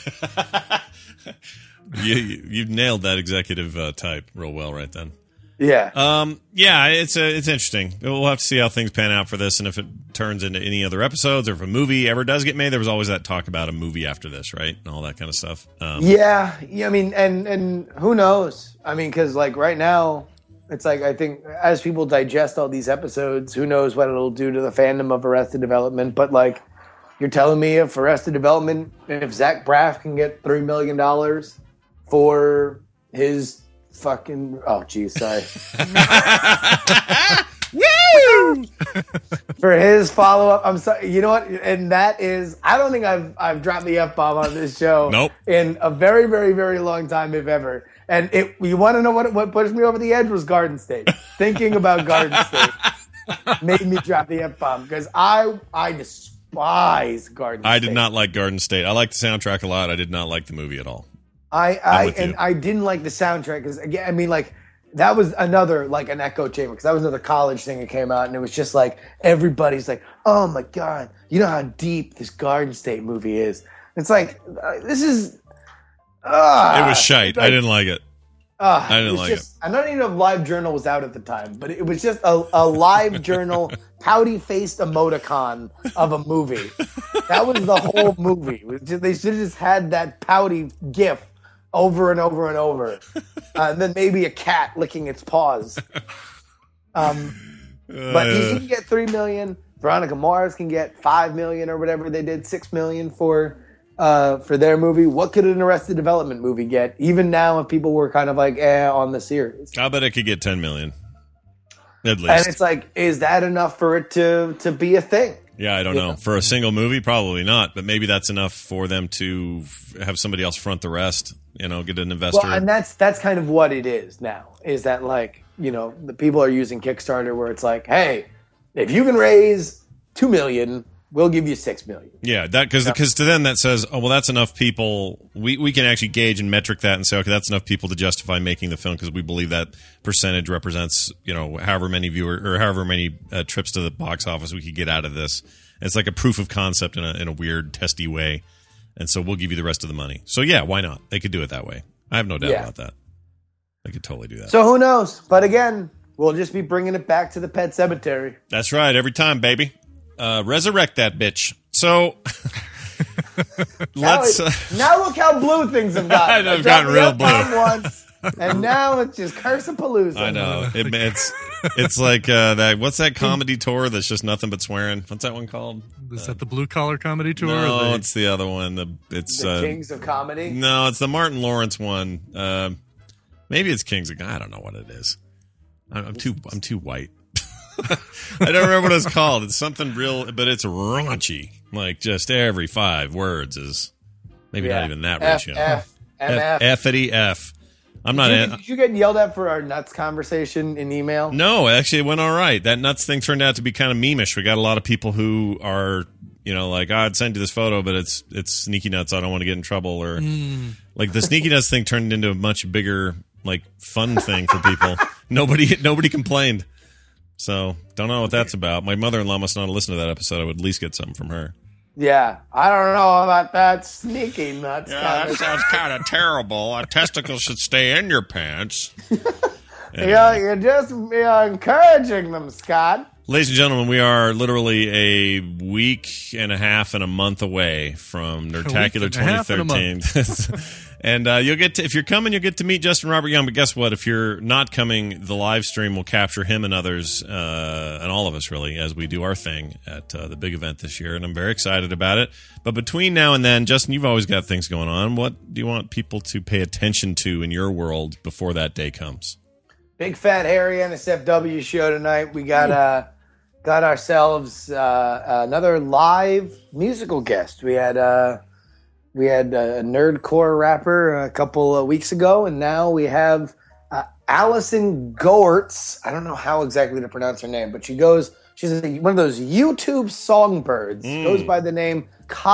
you, you you nailed that executive uh, type real well right then. Yeah. Um. Yeah. It's a, it's interesting. We'll have to see how things pan out for this, and if it turns into any other episodes, or if a movie ever does get made. There was always that talk about a movie after this, right, and all that kind of stuff. Um, Yeah, yeah. I mean, and and who knows? I mean, because like right now, it's like I think as people digest all these episodes, who knows what it'll do to the fandom of Arrested Development? But like, you're telling me if Arrested Development, if Zach Braff can get three million dollars for his fucking oh geez, sorry. Woo! For his follow up, I'm sorry. You know what? And that is, I don't think I've I've dropped the F bomb on this show Nope. in a very, very, very long time, if ever. And it, you want to know what what pushed me over the edge was Garden State. Thinking about Garden State made me drop the F bomb because I I despise Garden I State. did not like Garden State. I liked the soundtrack a lot. I did not like the movie at all. I, I'm I with and you. I didn't like the soundtrack because again, I mean, like that was another like an echo chamber because that was another college thing that came out, and it was just like everybody's like, "Oh my god, you know how deep this Garden State movie is." It's like uh, this is. Uh, It was shite. I didn't like it. Uh, I didn't it was like just, I don't even know if Live Journal was out at the time, but it was just a, a Live Journal pouty-faced emoticon of a movie. That was the whole movie. It was just, they should have just had that pouty gif over and over and over. Uh, and then maybe a cat licking its paws. Um, but he can get three million dollars. Veronica Mars can get five million dollars or whatever they did, six million dollars for... Uh, for their movie. What could an Arrested Development movie get? Even now, if people were kind of like, eh, on the series. I bet it could get ten million. At least. And it's like, is that enough for it to, to be a thing? Yeah, I don't Yeah. know. For a single movie, probably not. But maybe that's enough for them to f- have somebody else front the rest. You know, get an investor. Well, and that's that's kind of what it is now. Is that like, you know, the people are using Kickstarter where it's like, hey, if you can raise two million, we'll give you six million. Yeah, that because because to them that says, oh well, that's enough people. We we can actually gauge and metric that and say, okay, that's enough people to justify making the film because we believe that percentage represents, you know, however many viewer or however many uh, trips to the box office we could get out of this. It's like a proof of concept in a in a weird testy way, and so we'll give you the rest of the money. So yeah, why not? They could do it that way. I have no doubt Yeah. about that. They could totally do that. So who knows? But again, we'll just be bringing it back to the Pet Cemetery. That's right, every time, baby. Uh, resurrect that bitch. So Now, let's. it- Uh, now look how blue things have gotten. They've I gotten dropped real the F-bomb blue. Once, and now it's just Curse-a-Palooza. I know it, it's it's like uh, that. What's that comedy tour that's just nothing but swearing? What's that one called? Is that the Blue Collar Comedy Tour? No, or the- it's the other one. The it's The uh, Kings of Comedy. no, it's the Martin Lawrence one. Uh, maybe it's Kings of. I don't know what it is. I'm, I'm too I'm too white. I don't remember what it's called. It's something real, but it's raunchy. Like just every five words is maybe Yeah. not even that F, ratio. F, M F. F-ity F. I'm not. Did you, did you get yelled at for our nuts conversation in email? No, actually, it went all right. That nuts thing turned out to be kind of memeish. We got a lot of people who are, you know, like, oh, I'd send you this photo, but it's it's sneaky nuts. I don't want to get in trouble. Or Mm. like the sneaky nuts thing turned into a much bigger, like, fun thing for people. nobody nobody complained. So don't know what that's about. My mother-in-law must not have listened to that episode. I would at least get something from her. Yeah, I don't know about that sneaky nuts. Yeah, that sounds kind of terrible. A testicle should stay in your pants. Yeah, you're just you're encouraging them, Scott. Ladies and gentlemen, we are literally a week and a half and a month away from Nerdtacular and a half and a twenty thirteen. And uh, you'll get to, if you're coming, you'll get to meet Justin Robert Young. But guess what? If you're not coming, the live stream will capture him and others, uh, and all of us, really, as we do our thing at uh, the big event this year. And I'm very excited about it. But between now and then, Justin, you've always got things going on. What do you want people to pay attention to in your world before that day comes? Big Fat Harry N S F W show tonight. We got uh, got ourselves uh, another live musical guest. We had uh, we had a nerdcore rapper a couple of weeks ago, and now we have uh, Allison Goertz. I don't know how exactly to pronounce her name, but she goes. She's a, one of those YouTube songbirds. Mm. Goes by the name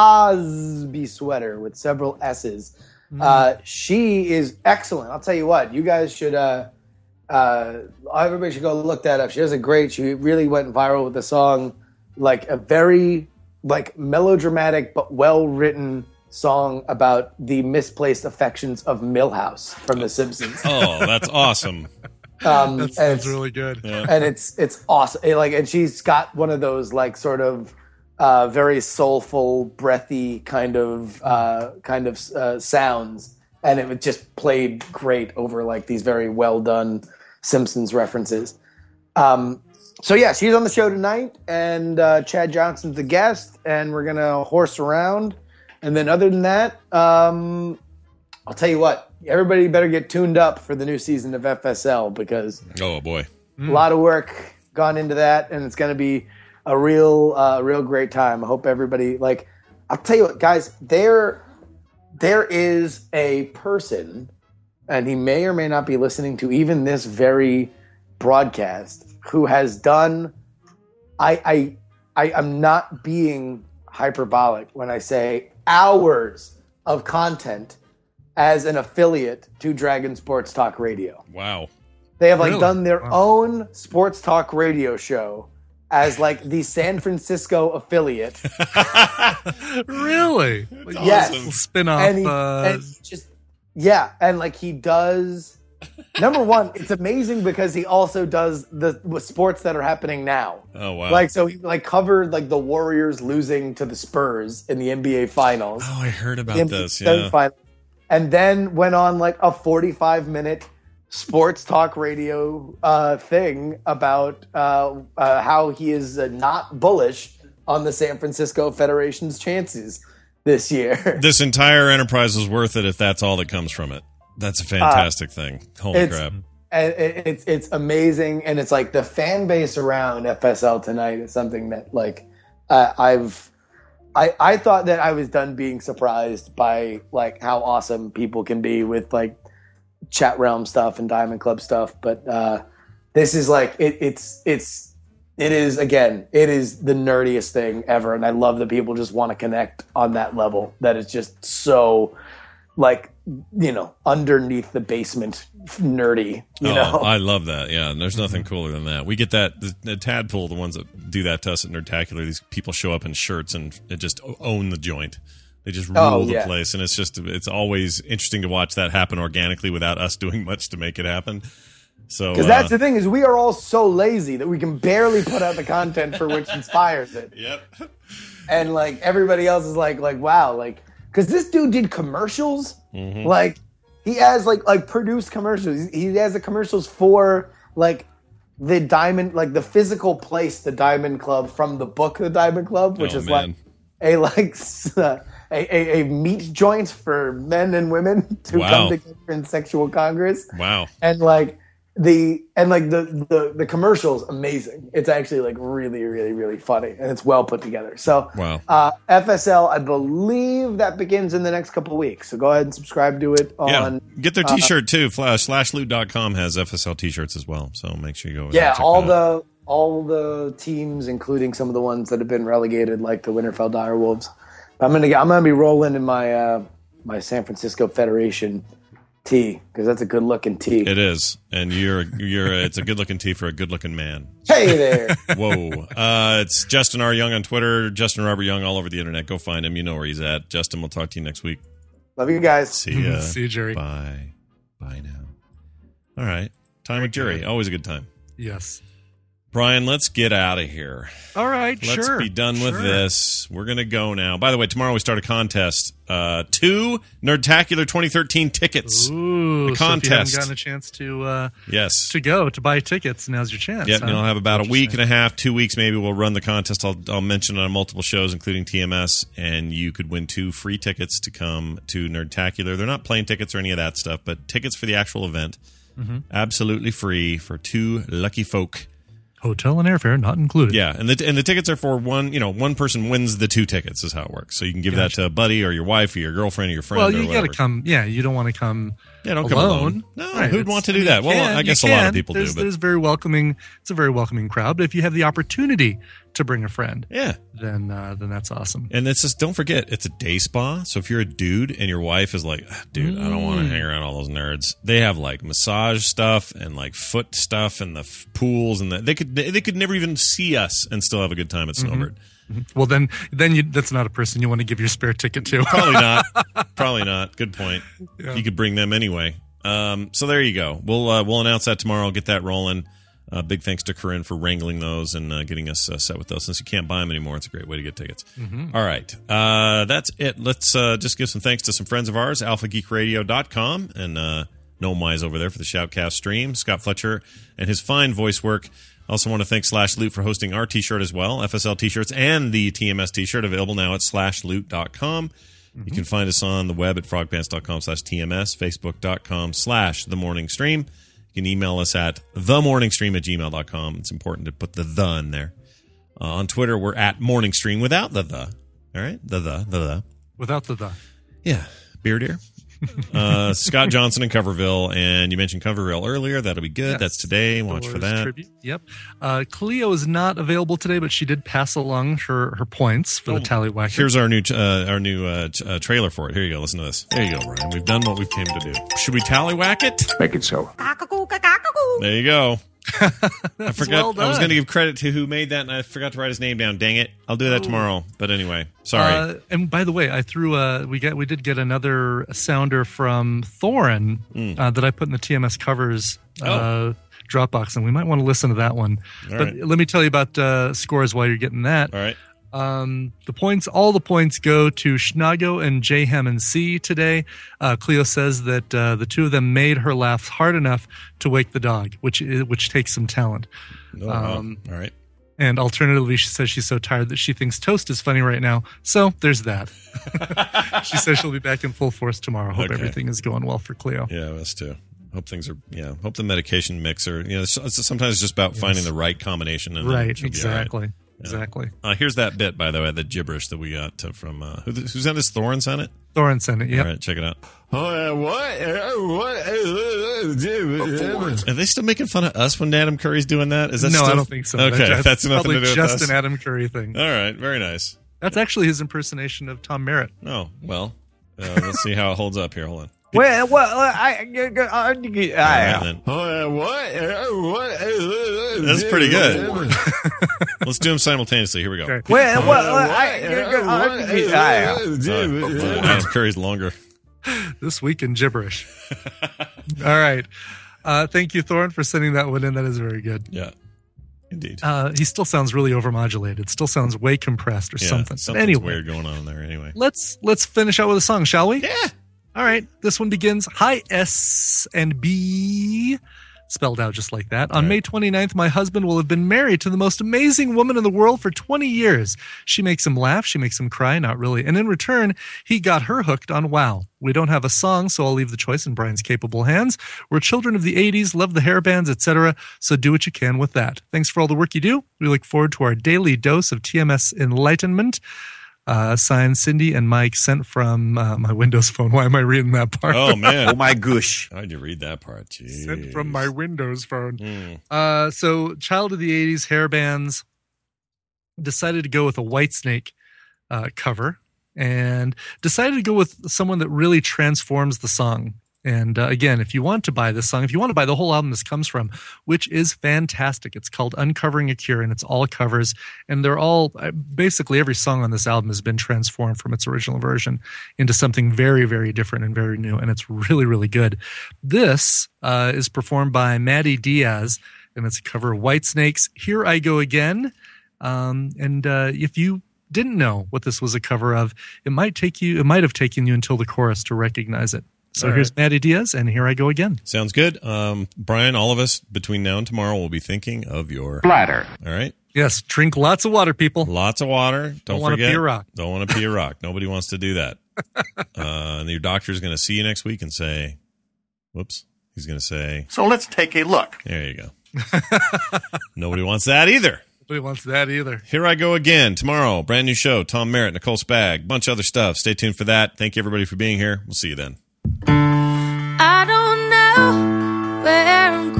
Cosby Sweater with several S's. Mm. Uh, she is excellent. I'll tell you what. You guys should. Uh, Uh, everybody should go look that up. She does a great. She really went viral with the song, like a very like melodramatic but well written song about the misplaced affections of Milhouse from The Simpsons. Oh, that's awesome. Um, That and sounds it's- really good. Yeah. and it's it's awesome. It, like, and she's got one of those like sort of uh, very soulful, breathy kind of uh, kind of uh, sounds, and it was just played great over like these very well done Simpsons references. Um, so yeah, she's on the show tonight, and uh, Chad Johnson's the guest, and we're gonna horse around. And then other than that, um, I'll tell you what, everybody better get tuned up for the new season of F S L because Oh boy, a lot of work gone into that, and it's gonna be a real, uh, real great time. I hope everybody like. I'll tell you what, guys, there, there is a person. And he may or may not be listening to even this very broadcast, who has done, I, I, I am not being hyperbolic when I say hours of content as an affiliate to Dragon Sports Talk Radio. wow. They have like Really? done their Wow. own sports talk radio show as like the San Francisco affiliate. Really? Yes. Little spin-off. And he- uh, and just yeah, and like he does. Number one, it's amazing because he also does the, the sports that are happening now. Oh wow. Like so, he like covered like the Warriors losing to the Spurs in the N B A Finals. Oh, I heard about The N B A this. Yeah. semifinals, and then went on like a forty-five minute sports talk radio uh, thing about uh, uh, how he is uh, not bullish on the San Francisco Federation's chances this year. This entire enterprise was worth it if that's all that comes from it. That's a fantastic thing. Holy it's, crap. And it, it's it's amazing, and it's like the fan base around F S L tonight is something that like Uh, I've I I thought that I was done being surprised by like how awesome people can be with like Chat Realm stuff and Diamond Club stuff, but uh, this is like it, it's it's it is again it is the nerdiest thing ever, and I love that people just want to connect on that level. That is just so like you know underneath the basement nerdy. You oh, know, I love that. Yeah, and there's nothing cooler than that. We get that the, the Tadpole, the ones that do that to us at Nerdtacular. These people show up in shirts and it just own the joint. They just rule Oh, the yeah. place, and it's just it's always interesting to watch that happen organically without us doing much to make it happen. So because uh, that's the thing is we are all so lazy that we can barely put out the content for which inspires it. Yep. And like everybody else is like like wow like because this dude did commercials. Mhm. Like he has like like produced commercials. He has the commercials for like the Diamond, like the physical place, the Diamond Club from the book, The Diamond Club, which Oh, is man. like a like s- uh, a, a, a meat joint for men and women to Wow. come together in sexual congress. wow. And like the and like the, the the commercials, amazing. It's actually like really really really funny, and it's well put together. So Wow. uh, F S L, I believe that begins in the next couple of weeks. So go ahead and subscribe to it on. Yeah, get their uh, T-shirt too. Flash, slash loot dot com has F S L T-shirts as well, so make sure you go. over Yeah, there and check all that out. the all the teams, including some of the ones that have been relegated, like the Winterfell Direwolves. I'm gonna get, I'm gonna be rolling in my uh, my San Francisco Federation tee because that's a good looking tee. It is, and you're you're. It's a good looking tee for a good looking man. Hey there. Whoa! Uh, it's Justin R. Young on Twitter. Justin Robert Young all over the internet. Go find him. You know where he's at. Justin, we'll talk to you next week. Love you guys. See ya. See you, Jerry. Bye. Bye now. All right. Time with Jerry. Always a good time. Yes. Brian, let's get out of here. All right, Let's sure. be done with Sure. this. We're going to go now. By the way, tomorrow we start a contest. Uh, two Nerdtacular twenty thirteen tickets. Ooh, a so if you haven't contest. gotten a chance to uh, yes. to go to buy tickets, now's your chance. Yep, huh? and I'll have about a Interesting. week and a half, two weeks maybe. We'll run the contest. I'll, I'll mention it on multiple shows, including T M S, and you could win two free tickets to come to Nerdtacular. They're not plane tickets or any of that stuff, but tickets for the actual event. Mhm. Absolutely free for two lucky folk. Hotel and airfare not included. Yeah, and the and the tickets are for one. You know, one person wins the two tickets. Is how it works. So you can give Gotcha. that to a buddy or your wife or your girlfriend or your friend. Well, or you got whatever. to come. Yeah, you don't want to come. Yeah, don't alone. come alone. No, Right, who'd it's- want to I do mean, that? you Well, can, I you guess a lot of can. people there's, do. But There's very welcoming. It's a very welcoming crowd. But if you have the opportunity to bring a friend, yeah, then uh, then that's awesome. and it's just don't forget it's a day spa. So if you're a dude and your wife is like, "Ah, dude, I don't want to Mm. hang around all those nerds. They have like massage stuff and like foot stuff and the f- pools and the, they could they could never even see us and still have a good time at Snowbird. Mhm. Well, then then you, that's not a person you want to give your spare ticket to. Probably not. Probably not. Good point. Yeah. You could bring them anyway. Um, so there you go. We'll uh, we'll announce that tomorrow. Get that rolling. Uh, big thanks to Corinne for wrangling those and uh, getting us uh, set with those. Since you can't buy them anymore, it's a great way to get tickets. Mhm. All right. Uh, that's it. Let's uh, just give some thanks to some friends of ours, alpha geek radio dot com and uh, Noam Wise over there for the Shoutcast stream, Scott Fletcher and his fine voice work. Also want to thank Slash Loot for hosting our t-shirt as well, F S L t-shirts and the T M S t-shirt available now at slash loot dot com. You can find us on the web at frogpants dot com slash T M S, facebook dot com slash the morning stream. You can email us at themorningstream at gmail dot com. It's important to put the the in there. Uh, on Twitter, we're at morningstream without the the. All right? The the, the the. Without the the. Yeah. Beer deer. uh, Scott Johnson in Coverville, and you mentioned Coverville earlier. That'll be good. Yes. That's today. Watch for Dolores that. Tribute. Yep. Uh, Cleo is not available today, but she did pass along her, her points for the tallywhacker. Here's our new uh, our new uh, t- uh, trailer for it. Here you go. Listen to this. There you go, Brian. We've done what we came to do. Should we tallywhack it? Make it so. There you go. I forgot. well I was done. going to give credit to who made that, and I forgot to write his name down. Dang it! I'll do that tomorrow. But anyway, sorry. Uh, and by the way, I threw a we got we did get another sounder from Thorin uh, that I put in the T M S covers uh, Dropbox, and we might want to listen to that one. All but right. let me tell you about uh, scores while you're getting that. All right. Um, the points, all the points go to Schnago and J Ham and C today. Uh, Cleo says that uh, the two of them made her laugh hard enough to wake the dog, which is, which takes some talent. Oh, wow. Um, All right. And alternatively, she says she's so tired that she thinks toast is funny right now. So there's that. She says she'll be back in full force tomorrow. Hope Okay. everything is going well for Cleo. Yeah, us too. Hope things are. Yeah. Hope the medication mix or you know. It's, it's sometimes it's just about finding the right combination. And then Right, she'll be all right. exactly. exactly. Uh, here's that bit, by the way, the gibberish that we got to, from uh, who, who sent us? Thorin sent it. Thorin sent it. Yeah. All right, check it out. Oh, what? Are they still making fun of us when Adam Curry's doing that? Is that no, still... I don't think so. Okay, that's, that's nothing probably to do with just us. an Adam Curry thing. All right, very nice. That's actually his impersonation of Tom Merritt. Oh well, uh, let's see how it holds up here. Hold on. Well, well, I, I, I, I, Oh, what? That's pretty good. Let's do them simultaneously. Here we go. Okay. well, well, I, I, Uh, Adam Curry's longer. This week in gibberish. All right. Uh, thank you, Thorin, for sending that one in. That is very good. Yeah, indeed. Uh, he still sounds really overmodulated. Still sounds way compressed or Yeah, something. But something's anyway, weird going on there. Anyway, let's let's finish out with a song, shall we? Yeah. All right. This one begins Hi S and B, spelled out just like that. On May twenty-ninth, my husband will have been married to the most amazing woman in the world for twenty years. She makes him laugh. She makes him cry. Not really. And in return, he got her hooked on WoW. We don't have a song, so I'll leave the choice in Brian's capable hands. We're children of the eighties, love the hair bands, et cetera. So do what you can with that. Thanks for all the work you do. We look forward to our daily dose of T M S enlightenment. Uh, signed Cindy and Mike, sent from uh, my Windows phone. Why am I reading that part? Oh man! oh my gosh! How'd you read that part? Jeez. Sent from my Windows phone. Mm. Uh, so, child of the eighties, hair bands, decided to go with a Whitesnake uh, cover, and decided to go with someone that really transforms the song. And uh, again, if you want to buy this song, if you want to buy the whole album this comes from, which is fantastic, it's called Uncovering a Cure, and it's all covers. And they're all, basically every song on this album has been transformed from its original version into something very, very different and very new. And it's really, really good. This uh, is performed by Maddie Diaz, and it's a cover of Whitesnake's Here I Go Again. Um, and uh, if you didn't know what this was a cover of, it might take you, it might have taken you until the chorus to recognize it. So all here's right. Maddie Diaz, and Here I Go Again. Sounds good. Um, Brian, all of us between now and tomorrow will be thinking of your bladder. All right. Yes, drink lots of water, people. Lots of water. Don't, Don't wanna forget. pee a rock. Don't want to pee a rock. Nobody wants to do that. Uh, and your doctor's going to see you next week and say, whoops. He's going to say, So let's take a look. there you go. Nobody wants that either. Nobody wants that either. Here I Go Again. Tomorrow, brand new show. Tom Merritt, Nicole Spag, bunch of other stuff. Stay tuned for that. Thank you, everybody, for being here. We'll see you then. I don't know where I'm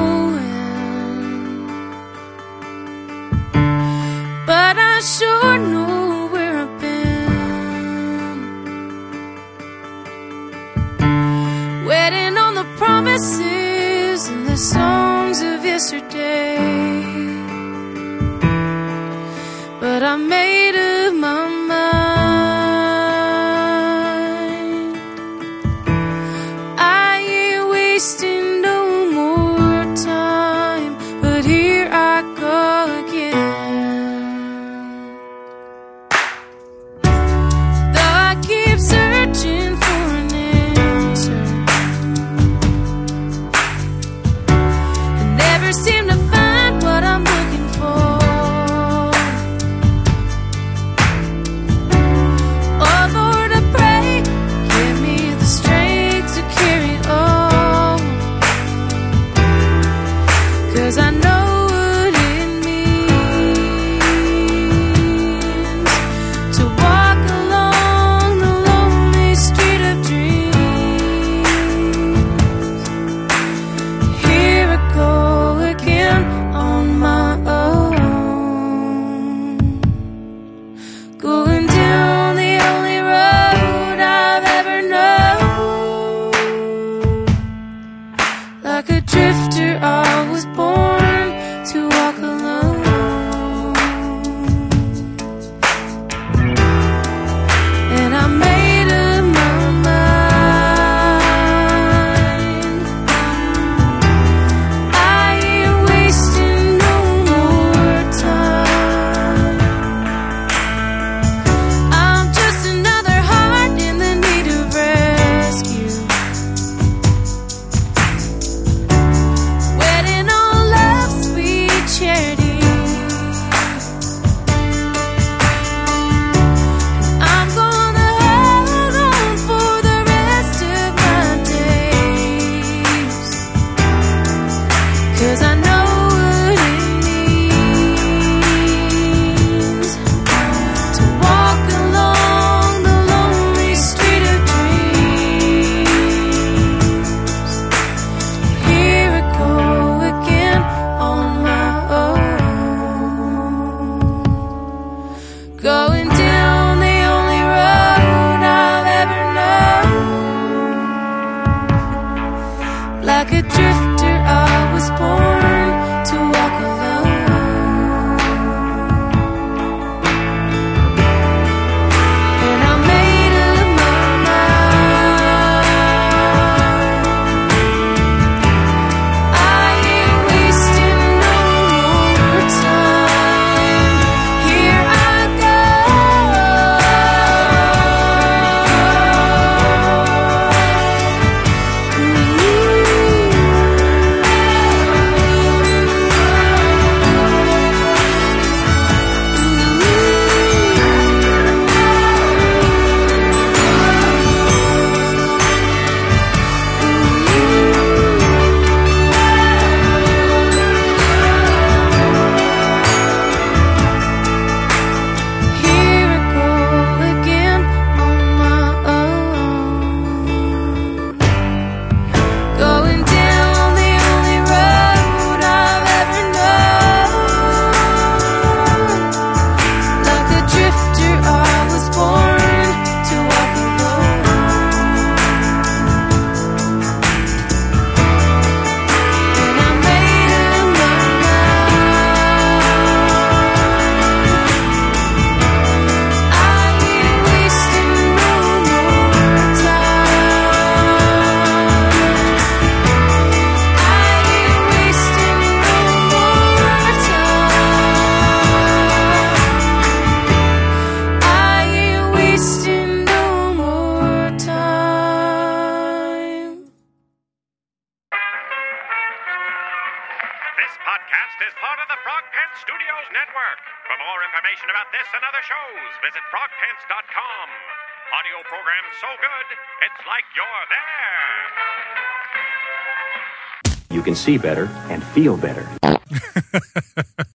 going, but I sure know where I've been. Waiting on the promises and the songs of yesterday, but I made up my mind. Wasting no more time, but here I go again. Though I keep searching for an answer, I never seem to find what I'm looking for. Going down the only road I've ever known. Like a drifter, I was born to walk alone. And I made up my mind. I ain't wasting no more time. Here I go. Here I go again on my own. Going down the only road I've ever known. Like a drifter, I was born to walk alone. And I made up my mind. I ain't wasting no more time. I ain't wasting no more time. I ain't wasting no more time. This podcast is part of the Frog Pants Studios Network. For more information about this and other shows, visit frog pants dot com. Audio program so good, it's like you're there. You can see better and feel better.